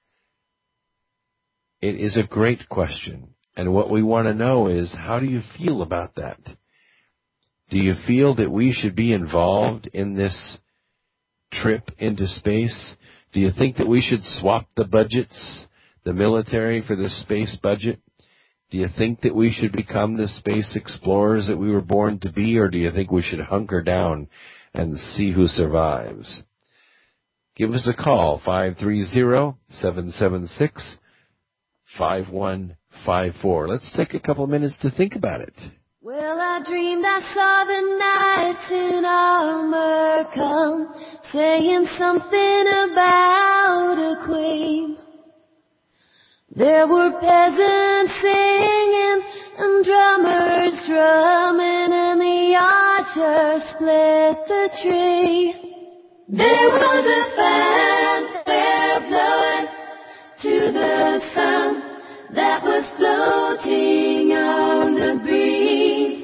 It is a great question. And what we want to know is, how do you feel about that? Do you feel that we should be involved in this trip into space? Do you think that we should swap the budgets, the military for the space budget? Do you think that we should become the space explorers that we were born to be, or do you think we should hunker down and see who survives? Give us a call, five three zero, seven seven six, five one five four. Let's take a couple minutes to think about it. Well, I dreamed I saw the knights in armor come, saying something about a queen. There were peasants singing and drummers drumming, and the archers split the tree. There was a fanfare blowing to the sun that was floating on the breeze.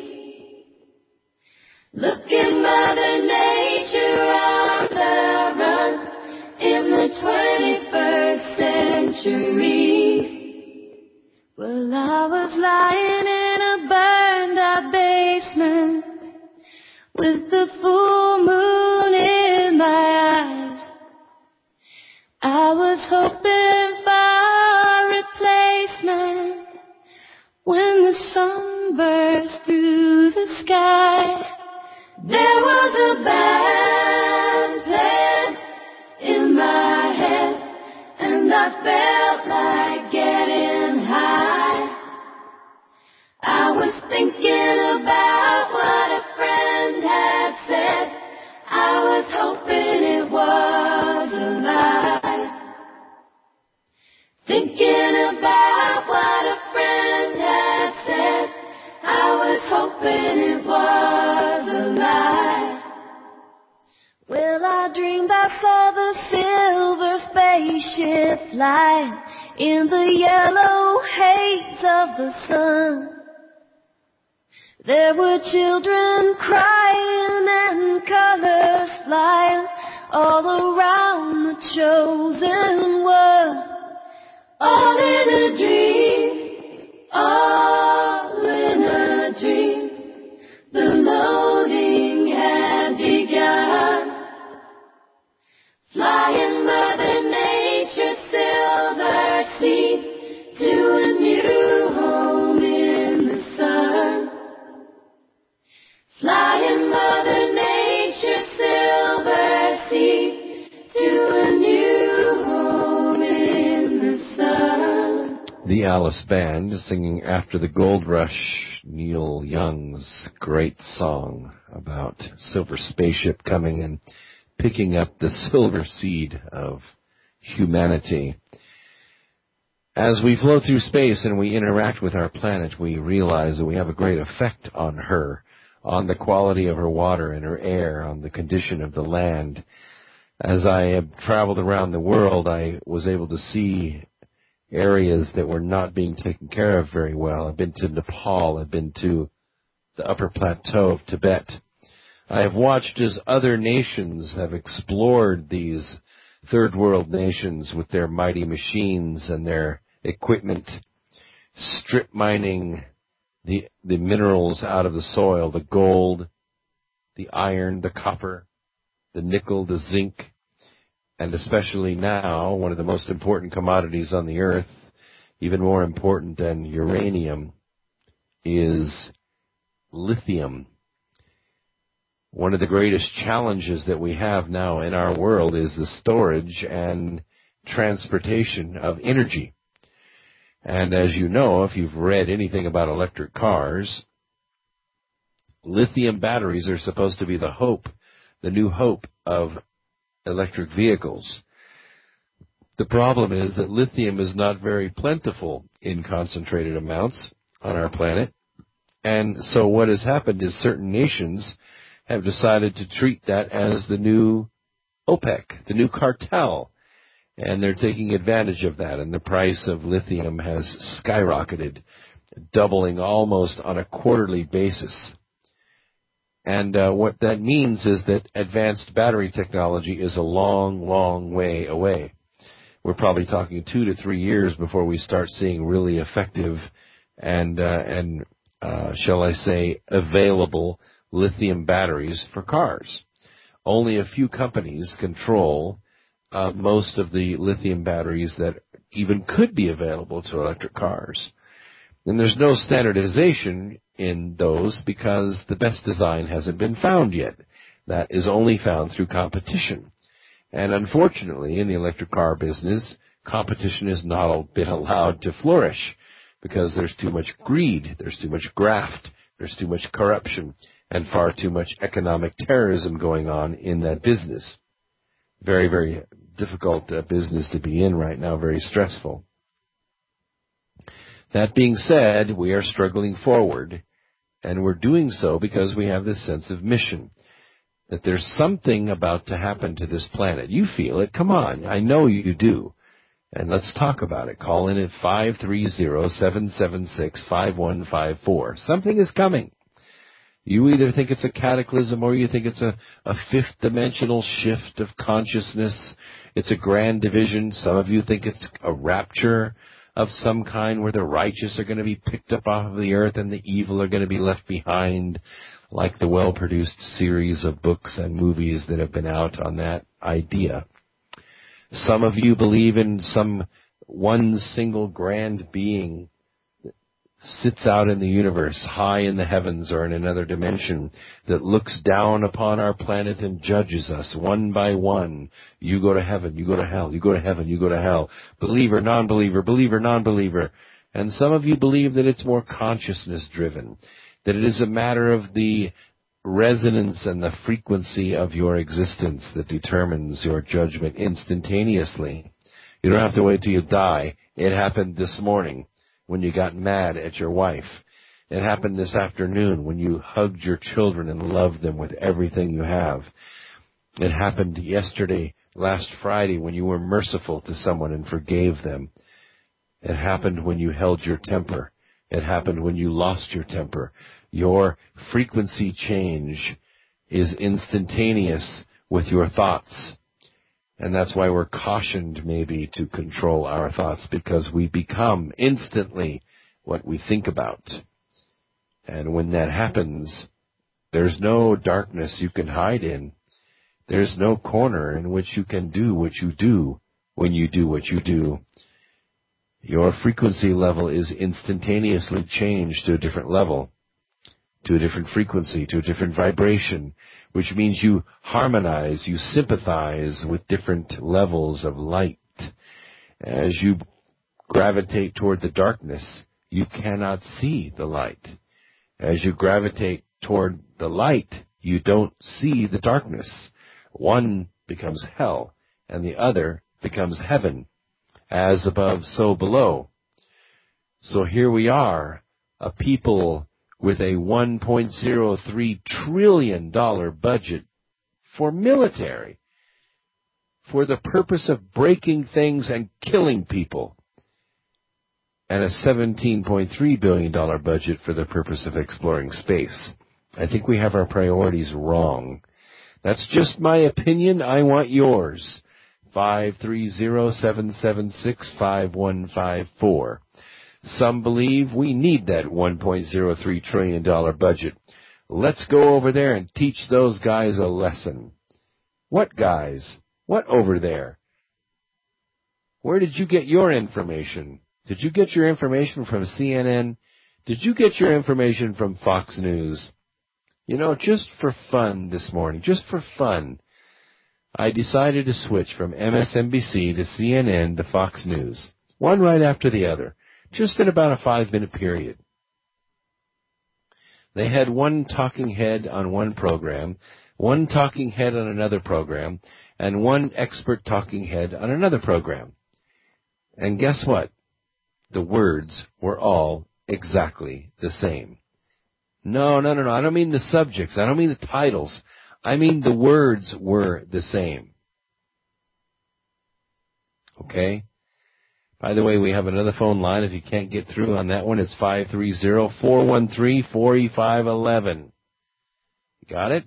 Look at Mother Nature on the run in the twenty-first century. Well, I was lying in a burned-out basement with the full moon in my eyes. I was hoping for replacement when the sun burst through the sky. There was a band playing in my head, and I felt like getting high. I was thinking about what a friend had said. I was hoping it was a lie. Thinking about what a friend had said. I was hoping it was a lie. Well, I dreamed I saw the silver spaceship flying in the yellow haze of the sun. There were children crying and colors flying all around the chosen one. All in a dream, all in a dream. The loading had begun. Flying Mother Nature's silver seed to a new home in the sun. Flying Mother Nature's silver seed to a new home in the sun. The Alice Band singing After the Gold Rush, Neil Young's great song about silver spaceship coming and picking up the silver seed of humanity. As we flow through space and we interact with our planet, we realize that we have a great effect on her, on the quality of her water and her air, on the condition of the land. As I have traveled around the world, I was able to see areas that were not being taken care of very well. I've been to Nepal. I've been to the upper plateau of Tibet. I have watched as other nations have explored these third world nations with their mighty machines and their equipment, strip mining the the minerals out of the soil, the gold, the iron, the copper, the nickel, the zinc, and especially now, one of the most important commodities on the earth, even more important than uranium, is lithium. One of the greatest challenges that we have now in our world is the storage and transportation of energy. And as you know, if you've read anything about electric cars, lithium batteries are supposed to be the hope, the new hope of electric vehicles. The problem is that lithium is not very plentiful in concentrated amounts on our planet. And so what has happened is certain nations have decided to treat that as the new OPEC, the new cartel. And they're taking advantage of that. And the price of lithium has skyrocketed, doubling almost on a quarterly basis. And uh, what that means is that advanced battery technology is a long, long way away. We're probably talking two to three years before we start seeing really effective and, uh, and uh, shall I say, available lithium batteries for cars. Only a few companies control uh, most of the lithium batteries that even could be available to electric cars. And there's no standardization in those because the best design hasn't been found yet. That is only found through competition. And unfortunately, in the electric car business, competition is not been allowed to flourish because there's too much greed, there's too much graft, there's too much corruption, and far too much economic terrorism going on in that business. Very, very difficult uh, business to be in right now, very stressful. That being said, we are struggling forward, and we're doing so because we have this sense of mission, that there's something about to happen to this planet. You feel it. Come on. I know you do. And let's talk about it. Call in at five three zero, seven seven six, five one five four. Something is coming. You either think it's a cataclysm or you think it's a, a fifth dimensional shift of consciousness. It's a grand division. Some of you think it's a rapture of some kind where the righteous are going to be picked up off of the earth and the evil are going to be left behind, like the well-produced series of books and movies that have been out on that idea. Some of you believe in some one single grand being that sits out in the universe, high in the heavens or in another dimension, that looks down upon our planet and judges us one by one. You go to heaven, you go to hell, you go to heaven, you go to hell. Believer, non-believer, believer, non-believer. And some of you believe that it's more consciousness-driven, that it is a matter of the resonance and the frequency of your existence that determines your judgment instantaneously. You don't have to wait till you die. It happened this morning when you got mad at your wife. It happened this afternoon when you hugged your children and loved them with everything you have. It happened yesterday, last Friday, when you were merciful to someone and forgave them. It happened when you held your temper. It happened when you lost your temper. Your frequency change is instantaneous with your thoughts. And that's why we're cautioned maybe to control our thoughts, because we become instantly what we think about. And when that happens, there's no darkness you can hide in. There's no corner in which you can do what you do when you do what you do. Your frequency level is instantaneously changed to a different level, to a different frequency, to a different vibration, which means you harmonize, you sympathize with different levels of light. As you gravitate toward the darkness, you cannot see the light. As you gravitate toward the light, you don't see the darkness. One becomes hell, and the other becomes heaven. As above, so below. So here we are, a people with a one point zero three trillion dollars budget for military, for the purpose of breaking things and killing people, and a seventeen point three billion dollars budget for the purpose of exploring space. I think we have our priorities wrong. That's just my opinion. I want yours. five three zero, seven seven six, five one five four. Some believe we need that one point zero three trillion dollars budget. Let's go over there and teach those guys a lesson. What guys? What over there? Where did you get your information? Did you get your information from C N N? Did you get your information from Fox News? You know, just for fun this morning, just for fun, I decided to switch from M S N B C to C N N to Fox News, one right after the other, just in about a five-minute period. They had one talking head on one program, one talking head on another program, and one expert talking head on another program. And guess what? The words were all exactly the same. No, no, no, no. I don't mean the subjects. I don't mean the titles. I mean the words were the same. Okay? By the way, we have another phone line. If you can't get through on that one, it's five three zero, four one three, four five one one. Got it?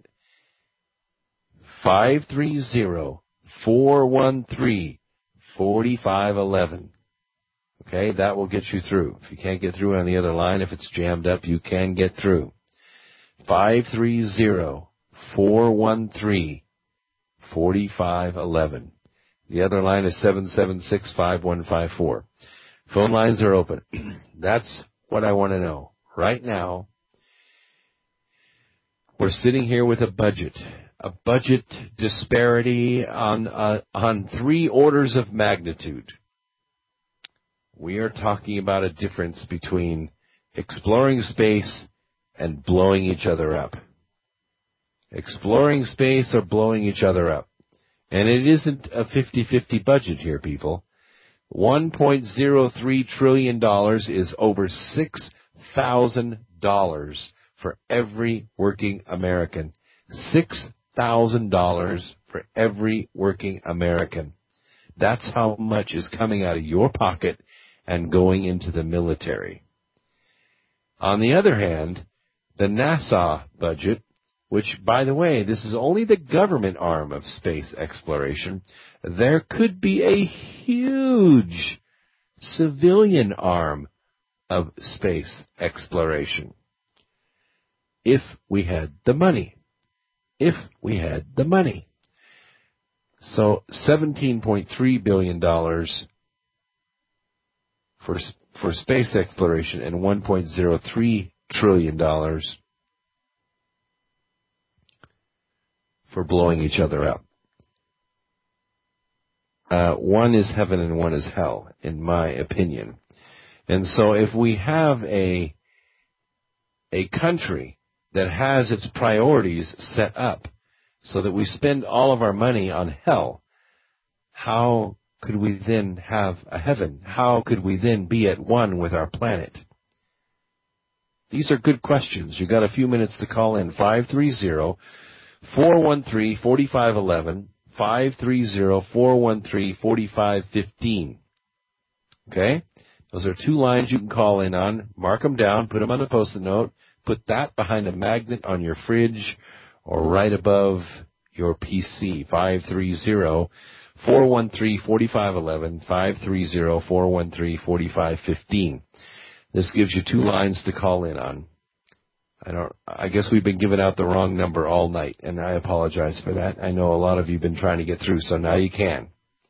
five three zero, four one three, four five one one. Okay, that will get you through. If you can't get through on the other line, if it's jammed up, you can get through. five three zero, four one three, four five one one. The other line is seven seven six, five one five four. Phone lines are open. That's what I want to know. Right now, we're sitting here with a budget, a budget disparity on uh, on three orders of magnitude. We are talking about a difference between exploring space and blowing each other up. Exploring space or blowing each other up. And it isn't a fifty-fifty budget here, people. one point zero three trillion dollars is over six thousand dollars for every working American. six thousand dollars for every working American. That's how much is coming out of your pocket and going into the military. On the other hand, the NASA budget, which, by the way, this is only the government arm of space exploration, there could be a huge civilian arm of space exploration. If we had the money. If we had the money. So seventeen point three billion dollars for for space exploration and one point zero three trillion dollars for blowing each other up. Uh, one is heaven and one is hell, in my opinion. And so if we have a a country that has its priorities set up so that we spend all of our money on hell, how could we then have a heaven? How could we then be at one with our planet? These are good questions. You've got a few minutes to call in. five three zero, four one three, four five one one, five three zero, four one three, four five one five. Okay? Those are two lines you can call in on. Mark them down. Put them on a Post-it note. Put that behind a magnet on your fridge or right above your P C. five three zero, four one three, four five one one, five three zero, four one three, four five one five. This gives you two lines to call in on. I don't. I guess we've been giving out the wrong number all night, and I apologize for that. I know a lot of you have been trying to get through, so now you can.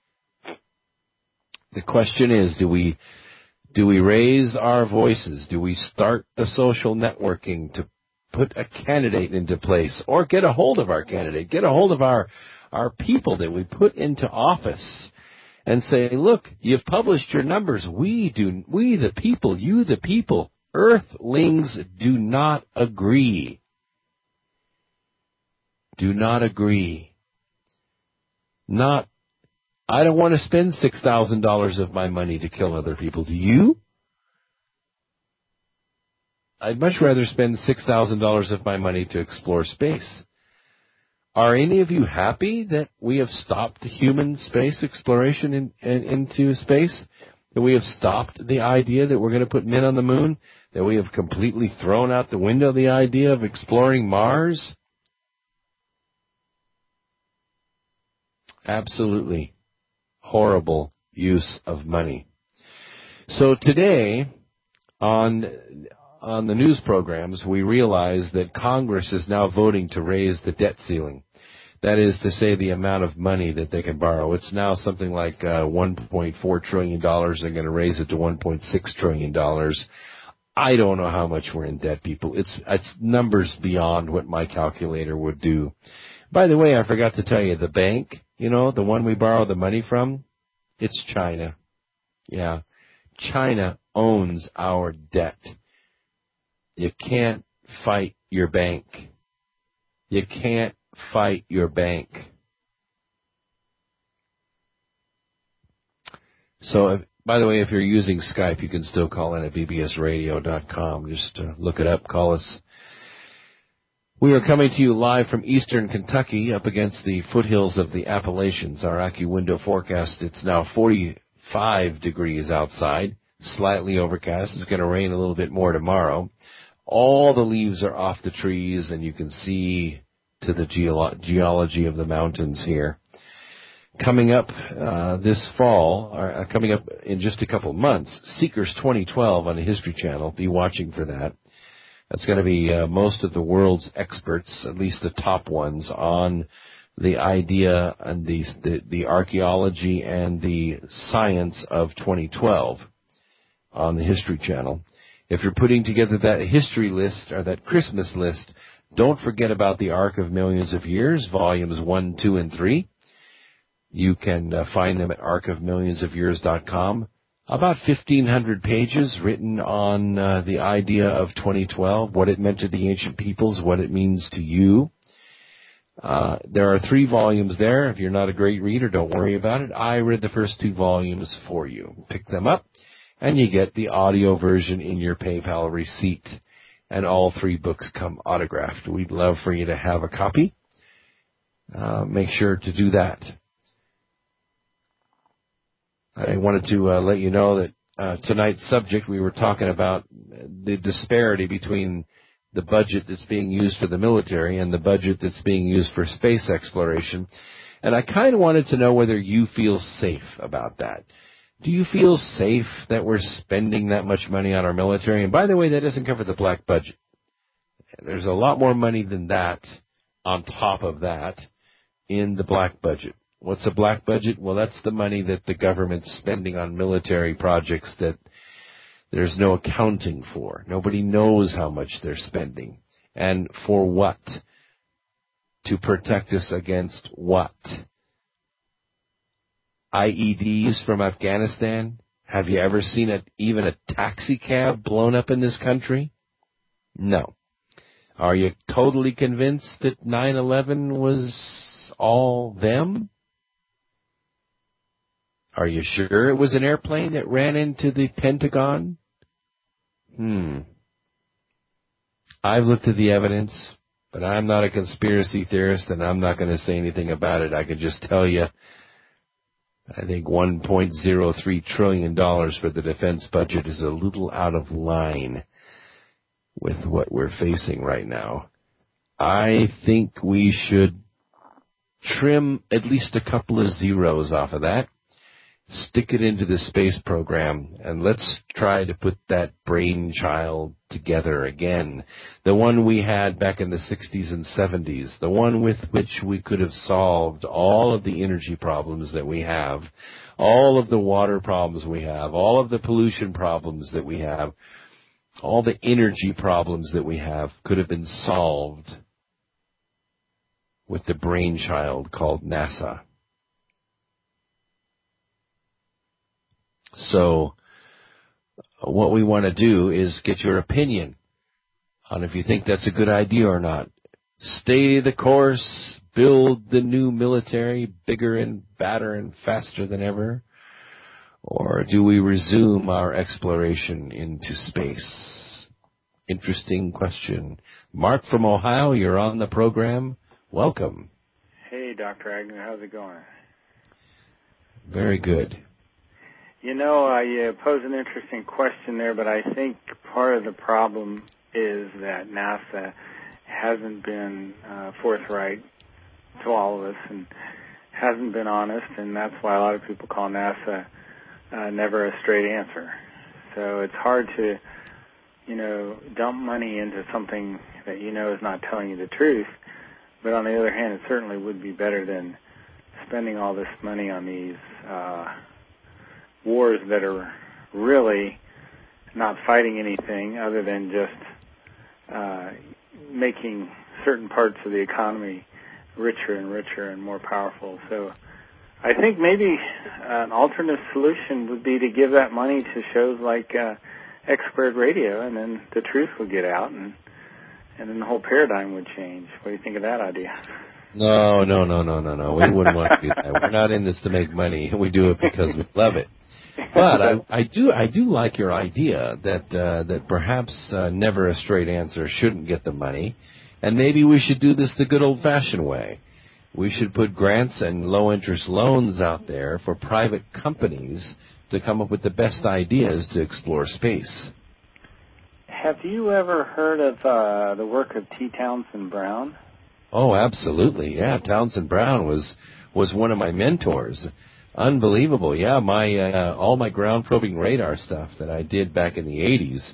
The question is, do we do we raise our voices? Do we start the social networking to put a candidate into place, or get a hold of our candidate, get a hold of our our people that we put into office, and say, look, you've published your numbers. We do. We the people. You the people. Earthlings do not agree. Do not agree. Not, I don't want to spend six thousand dollars of my money to kill other people. Do you? I'd much rather spend six thousand dollars of my money to explore space. Are any of you happy that we have stopped human space exploration in, in, into space? That we have stopped the idea that we're going to put men on the moon? That we have completely thrown out the window the idea of exploring Mars? Absolutely horrible use of money. So today, on on the news programs, we realize that Congress is now voting to raise the debt ceiling. That is to say, the amount of money that they can borrow. It's now something like uh, one point four trillion dollars. They're going to raise it to one point six trillion dollars. I don't know how much we're in debt, people. It's it's numbers beyond what my calculator would do. By the way, I forgot to tell you, the bank, you know, the one we borrow the money from, it's China. Yeah, China owns our debt. You can't fight your bank. You can't fight your bank. So, if, by the way, if you're using Skype, you can still call in at b b s radio dot com. Just uh, look it up, call us. We are coming to you live from eastern Kentucky, up against the foothills of the Appalachians. Our AccuWindow forecast, it's now forty-five degrees outside, slightly overcast. It's going to rain a little bit more tomorrow. All the leaves are off the trees, and you can see to the geolo- geology of the mountains here. Coming up uh, this fall, or uh, coming up in just a couple months, Seekers twenty twelve on the History Channel. Be watching for that. That's going to be uh, most of the world's experts, at least the top ones, on the idea and the, the, the archaeology and the science of twenty twelve on the History Channel. If you're putting together that history list or that Christmas list, don't forget about the Ark of Millions of Years, volumes one, two, and three. You can uh, find them at ark of millions of years dot com. About fifteen hundred pages written on uh, the idea of twenty twelve, what it meant to the ancient peoples, what it means to you. Uh, there are three volumes there. If you're not a great reader, don't worry about it. I read the first two volumes for you. Pick them up, and you get the audio version in your PayPal receipt. And all three books come autographed. We'd love for you to have a copy. Uh, make sure to do that. I wanted to uh, let you know that uh, tonight's subject, we were talking about the disparity between the budget that's being used for the military and the budget that's being used for space exploration. And I kind of wanted to know whether you feel safe about that. Do you feel safe that we're spending that much money on our military? And by the way, that doesn't cover the black budget. There's a lot more money than that on top of that in the black budget. What's a black budget? Well, that's the money that the government's spending on military projects that there's no accounting for. Nobody knows how much they're spending. And for what? To protect us against what? I E Ds from Afghanistan? Have you ever seen a, even a taxi cab blown up in this country? No. Are you totally convinced that nine eleven was all them? Are you sure it was an airplane that ran into the Pentagon? Hmm. I've looked at the evidence, but I'm not a conspiracy theorist, and I'm not going to say anything about it. I can just tell you, I think one point zero three trillion dollars for the defense budget is a little out of line with what we're facing right now. I think we should trim at least a couple of zeros off of that, stick it into the space program, and let's try to put that brainchild together again. The one we had back in the sixties and seventies, the one with which we could have solved all of the energy problems that we have, all of the water problems we have, all of the pollution problems that we have, all the energy problems that we have could have been solved with the brainchild called NASA. So what we want to do is get your opinion on if you think that's a good idea or not. Stay the course, build the new military bigger and badder and faster than ever, or do we resume our exploration into space? Interesting question. Mark from Ohio, you're on the program. Welcome. Hey, Doctor Agnew, how's it going? Very good. You know, I uh, pose an interesting question there, but I think part of the problem is that NASA hasn't been uh, forthright to all of us and hasn't been honest, and that's why a lot of people call NASA uh, never a straight answer. So it's hard to, you know, dump money into something that you know is not telling you the truth, but on the other hand, it certainly would be better than spending all this money on these uh wars that are really not fighting anything other than just uh, making certain parts of the economy richer and richer and more powerful. So I think maybe an alternate solution would be to give that money to shows like uh, X Squared Radio, and then the truth would get out, and and then the whole paradigm would change. What do you think of that idea? No, no, no, no, no, no. We wouldn't want to do that. We're not in this to make money. We do it because we love it. But I, I do I do like your idea that uh, that perhaps uh, never a straight answer shouldn't get the money, and maybe we should do this the good old-fashioned way. We should put grants and low-interest loans out there for private companies to come up with the best ideas to explore space. Have you ever heard of uh, the work of T. Townsend Brown? Oh, absolutely. Yeah, Townsend Brown was was one of my mentors. Unbelievable. Yeah, my uh, all my ground probing radar stuff that I did back in the eighties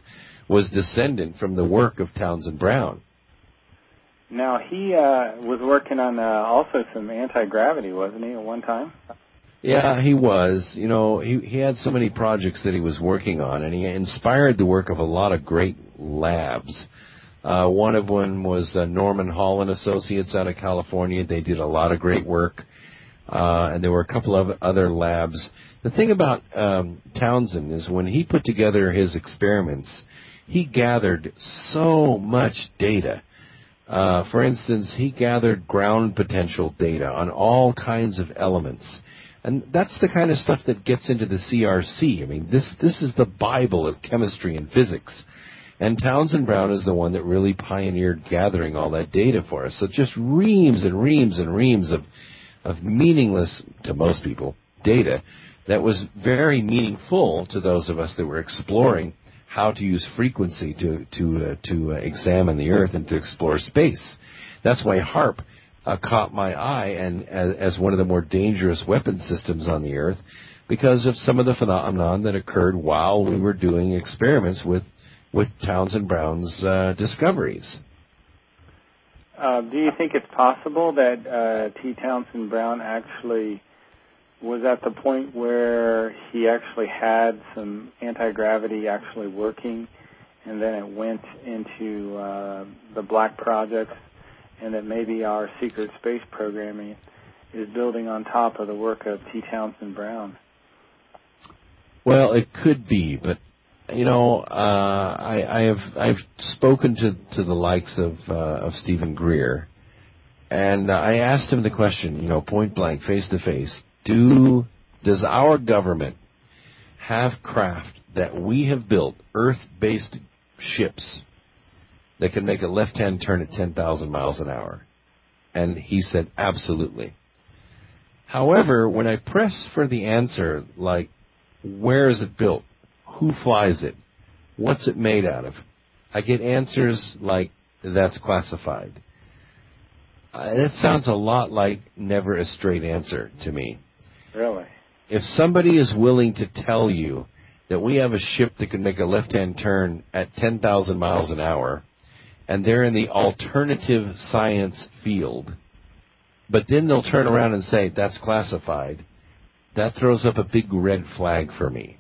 was descendant from the work of Townsend Brown. Now, he uh, was working on uh, also some anti-gravity, wasn't he, at one time? Yeah, he was. You know, he, he had so many projects that he was working on, and he inspired the work of a lot of great labs. Uh, one of them was uh, Norman Hall and Associates out of California. They did a lot of great work, uh, and there were a couple of other labs. The thing about um, Townsend is when he put together his experiments, he gathered so much data. Uh, for instance, he gathered ground potential data on all kinds of elements. And that's the kind of stuff that gets into the C R C. I mean, this this is the Bible of chemistry and physics. And Townsend Brown is the one that really pioneered gathering all that data for us. So just reams and reams and reams of, of meaningless, to most people, data that was very meaningful to those of us that were exploring how to use frequency to to uh, to uh, examine the Earth and to explore space. That's why HAARP uh, caught my eye and as, as one of the more dangerous weapon systems on the Earth because of some of the phenomenon that occurred while we were doing experiments with with Townsend Brown's uh, discoveries. Uh, do you think it's possible that uh, T. Townsend Brown actually was at the point where he actually had some anti-gravity actually working, and then it went into uh, the Black projects, and that maybe our secret space programming is building on top of the work of T. Townsend Brown? Well, it could be, but you know, uh, I, I have I've spoken to, to the likes of uh, of Stephen Greer, and I asked him the question, you know, point blank, face to face. Do does our government have craft that we have built, Earth-based ships, that can make a left-hand turn at ten thousand miles an hour? And he said, absolutely. However, when I press for the answer, like, where is it built? Who flies it? What's it made out of? I get answers like, that's classified. Uh, that sounds a lot like never a straight answer to me. Really? If somebody is willing to tell you that we have a ship that can make a left-hand turn at ten thousand miles an hour, and they're in the alternative science field, but then they'll turn around and say, that's classified, that throws up a big red flag for me.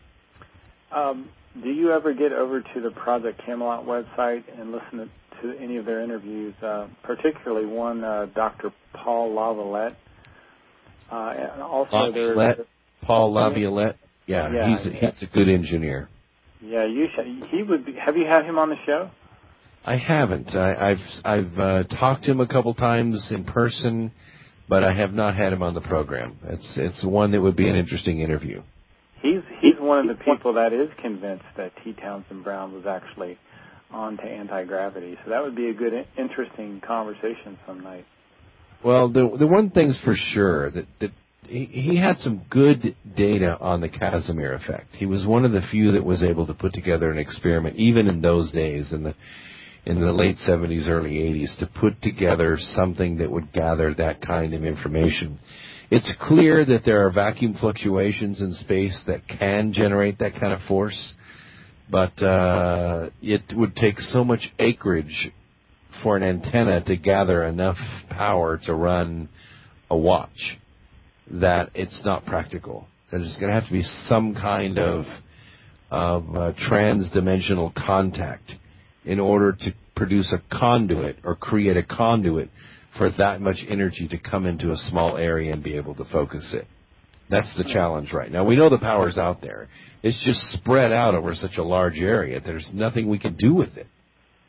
Um, do you ever get over to the Project Camelot website and listen to, to any of their interviews, uh, particularly one, uh, Doctor Paul LaViolette? Uh, and also LaViolette, there's Paul LaViolette. Yeah, yeah, he's a, yeah. he's a good engineer. Yeah, you should, he would be. Have you had him on the show? I haven't. I, I've I've uh, talked to him a couple times in person, but I have not had him on the program. It's it's one that would be an interesting interview. He's he's one of the people that is convinced that T. Townsend Brown was actually on to anti-gravity. So that would be a good, interesting conversation some night. Well, the the one thing's for sure that that he, he had some good data on the Casimir effect. He was one of the few that was able to put together an experiment, even in those days, in the in the late seventies, early eighties, to put together something that would gather that kind of information. It's clear that there are vacuum fluctuations in space that can generate that kind of force, but uh, it would take so much acreage for an antenna to gather enough power to run a watch that it's not practical. There's going to have to be some kind of, of uh, trans-dimensional contact in order to produce a conduit or create a conduit for that much energy to come into a small area and be able to focus it. That's the challenge right now. We know the power's out there. It's just spread out over such a large area. There's nothing we can do with it.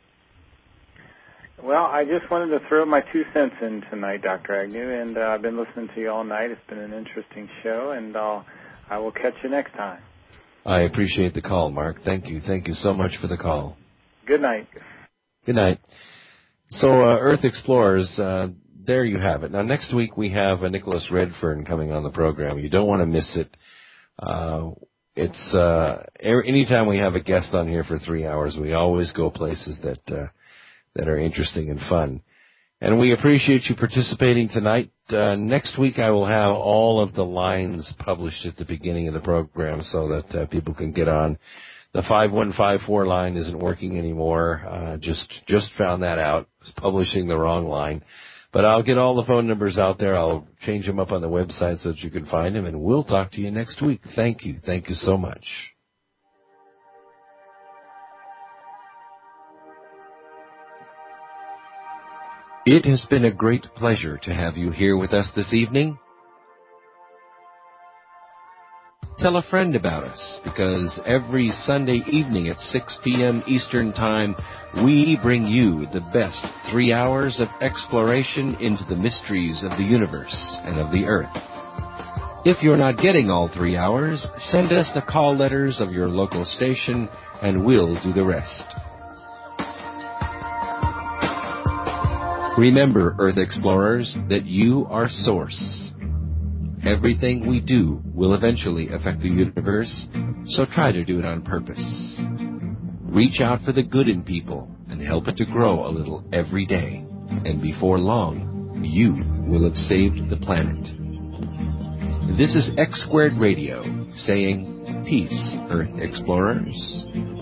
Well, I just wanted to throw my two cents in tonight, Doctor Agnew, and uh, I've been listening to you all night. It's been an interesting show, and I'll, I will catch you next time. I appreciate the call, Mark. Thank you. Thank you so much for the call. Good night. Good night. So, uh, Earth Explorers, uh, there you have it. Now, next week we have uh, Nicholas Redfern coming on the program. You don't want to miss it. Uh, it's uh, anytime we have a guest on here for three hours, we always go places that uh, that are interesting and fun. And we appreciate you participating tonight. Uh, next week I will have all of the lines published at the beginning of the program so that uh, people can get on The five one five four line isn't working anymore. Uh, just just found that out. I was publishing the wrong line. But I'll get all the phone numbers out there. I'll change them up on the website so that you can find them, and we'll talk to you next week. Thank you. Thank you so much. It has been a great pleasure to have you here with us this evening. Tell a friend about us, because every Sunday evening at six p.m. Eastern Time, we bring you the best three hours of exploration into the mysteries of the universe and of the earth. If you're not getting all three hours, send us the call letters of your local station, and we'll do the rest. Remember, Earth Explorers, that you are Source. Everything we do will eventually affect the universe, so try to do it on purpose. Reach out for the good in people and help it to grow a little every day. And before long, you will have saved the planet. This is X Squared Radio saying, peace, Earth Explorers.